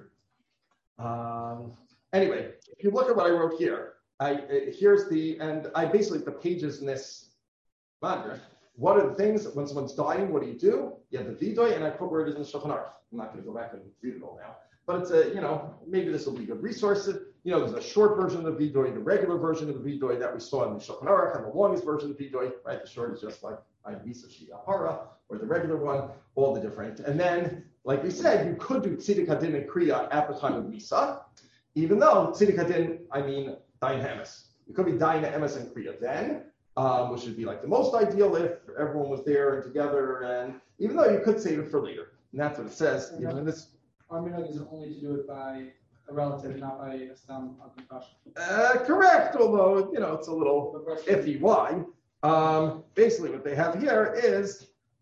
Speaker 1: Anyway, if you look at what I wrote here, I basically the pages in this Madrich. What are the things when someone's dying? What do? You have the vidoy, and I put where it is in the Shulchan Aruch. I'm not going to go back and read it all now, but it's maybe this will be a good resource. There's a short version of the vidoy, the regular version of the vidoy that we saw in the Shulchan Aruch, and the longest version of the vidoy. Right, the short is just Misa Shiyahara, or the regular one, all the different. And then, like we said, you could do Tziddik Hadin and Kriya at the time of Misa. Even though Tziddik Hadin, Dayan Hamas. It could be Dayan Hamas and Kriya then, which would be the most ideal if everyone was there and together. And even though you could save it for later, and that's what it says. In this,
Speaker 5: our minhag is only to do it by a relative, not by a stam on confession.
Speaker 1: Correct. Although it's a little iffy. Why? Basically, what they have here is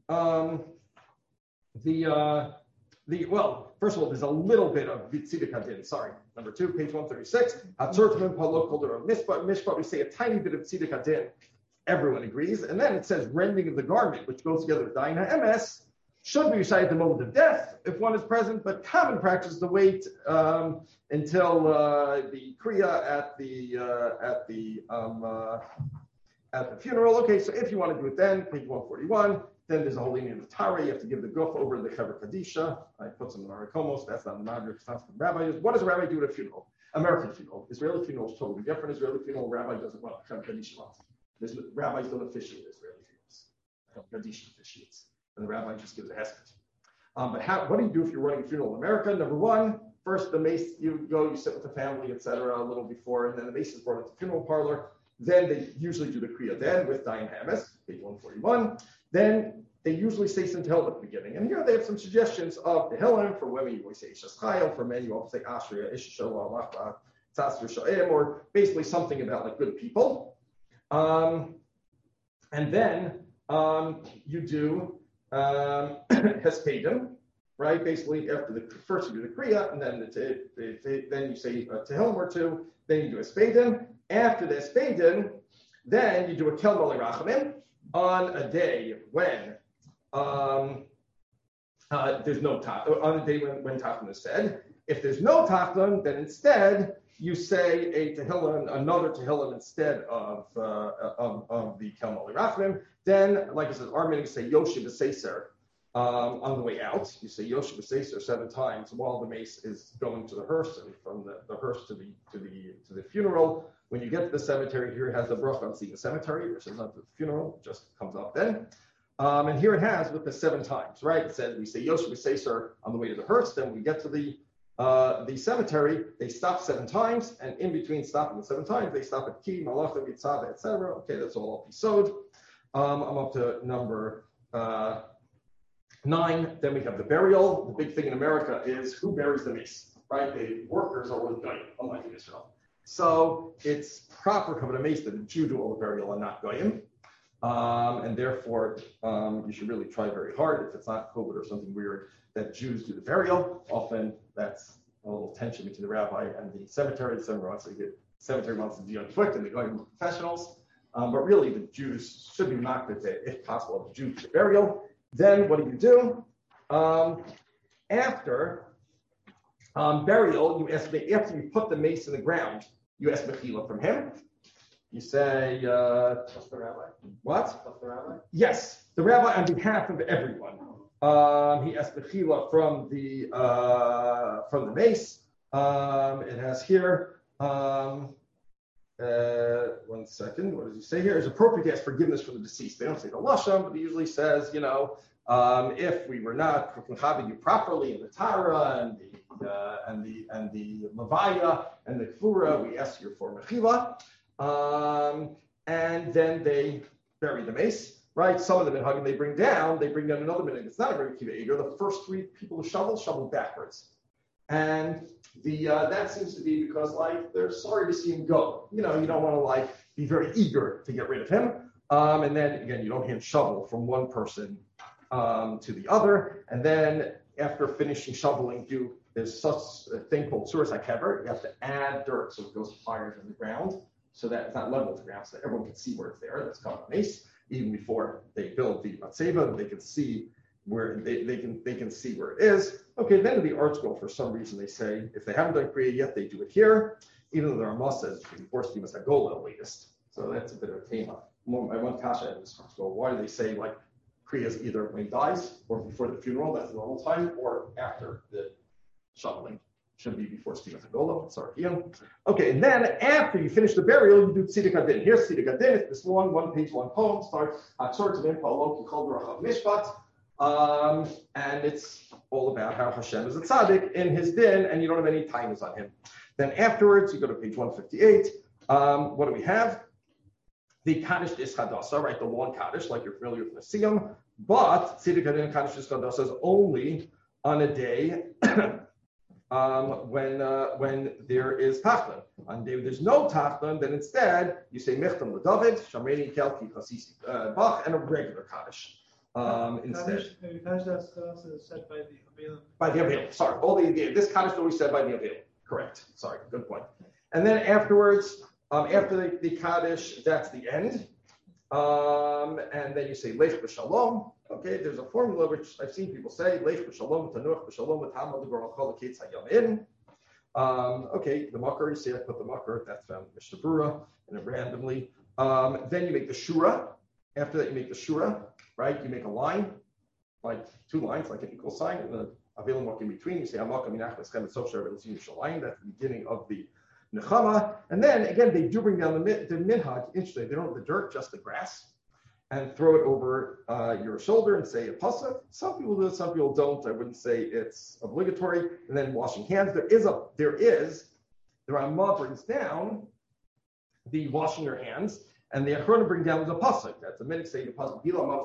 Speaker 1: first of all, there's a little bit of Tziddik Hadin. Sorry, number 2, page 136. Mishpat, we say a tiny bit of Tziddik Hadin Everyone agrees. And then it says rending of the garment, which goes together with Dayan HaEmes, should be recited at the moment of death if one is present, but common practice is to wait until the Kriya at the funeral. Okay, so if you want to do it then, page 141, then there's a whole lineage of Tara. You have to give the guf over to the Chaver Kadisha. I put some in our Komos. That's not the Madrid. That's not the rabbi. What does a rabbi do at a funeral? American funeral. Israeli funeral is totally different. Israeli funeral, rabbi doesn't want Chaver Kadisha wants. Rabbis don't officiate Israeli funerals. Kadisha officiates. And the rabbi just gives a hesed. But what do you do if you're running a funeral in America? Number one, first the mace, you sit with the family, etc., a little before, and then the mace is brought into the funeral parlor. Then they usually do the Kriya then with Dayan HaEmes, page 141. Then they usually say some Tehillim at the beginning. And here they have some suggestions of Tehillim. For women, you always say Ishas Chayil. For men, you always say Ashriya, Ishasho, Alachba, Tzasir Sho'em, or basically something about like good people. And then you do Hespedim, right? Basically, after first you do the Kriya, and then then you say Tehillim or two. Then you do Hespedim. After the Hespedim, then you do a Kel Mali Rachamim on a day when there's no Tachlon, on a day when Tachlon is said. If there's no Tachlon, then instead you say a Tehillim, another Tehillim instead of the Kel Mali Rachamim. Then, like I said, our meaning say Yoshiv Seser on the way out. You say Yoshiv Seser 7 times while the mace is going to the hearse, and from the hearse to the funeral. When you get to the cemetery, here it has the bracha on seeing the cemetery, which is not the funeral, it just comes up then. And here it has with the 7 times, right? It says we say Yoshiv Seser on the way to the hearse. Then when we get to the cemetery, they stop 7 times, and in between stopping the 7 times, they stop at Ki, Malachim, Yitzhak, etc. Okay, that's all episode. I'm up to number 9. Then we have the burial. The big thing in America is who buries the mace, right? The workers are always goyim, unlike in Israel. So it's proper covered a mace that a Jew do all the burial and not goyim. And therefore, you should really try very hard, if it's not COVID or something weird, that Jews do the burial. Often that's a little tension between the rabbi and the cemetery. The cemetery wants to be unflicked and the goyim are professionals. But really, the Jews should be mocked if possible, the Jews do burial. Then what do? After burial, you ask after you put the mace in the ground, you ask mechila from him. You say,
Speaker 6: What's the rabbi?
Speaker 1: What?
Speaker 6: What's the rabbi?
Speaker 1: Yes, the rabbi on behalf of everyone. He asked mechila from the mace. It has here. 1 second. What does he say here? It's appropriate to ask forgiveness for the deceased. They don't say the lashon, but he usually says, if we were not having you properly in the Tara and the Levaya and the Kfura, we ask you for mechila. And then they bury the mace, right? Some of them in Hugging they bring down another minute. It's not a very kiva eager. The first 3 people who shovel backwards. And that seems to be because they're sorry to see him go. You don't want to be very eager to get rid of him. And then again, you don't hand shovel from one person to the other. And then after finishing shoveling, there's such a thing called suras hakever. You have to add dirt so it goes higher than the ground, so that it's not level with the ground, so that everyone can see where it's there. That's called a mace. Even before they build the matzeva, they can see where they can see where it is. Okay, then the art school, for some reason, they say if they haven't done Kriya yet, they do it here, even though the Ramah says before Stimas Hagola latest. So that's a bit of a tema. I want Kasha in this art school. Why do they say Kriya is either when he dies or before the funeral, that's the normal time, or after the shoveling? Should be before Stimas Hagola. Sorry, Ian. Okay, and then after you finish the burial, you do Tziduk Adin. Here's Tziduk Adin. It's this long 1-page long poem. Starts Atzor Tzivim Pa'olot K'chol D'Rachav Mishpat. And it's all about how Hashem is a tzaddik in his din, and you don't have any timers on him. Then afterwards, you go to page 158. What do we have? The Kaddish Ischadasa, right? The long Kaddish, like you're familiar with Nesium. But Tziduk Adin Kaddish Ischadasa is only on a day when there is Tachlon. On a day when there's no Tachlon, then instead you say Mechtam L'David, Shamreni Kelki Chasisi Bach, and a regular Kaddish. Instead.
Speaker 3: Kaddish is said by the Avelim.
Speaker 1: By the Avelim. Sorry. This Kaddish is always said by the Avelim. Correct. Sorry. Good point. And then afterwards, after the Kaddish, that's the end. And then you say Lech b'Shalom. Okay, there's a formula which I've seen people say Lech b'Shalom, Tanuch b'Shalom, V'Tamad B'Rachol Ketz Hayamim. Okay, the makar, you see I put the makar, that's found in Mishnah Berurah, and it randomly. Then you make the shura. After that, you make the shura, right? You make a line, like 2 lines, like an equal sign, and the avilim walk in between. You say Hamakam Minach Neschem Tzofsher V'Lzim line. That's the beginning of the nechama. And then again, they do bring down the minhag. Interesting, they don't have the dirt, just the grass, and throw it over your shoulder and say a pasuk. Some people do it, some people don't. I wouldn't say it's obligatory. And then washing hands. The Ramah brings down the washing your hands, and the Achrona bring down the pasuk. That's a minute say the pasuk.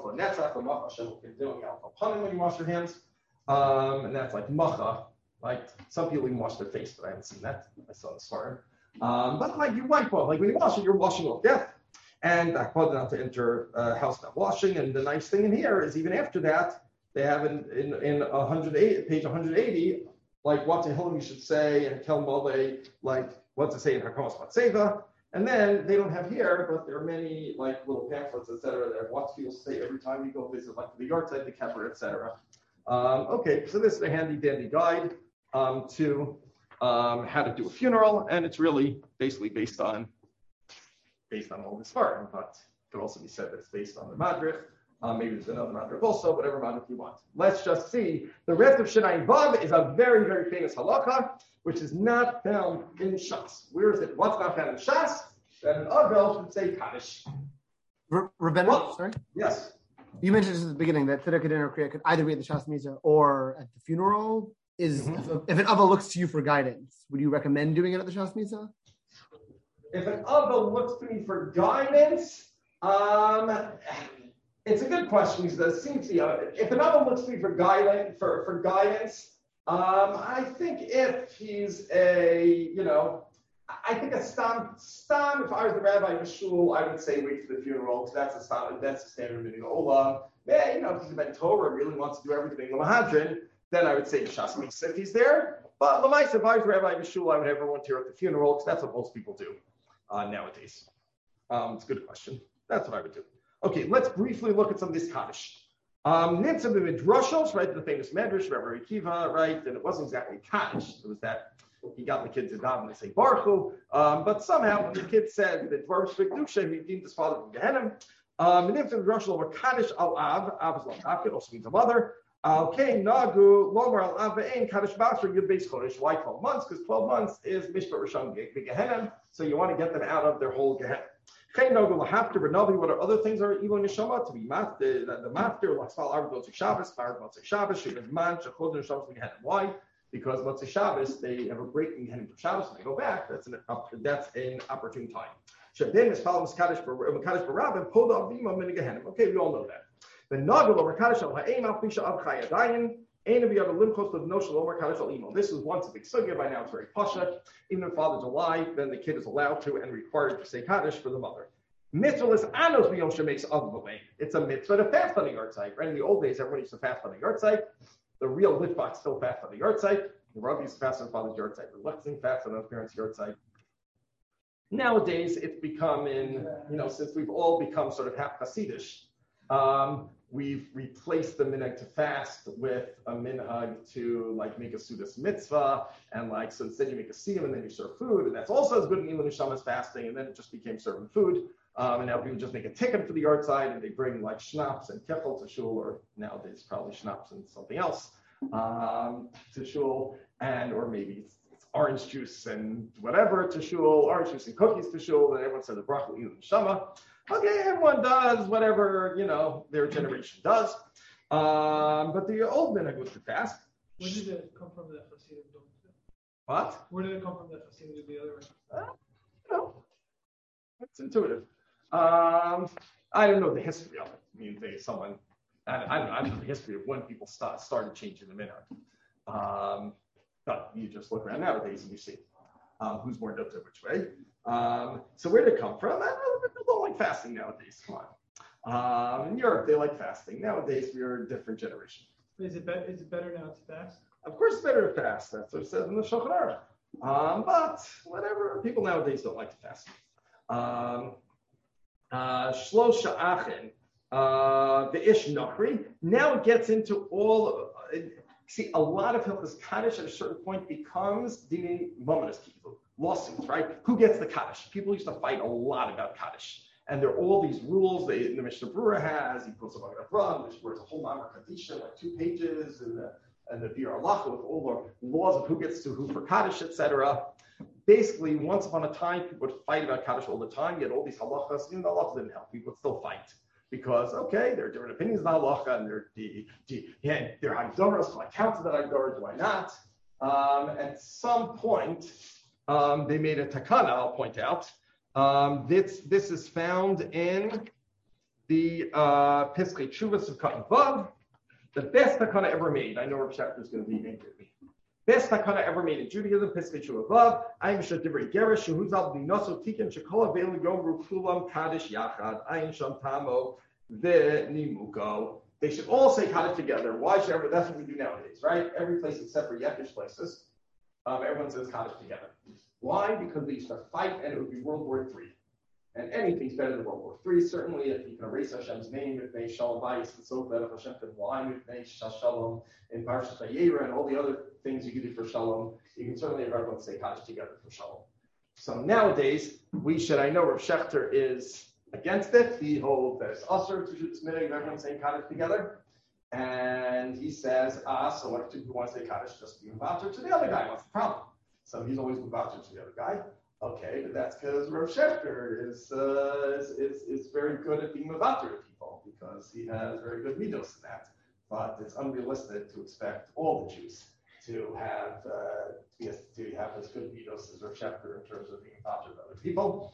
Speaker 1: When you wash your hands, and that's like macha. Like some people even wash their face, but I haven't seen that. I saw the Svarim. But like you wipe off, like when you wash it, you're washing off death. And Akbad not to enter house not washing. And the nice thing in here is even after that, they have in 108, page 180, like what Tehillim you should say, and Kel Mole, like what to say in Hakamas Matseva. And then they don't have here, but there are many like little pamphlets, etc. That what to say every time you go visit, like the yard side, the kever, etc. Okay, so this is a handy dandy guide to how to do a funeral, and it's really basically based on all this part, but it could also be said that it's based on the Madrich. Maybe there's another Madrich also, whatever Madrich you want. Let's just see. The rest of Shenai Vav is a very, very famous halakha, which is not found in Shas. Where is it? What's not found in Shas? That an Avel should say Kaddish.
Speaker 7: Rebbeinu, sorry?
Speaker 1: Yes.
Speaker 7: You mentioned just at the beginning that Tzedakah Din or Kriya could either be at the Shas Misa or at the funeral. If an Ava looks to you for guidance, would you recommend doing it at the Shas Misa?
Speaker 1: If an Ava looks to me for guidance, it's a good question. If an Ava looks to me for guidance, I think if he's I think a stam. If I was the rabbi in the shul, I would say wait for the funeral because that's a stam. That's a standard meaning. Ola, if he's a ben Torah really wants to do everything Lamahadrin, then I would say Shas Misa if he's there. But Lamaisa, if I was the rabbi in the shul, I would have everyone here at the funeral because that's what most people do nowadays. It's a good question. That's what I would do. Okay, let's briefly look at some of this Kaddish. Nitzah b'midrashos, right? The famous Medrash, Rabbi Akiva, right? And it wasn't exactly Kaddish. It was that he got the kids to daven and say Baruch Hu. But somehow, when the kid said that Baruch Shvekdusha, he deemed his father from Gehenna. Nitzah b'midrashos over Kaddish al Av. Av is like Avkid, also means a mother. Okay, Nagu, Lomer al Av ve'ein Kaddish Basra Yud Beis Chodesh. Why 12 months? Because 12 months is Mishpat Rishon Gehenna. So you want to get them out of their whole Gehenna. What are other things are evil neshama to be the master Laksal Arba Shabbos, Motzei Shabbos, Shuvman, Shachod and Shabbos Gehenna. Why? Because Motzei Shabbos they have a break in Gehenna for Shabbos and they go back. That's an opportune time. Shabdin is following Kaddish Barab and Poda Avima Min Gehenna. Okay, we all know that. The Nagel over Kaddish al Ha'im Afisha Av Chayadayin. This is once a big sugya. By now it's very pasha. Even if father's alive, then the kid is allowed to and required to say kaddish for the mother. Mitzvahless anos b'yosha makes of the way. It's a mitzvah to fast on the yard site. Right in the old days, everyone used to fast on the yard site. The real Litvak still fast on the yard site. The Rabbi used to fast on father's yard site. Reluctant fast on his parents' yard site. Nowadays, it's become since we've all become sort of half Hasidish. We've replaced the minhag to fast with a minhag to make a sudas mitzvah, and so instead you make a siyum and then you serve food, and that's also as good in Ilan Nisham as fasting, and then it just became serving food. And now people just make a ticket for the yard side and they bring schnapps and kefil to shul, or nowadays probably schnapps and something else to shul, or maybe it's orange juice and whatever to shul, orange juice and cookies to shul, and everyone says the bracha Ilan Nishama. Okay, everyone does whatever, their generation does. But the old minhag was to fast.
Speaker 3: Where did it come from that Hasidim don't do?
Speaker 1: What?
Speaker 3: Where did it come from that Hasidim do the other way?
Speaker 1: It's intuitive. I don't know the history of it. I mean, I don't know the history of when people started changing the minhag. But you just look around nowadays and you see who's more nota which way. So where did it come from? People don't like fasting nowadays. Come on. In Europe, they like fasting. Nowadays, we're a different generation.
Speaker 3: Is it better now to fast?
Speaker 1: Of course, it's better to fast. That's what it says in the Shulchan Aruch. But whatever, people nowadays don't like to fast. Shlosha Achin, the Ish Nachri. Now it gets into all. See, a lot of Hilchos Kaddish at a certain point becomes Dini Mominus Kivu, lawsuits, right? Who gets the Kaddish? People used to fight a lot about Kaddish. And there are all these rules that the Mishnah Berurah has. He puts them on a run, which was a whole Mamar Kadisha, like 2 pages, and the Bir Allah with all the laws of who gets to who for Kaddish, etc. Basically, once upon a time, people would fight about Kaddish all the time. You had all these halachas. Even the halachas didn't help. People would still fight. Because, okay, there are different opinions on halacha, and there are hagdoros. Do I count to that hagdorah? Do I not? At some point, they made a takana, I'll point out. This is found in the Piskei Teshuvos of Cotton Vav, the best takana ever made. I know Rav Shechter is going to be angry at me. Best takana ever made in Judaism, Piskei Teshuvos Vav. Ayin shadivrei gerish shehuzal b'noso tikkun shekol aveilu yomru kulam kaddish yachad. Ayin sham tamo v'nimuko. They should all say kaddish together. Why should everyone? That's what we do nowadays, right? Every place except for Yiddish places, everyone says kaddish together. Why? Because they used to fight, and it would be World War III. And anything's better than World War III. Certainly, if you can erase Hashem's name, if they shalom bayis, and so that if Hashem can lie, if they shalom in Parashat Vayera, and all the other things you can do for shalom, you can certainly have everyone say kaddish together for shalom. So nowadays, we should. I know Rav Shechter is against it. He holds that it's usher to shoot minhag of everyone saying kaddish together, and he says, so like two who want to say kaddish, just be involved to the other guy. What's the problem? So he's always involved to the other guy. Okay, but that's because Rav Shechter is very good at being mevater to people because he has very good midos in that. But it's unrealistic to expect all the Jews to have as good midos as Rav Shechter in terms of being mevater to other people.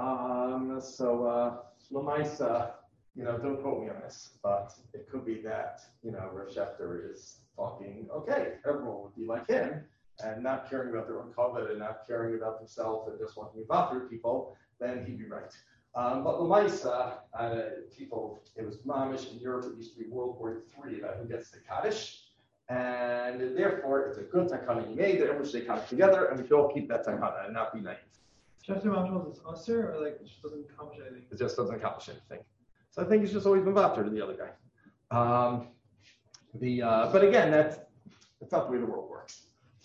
Speaker 1: Lamaisa, don't quote me on this, but it could be that Rav Shechter is talking. Okay, everyone would be like him. And not caring about their own covet and not caring about themselves and just wanting to bother people, then he'd be right. But Lamaisa, people, it was mamish in Europe. It used to be World War III about who gets the Kaddish. And therefore, it's a good takana he made that everyone should say Kaddish together, and we should all keep that takana and not be naive.
Speaker 3: Chapter Mountain is usher, or like it just doesn't accomplish anything?
Speaker 1: It just doesn't accomplish anything. So I think he's just always been bother to the other guy. But again, that's not the way the world works.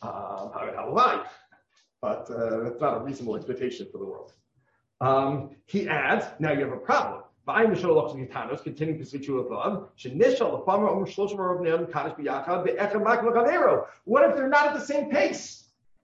Speaker 1: But that's not a reasonable expectation for the world. He adds, now you have a problem. Continuing to switch you above. What if they're not at the same pace?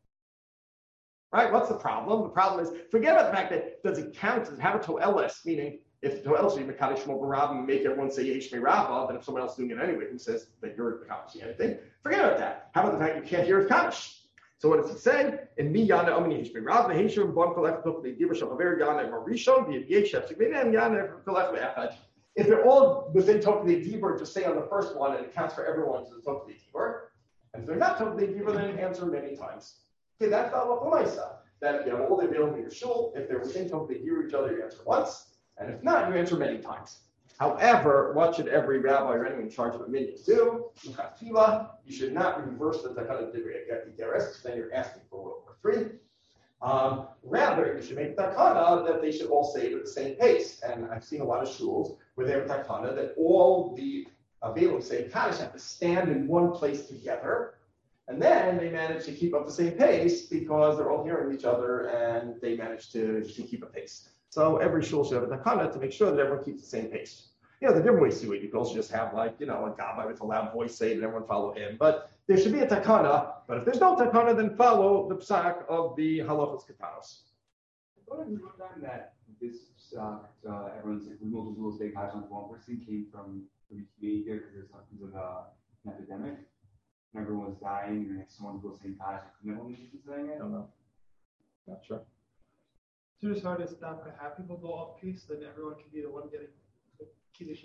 Speaker 1: Right? What's the problem? The problem is, forget about the fact that does it count as have a to'eles, meaning if the to'eles you make Shmo Barab and make everyone say Yesh Me Rabba, then if someone else is doing it anyway, who says that you're accomplishing anything, forget about that. How about the fact you can't hear his Kaddish? So what does he say? In me Yana Omni Yesh Me Rabba, Heshim Bon Kolech Tuk the Diva Shalaver Yana Marishon, the Yeshef Sigmenem Yana Kolech Echad. If they're all within Tuk the Diva, just say on the first one, and it counts for everyone to the Tuk the Diva. And if they're not Tuk the Diva, then answer many times. Okay, that's not what Lamaisa. That if you have all the available in your shul, if they're within Tuk they hear each other, you answer once. And if not, you answer many times. However, what should every rabbi or anyone in charge of a minyan do? You should not reverse the takana divrei geras, then you're asking for World War III. Rather, you should make takana that they should all say it at the same pace. And I've seen a lot of shuls where they have takana that all the available say kaddish have to stand in one place together, and then they manage to keep up the same pace because they're all hearing each other and they manage to keep a pace. So every shul should have a takana to make sure that everyone keeps the same pace. There are different ways to do it. You can also just have a gabbai with a loud voice say it and everyone follow him. But there should be a takana. But if there's no takana, then follow the psak of the halachos katanos.
Speaker 4: I thought one time that this everyone's multiple rules they had on one person came from behavior because there's an epidemic. And everyone was dying, and if someone was saying gosh, couldn't be saying it.
Speaker 1: I don't know. Not sure.
Speaker 3: So it's hard to stop to have people go off piece, then everyone can be the one getting the kiddush.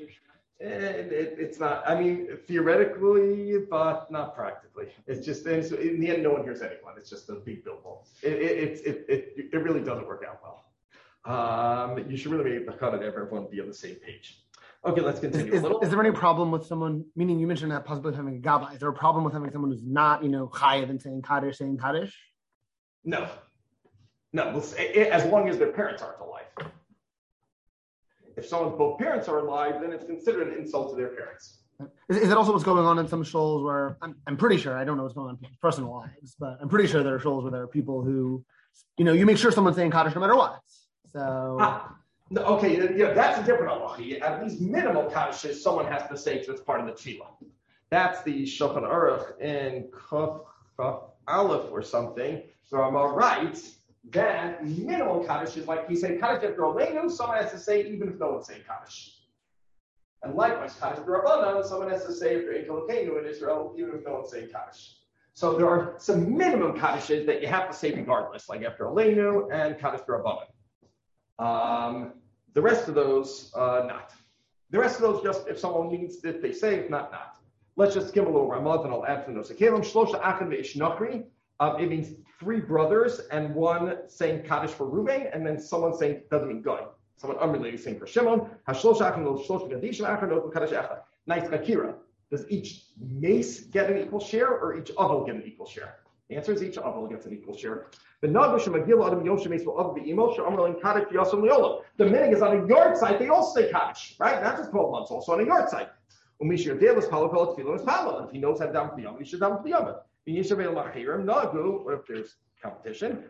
Speaker 1: It's not. I mean, theoretically, but not practically. It's just in the end, no one hears anyone. It's just a big billboard. It really doesn't work out well. You should really make the cut of everyone be on the same page. Okay, let's continue a little.
Speaker 7: Is there any problem with someone? Meaning, you mentioned that possibility of having a gaba. Is there a problem with having someone who's not, chayav and saying kaddish?
Speaker 1: No. As long as their parents aren't alive. If someone's both parents are alive, then it's considered an insult to their parents.
Speaker 7: Is that also what's going on in some shows where I'm pretty sure, I don't know what's going on in people's personal lives, but I'm pretty sure there are shows where there are people who, you make sure someone's saying Kaddish no matter what. So.
Speaker 1: No, okay, yeah, that's a different halacha. At least minimal Kaddish is someone has to say because it's part of the tefillah. That's the Shulchan Aruch in Kuf Aleph or something. So I'm all right. That minimal Kaddish is like he said Kaddish after Oleinu, someone has to say even if no one's saying Kaddish. And likewise, Kaddish Rabbanan, someone has to say after Ekelokeinu in Israel, even if no one's saying Kaddish. So there are some minimum Kaddishes that you have to say regardless, like after Oleinu and Kaddish Rabbanan. The rest of those, not. The rest of those, just if someone needs it, they say, if not, not. Let's just skim a little Ramad and I'll add to those. It means 3 brothers and one saying Kaddish for Reuben, and then someone saying, doesn't mean going. Someone unrelated saying for Shimon. Nice Makira. Does each mace get an equal share or each Avel get an equal share? The answer is each Avel gets an equal share. The minhag is on a yard site, they also say Kaddish, right? Not just 12 months, also on a yard site. If he knows how to down Piyam, he should down Piyam. What if there's competition?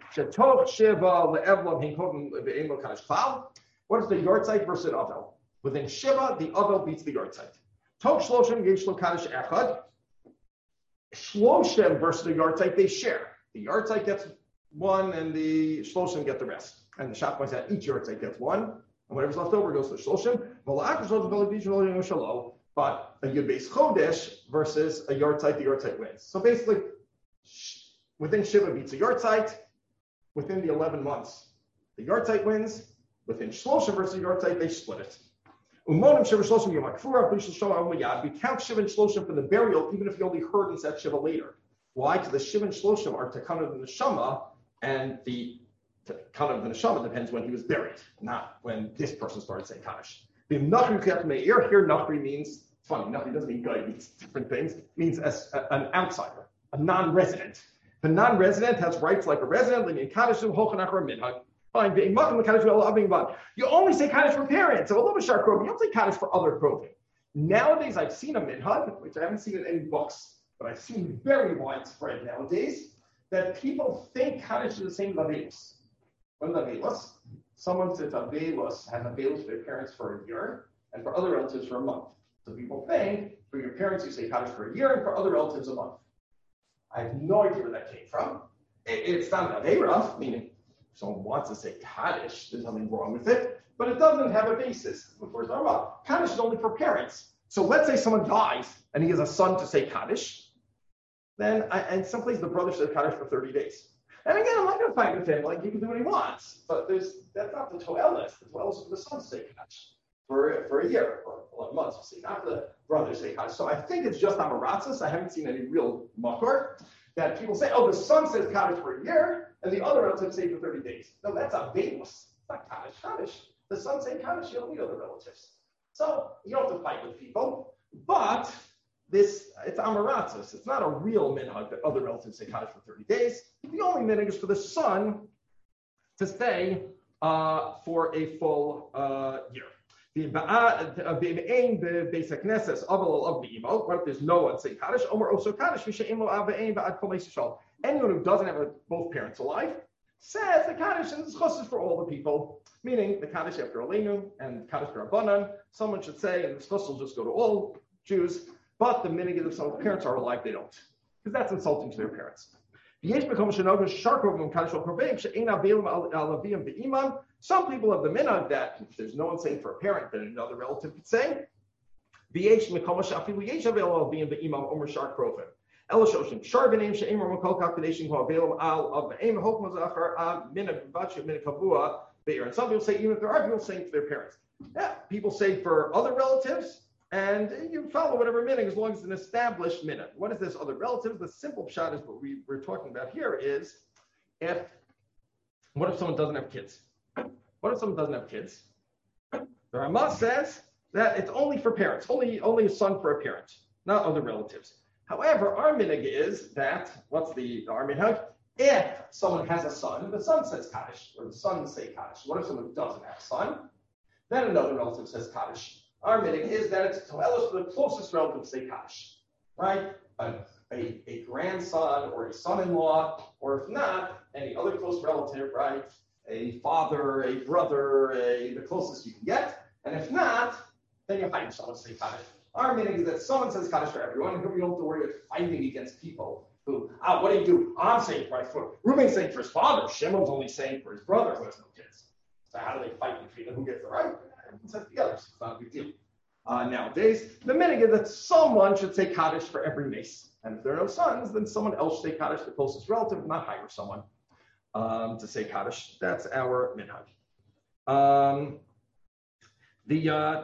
Speaker 1: What is the yard site versus an Avel? Within Shiva, the Avel beats the yard site. Shloshim versus the yard site, they share. The yard site gets 1 and the Shloshim get the rest. And the shop points out each yard site gets 1, and whatever's left over goes to the Shloshim. But a Yud Beis Chodesh versus a yard site, the yard site wins. So basically, within Shiva beats a yard site. Within the 11 months, the yard site wins. Within Shloshim versus a yard site, they split it. We count Shiva and Shloshim for the burial, even if you only heard and said Shiva later. Why? Because the Shiva and Shloshim are Takana of the Neshama, and the Takana of the Neshama depends when he was buried, not when this person started saying Kaddish. The Nachri Kiyat Meir, here Nachri means, it's funny, Nachri doesn't mean guy, it means different things. It means as an outsider, a non-resident. The non-resident has rights like a resident, living in Kaddish, Hochanach or Minhag. Fine, you only say Kaddish for parents, so a little shark you don't say Kaddish for other clothing. Nowadays, I've seen a minhag, which I haven't seen in any books, but I've seen very widespread nowadays, that people think Kaddish is the same as Avelos. What is Avelos? Someone says Avelos has Avelos for their parents for a year, and for other relatives for a month. So people think, for your parents you say Kaddish for a year, and for other relatives a month. I have no idea where that came from. It's not an Aveirah, meaning if someone wants to say Kaddish, there's nothing wrong with it, but it doesn't have a basis. Kaddish is only for parents. So let's say someone dies and he has a son to say Kaddish, then, and someplace the brother says Kaddish for 30 days. And again, I'm not going to fight with him, like he can do what he wants, but that's not the Toelis. The Toelis is for the son to say Kaddish for a year, or 11 months, we'll see, not the brother say Kaddish. So I think it's just Amaratzis. I haven't seen any real makor that people say, oh, the son says Kaddish for a year, and the other relatives say for 30 days. No, that's Avelos. It's not Kaddish. Kaddish. The son saying Kaddish, you don't need other relatives. So you don't have to fight with people, but it's Amaratzis. It's not a real minhag that other relatives say Kaddish for 30 days. The only minhag is for the son to stay for a full year. What if there's no one saying Kaddish? Anyone who doesn't have both parents alive says the Kaddish and the Chus is for all the people, meaning the Kaddish after Aleinu and Kaddish Rabbanan. Someone should say, and the Chus will just go to all Jews, but the minhag is if some parents are alive, they don't, because that's insulting to their parents. Some people have the minhag that if there's no one saying for a parent, then another relative could say. And some people say even if there are people saying for their parents. Yeah, people say for other relatives, and you follow whatever minhag as long as it's an established minhag. What is this other relatives? The simple pshat is what we're talking about here is what if someone doesn't have kids? What if someone doesn't have kids? The Ramah says that it's only for parents, only a son for a parent, not other relatives. However, our minhag is that, what's our minhag? If someone has a son, the son says Kaddish, or the sons say Kaddish. What if someone doesn't have a son? then another relative says Kaddish. Our minhag is that it's Toelos for the closest relative to say Kaddish, right? A grandson or a son-in-law, or if not, any other close relative, right? A father, a brother, the closest you can get. And if not, then you hire someone to say Kaddish. Our meaning is that someone says Kaddish for everyone, and we don't have to worry about fighting against people who, what do? I'm saying for my foot. Reuben's saying for his father. Shimon's only saying for his brother who has no kids. So how do they fight between them? Who gets the right? Everyone says together, so it's not a big deal. Nowadays, the meaning is that someone should say Kaddish for every mace. And if there are no sons, then someone else should say Kaddish, the closest relative, not hire someone to say Kaddish. That's our minhag. The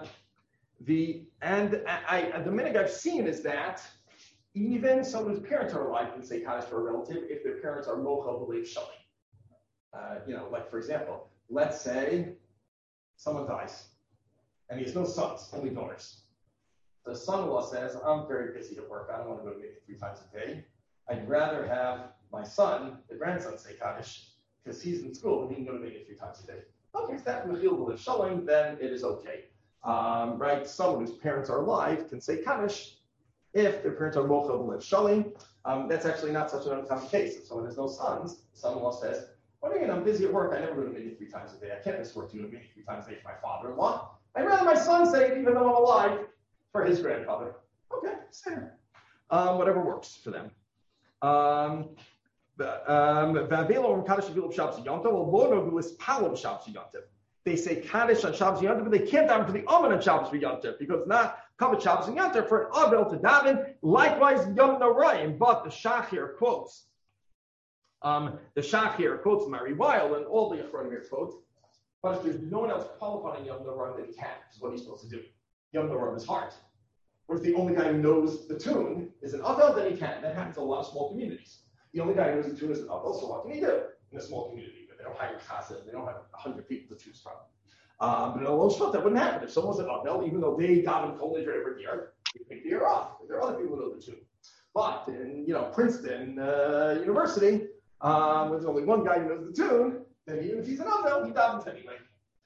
Speaker 1: minhag I've seen is that even someone whose parents are alive can say Kaddish for a relative if their parents are mochel b'leiv shalim. Like for example, let's say someone dies and he has no sons, only daughters. The son-in-law says, I'm very busy at work. I don't want to go to meeting 3 times a day. I'd rather have my son, the grandson, say Kaddish because he's in school and he can go to meeting 3 times a day. Okay, if that's mochel b'leiv shalim, then it is okay. Right? Someone whose parents are alive can say Kaddish if their parents are mochel b'leiv shalim. That's actually not such an uncommon case. If someone has no sons, son-in-law says, what do you mean? I'm busy at work. I never go to meeting 3 times a day. I can't miss work to go to meeting 3 times a day for my father-in-law. I'd rather my son say it even though I'm alive for his grandfather. Okay, same. Whatever works for them. They say Kaddish on Shabbos and Yom Tov, but they can't daven for the Amen on Shabbos and Yom Tov because not covered Shabbos and Yom Tov for an Avel to daven. Likewise, Yom Narayim, but the Shachir quotes. The Shachir quotes Mary Weil and all the Achronim quote. But if there's no one else qualifying Yom Narayim, then he can't. Is what he's supposed to do. Yom Narayim is hard. Or if the only guy who knows the tune is an Avel, then he can. That happens in a lot of small communities. The only guy who knows the tune is an Avel, so what can he do in a small community? They don't hire chassid, they don't have 100 people to choose from. But in a little shot, that wouldn't happen. If someone's an Avel, even though they daven Kol Nidre every year, you take the year off. There are other people who know the tune. But in Princeton University, when there's only one guy who knows the tune, then even if he's an Avel, he davens anyway.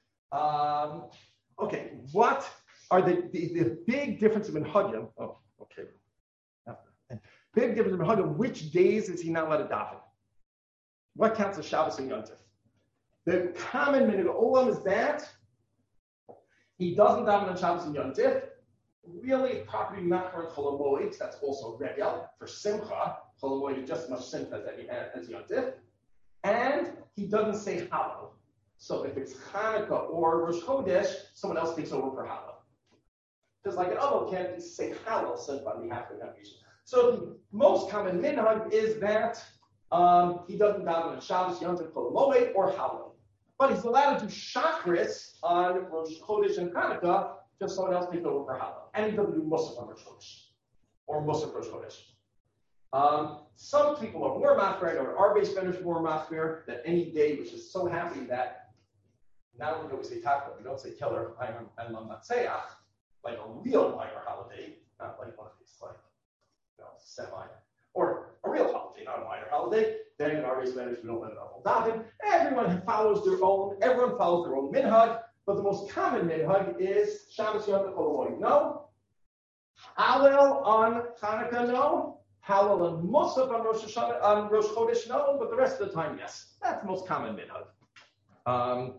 Speaker 1: Okay, what are the big difference in Minhagim? Oh, okay. Big difference in Minhagim. Which days is he not allowed to daven? What counts as Shabbos and Yom Tov? The common minhag of Olam is that he doesn't daven on Shabbos and Yom Tov. Really, it's property not for Chol HaMoed. That's also regel for Simcha. Chol HaMoed is just as much Simcha as Yom Tov. And he doesn't say Hallel. So if it's Hanukkah or Rosh Chodesh, someone else takes over for Hallel. Because like an Olam can't say Hallel Simcha on behalf of the congregation. So the most common minhag is that he doesn't daven on Shabbos, Yom Tov, Chol HaMoed, or Hallel. But he's allowed to do Shachris on Rosh Chodesh and Hanukkah, just someone else takes over for Hallel. And he doesn't do Musaf on Rosh Chodesh, or Musaf Rosh Chodesh. Some people are more machmir, or our base vendors are more machmir, that any day, which is so happy that not only do we say Takva, we don't say Killer, I'm Matzeach, like a real minor holiday, not like one of these, like, semi, or a real holiday, not a minor holiday. Then in our base vendors, we don't let it all daven. Everyone follows their own minhag, but the most common minhag is Shabbos Yom Tov Chol HaMoed. No. Hallel on Hanukkah, no. Hallel on Musaf on Rosh Chodesh, no. But the rest of the time, yes. That's the most common minhag.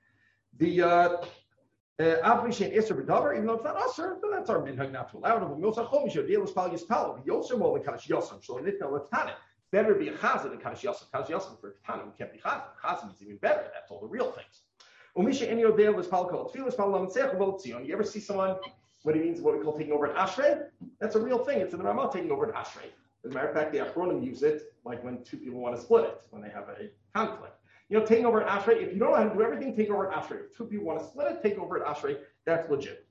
Speaker 1: Avrishin Isser B'Davar, even though it's not Usher, but that's our minhag not to allow it. Milsa Chom Yishod Yelus Pal Yispal Yosem Mol Kadosh Yosem Shlo Nitna Letane. Better be a chazan than Kadosh Yosem. Kadosh Yosem for Ketana, we can't be chazan. Chazan is even better. That's all the real things. Umisha Enyo Deil Lispal Kol Tfilas Pal Lam Tzech Vol Tzion. You ever see someone? What he means, what we call taking over an ashrei? That's a real thing. It's in the Ramah taking over an ashrei. As a matter of fact, the Achronim use it like when two people want to split it, when they have a conflict. Taking over an ashrei, if you don't know how to do everything, take over an ashrei. If two people want to split it, take over an ashrei. That's legit.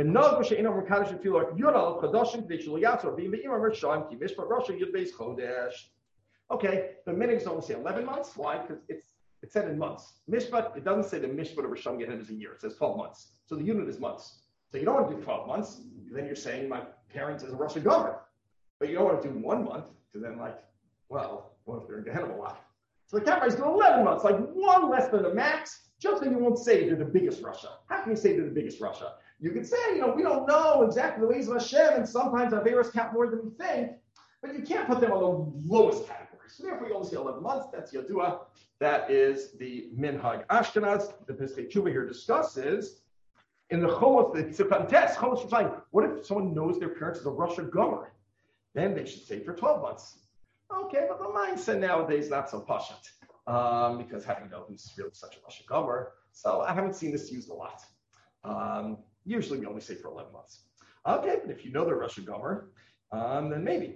Speaker 1: Okay, the minhag only say 11 months. Why? Because it's said in months. Mishpat, it doesn't say the mishpat of Rishon Gehet is a year. It says 12 months. So the unit is months. So you don't want to do 12 months. Then you're saying my parents is a Rosh Hashanah. But you don't want to do 1 month, because then what if they're in Gehenna a lot? So the Kabbalists do 11 months, like one less than the max, Just like you won't say they're the biggest Russia. How can you say they're the biggest Russia? You could say, we don't know exactly the ways of Hashem, and sometimes Averos count more than we think, but you can't put them on the lowest category. So therefore, you only say 11 months. That's Yadua. That is the Minhag Ashkenaz. The Pesach Tshuva here discusses in the Chomos, it's a contest. Chomos is saying, what if someone knows their parents is a Russia gomer? Then they should say for 12 months. Okay, but the mindset nowadays is not so pashat. Because having known who's really such a Russia gomer, so I haven't seen this used a lot. Usually we only say for 11 months. Okay, but if you know they're Russia gomer, then maybe.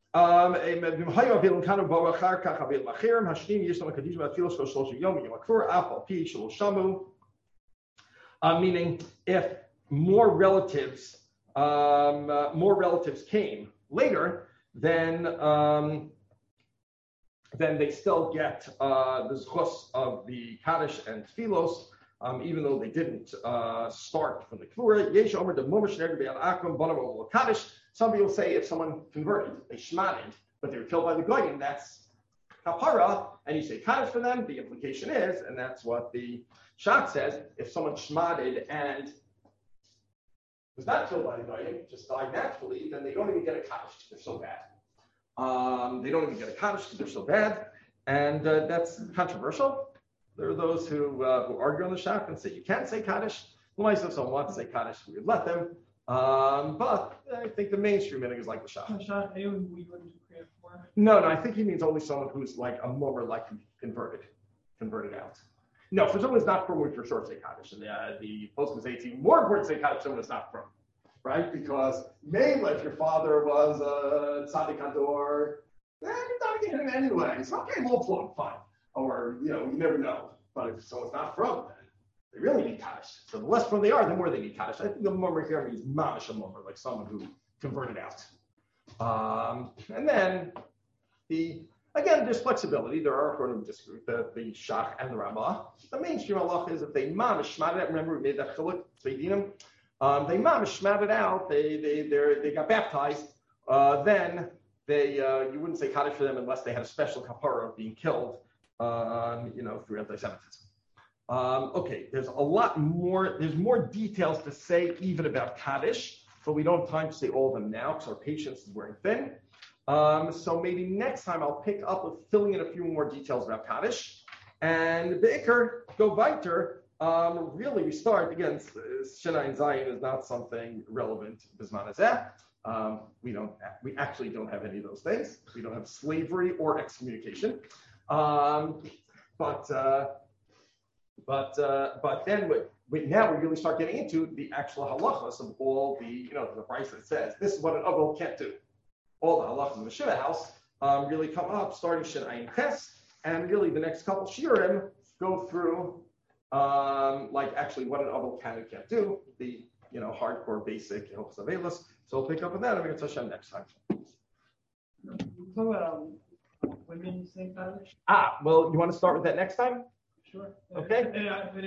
Speaker 1: Meaning, if more relatives came later, then they still get the zchus of the Kaddish and Tfilos, even though they didn't start from the Kvura. Yesh Omer the Momer Shnei Be'al Akum Bonam Kaddish. Some people say if someone converted, they shmaded, but they were killed by the Goyim, that's kapara, and you say Kaddish for them. The implication is, and that's what the Shach says, if someone shmaded and was not killed by the Goyim, just died naturally, then they don't even get a Kaddish. They're so bad. They don't even get a Kaddish because they're so bad, and that's controversial. There are those who argue on the Shach and say you can't say Kaddish. If someone wants to say Kaddish, we would let them. But I think the mainstream meaning is like the Shach. No, I think he means only someone who's like a momer, like converted out. No, for someone who's not from, we for sure say Kaddish. And the post was 18. More important to say Kaddish someone who's not from. Right? Because maybe if your father was a tzaddik hador, then you're not getting him anyway. It's okay, we'll float, fine. Or, you never know. But if someone's not from, then they really need Kaddish. So the less from they are, the more they need Kaddish. I think the mummer here means mamish a mummer, like someone who converted out. And then, there's flexibility. There are, according to the Shach and the Ramah. The mainstream halach is if they mamish shmat it. Remember, we made that chiluk, tzveidinim. They mamish shmatted out. They got baptized. Then you wouldn't say Kaddish for them unless they had a special kapara of being killed. Through anti-Semitism. Okay, there's a lot more. There's more details to say even about Kaddish, but we don't have time to say all of them now because our patience is wearing thin. So maybe next time I'll pick up with filling in a few more details about Kaddish. And Be'ikr, go weiter. Really, we start again. Shina and Zion is not something relevant to Bisman Hazeh. We actually don't have any of those things. We don't have slavery or excommunication. But then now we really start getting into the actual halachas of all the the price that says this is what an avol can't do. All the halachas of the Shiva house really come up starting Shin Ayin Ches, and really the next couple shiurim go through actually what an avol can and can't do, the hardcore basic halachas of Eilos. So we'll pick up with that. I'm going to touch on next time.
Speaker 3: So women saying Kaddish?
Speaker 1: Well, you want to start with that next time?
Speaker 3: Sure.
Speaker 1: Okay.